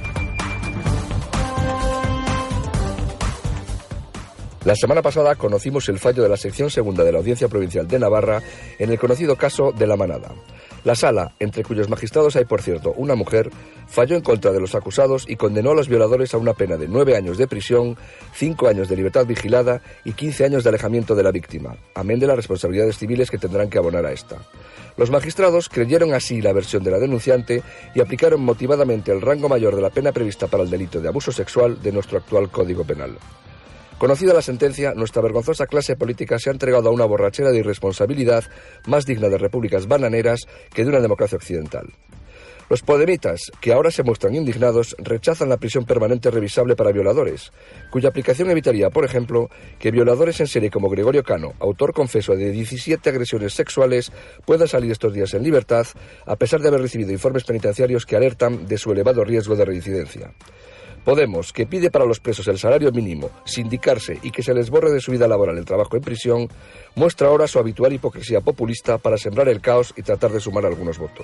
La semana pasada conocimos el fallo de la sección segunda de la Audiencia Provincial de Navarra en el conocido caso de La Manada. La sala, entre cuyos magistrados hay, por cierto, una mujer, falló en contra de los acusados y condenó a los violadores a una pena de 9 años de prisión, 5 años de libertad vigilada y 15 años de alejamiento de la víctima, amén de las responsabilidades civiles que tendrán que abonar a esta. Los magistrados creyeron así la versión de la denunciante y aplicaron motivadamente el rango mayor de la pena prevista para el delito de abuso sexual de nuestro actual Código Penal. Conocida la sentencia, nuestra vergonzosa clase política se ha entregado a una borrachera de irresponsabilidad más digna de repúblicas bananeras que de una democracia occidental. Los podemitas, que ahora se muestran indignados, rechazan la prisión permanente revisable para violadores, cuya aplicación evitaría, por ejemplo, que violadores en serie como Gregorio Cano, autor confeso de 17 agresiones sexuales, puedan salir estos días en libertad, a pesar de haber recibido informes penitenciarios que alertan de su elevado riesgo de reincidencia. Podemos, que pide para los presos el salario mínimo, sindicarse y que se les borre de su vida laboral el trabajo en prisión, muestra ahora su habitual hipocresía populista para sembrar el caos y tratar de sumar algunos votos.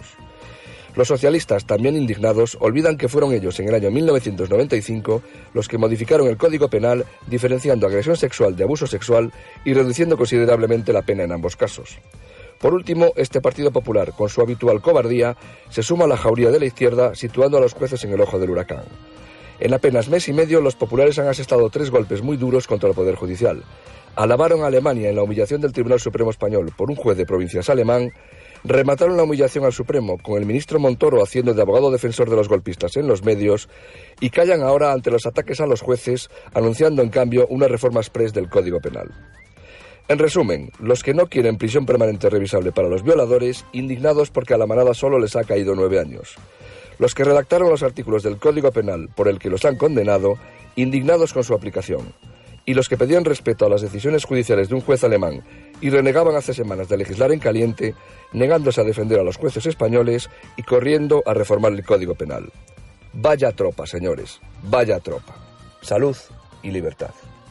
Los socialistas, también indignados, olvidan que fueron ellos en el año 1995 los que modificaron el Código Penal diferenciando agresión sexual de abuso sexual y reduciendo considerablemente la pena en ambos casos. Por último, este Partido Popular, con su habitual cobardía, se suma a la jauría de la izquierda, situando a los jueces en el ojo del huracán. En apenas mes y medio, los populares han asestado 3 golpes muy duros contra el Poder Judicial. Alabaron a Alemania en la humillación del Tribunal Supremo Español por un juez de provincias alemán, remataron la humillación al Supremo con el ministro Montoro haciendo de abogado defensor de los golpistas en los medios y callan ahora ante los ataques a los jueces, anunciando en cambio una reforma exprés del Código Penal. En resumen, los que no quieren prisión permanente revisable para los violadores, indignados porque a La Manada solo les ha caído 9 años. Los que redactaron los artículos del Código Penal por el que los han condenado, indignados con su aplicación. Y los que pedían respeto a las decisiones judiciales de un juez alemán y renegaban hace semanas de legislar en caliente, negándose a defender a los jueces españoles y corriendo a reformar el Código Penal. Vaya tropa, señores, vaya tropa. Salud y libertad.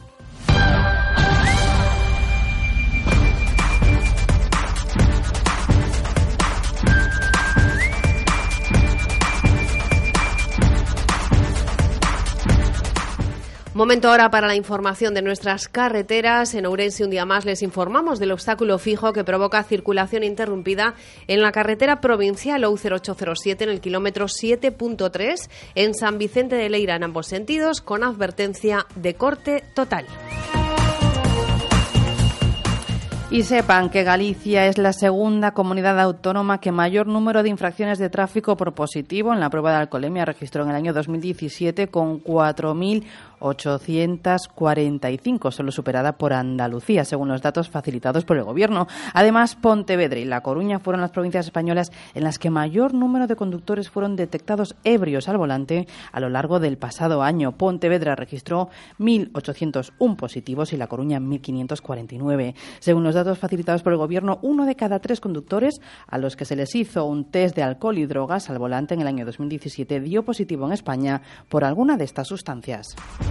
Momento ahora para la información de nuestras carreteras. En Ourense un día más les informamos del obstáculo fijo que provoca circulación interrumpida en la carretera provincial OU0807 en el kilómetro 7.3 en San Vicente de Leira en ambos sentidos con advertencia de corte total. Y sepan que Galicia es la segunda comunidad autónoma que mayor número de infracciones de tráfico por positivo en la prueba de alcoholemia registró en el año 2017 con 4.845, solo superada por Andalucía, según los datos facilitados por el Gobierno. Además, Pontevedra y La Coruña fueron las provincias españolas en las que mayor número de conductores fueron detectados ebrios al volante a lo largo del pasado año. Pontevedra registró 1.801 positivos y La Coruña 1.549. Según los datos facilitados por el Gobierno, 1 de cada 3 conductores a los que se les hizo un test de alcohol y drogas al volante en el año 2017 dio positivo en España por alguna de estas sustancias.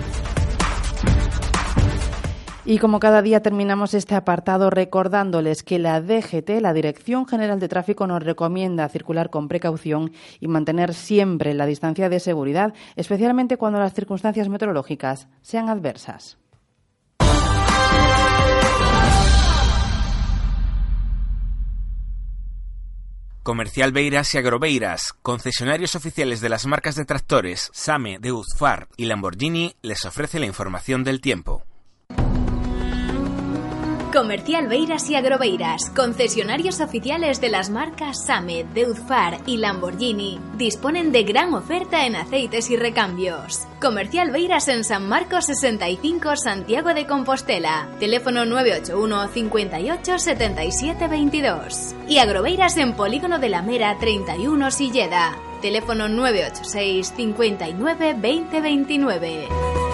Y como cada día terminamos este apartado recordándoles que la DGT, la Dirección General de Tráfico, nos recomienda circular con precaución y mantener siempre la distancia de seguridad, especialmente cuando las circunstancias meteorológicas sean adversas. Comercial Beiras y Agrobeiras, concesionarios oficiales de las marcas de tractores SAME, Deuzfar y Lamborghini, les ofrece la información del tiempo. Comercial Beiras y Agrobeiras, concesionarios oficiales de las marcas SAME, Deuzfar y Lamborghini, disponen de gran oferta en aceites y recambios. Comercial Beiras en San Marcos 65, Santiago de Compostela, teléfono 981 58 77 22. Y Agrobeiras en Polígono de la Mera 31, Silleda, teléfono 986 59 20 29.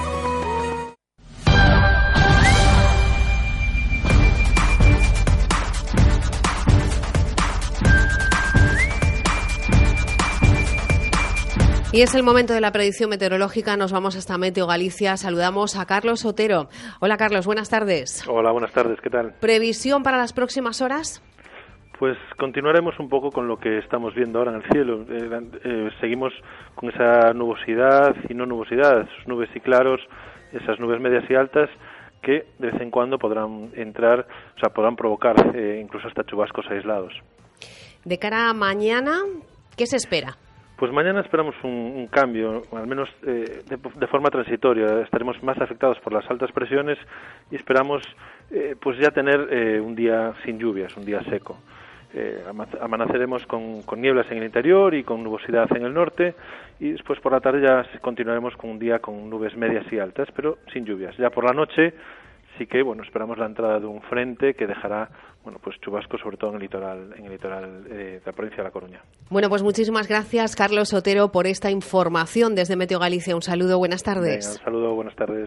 Y es el momento de la predicción meteorológica. Nos vamos hasta Meteo Galicia. Saludamos a Carlos Otero. Hola, Carlos, buenas tardes. Hola, buenas tardes, ¿qué tal? ¿Previsión para las próximas horas? Pues continuaremos un poco con lo que estamos viendo ahora en el cielo. Seguimos con esa nubosidad y no nubosidad, esas nubes y claros, esas nubes medias y altas que de vez en cuando podrán entrar, o sea, podrán provocar incluso hasta chubascos aislados. De cara a mañana, ¿qué se espera? Pues mañana esperamos un cambio, al menos de forma transitoria. Estaremos más afectados por las altas presiones y esperamos pues ya tener un día sin lluvias, un día seco. Amaneceremos con nieblas en el interior y con nubosidad en el norte, y después por la tarde ya continuaremos con un día con nubes medias y altas, pero sin lluvias. Ya por la noche sí que esperamos la entrada de un frente que dejará pues chubascos sobre todo en el litoral de la provincia de La Coruña. Bueno, pues muchísimas gracias, Carlos Otero, por esta información desde Meteo Galicia. Un saludo, buenas tardes. Venga, un saludo, buenas tardes.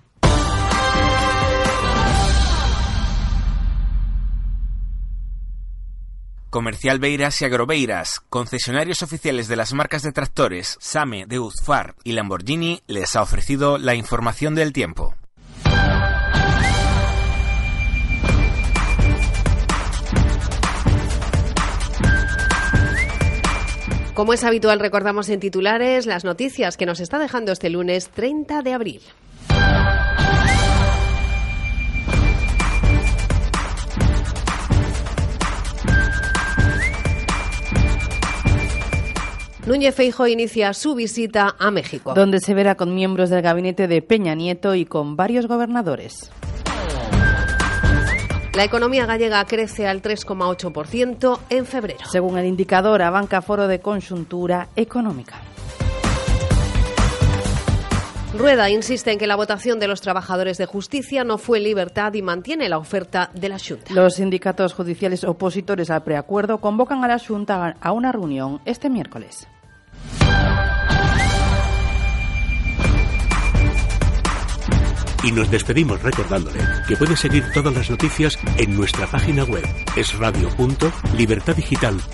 Comercial Beiras y Agrobeiras, concesionarios oficiales de las marcas de tractores SAME, Deuzfar y Lamborghini, les ha ofrecido la información del tiempo. Como es habitual, recordamos en titulares las noticias que nos está dejando este lunes 30 de abril. Núñez Feijóo inicia su visita a México, donde se verá con miembros del gabinete de Peña Nieto y con varios gobernadores. La economía gallega crece al 3,8% en febrero, según el indicador Abanca Foro de Conxuntura Económica. Rueda insiste en que la votación de los trabajadores de justicia no fue libertad y mantiene la oferta de la Xunta. Los sindicatos judiciales opositores al preacuerdo convocan a la Xunta a una reunión este miércoles. Y nos despedimos recordándole que puede seguir todas las noticias en nuestra página web esradio.libertadigital.es.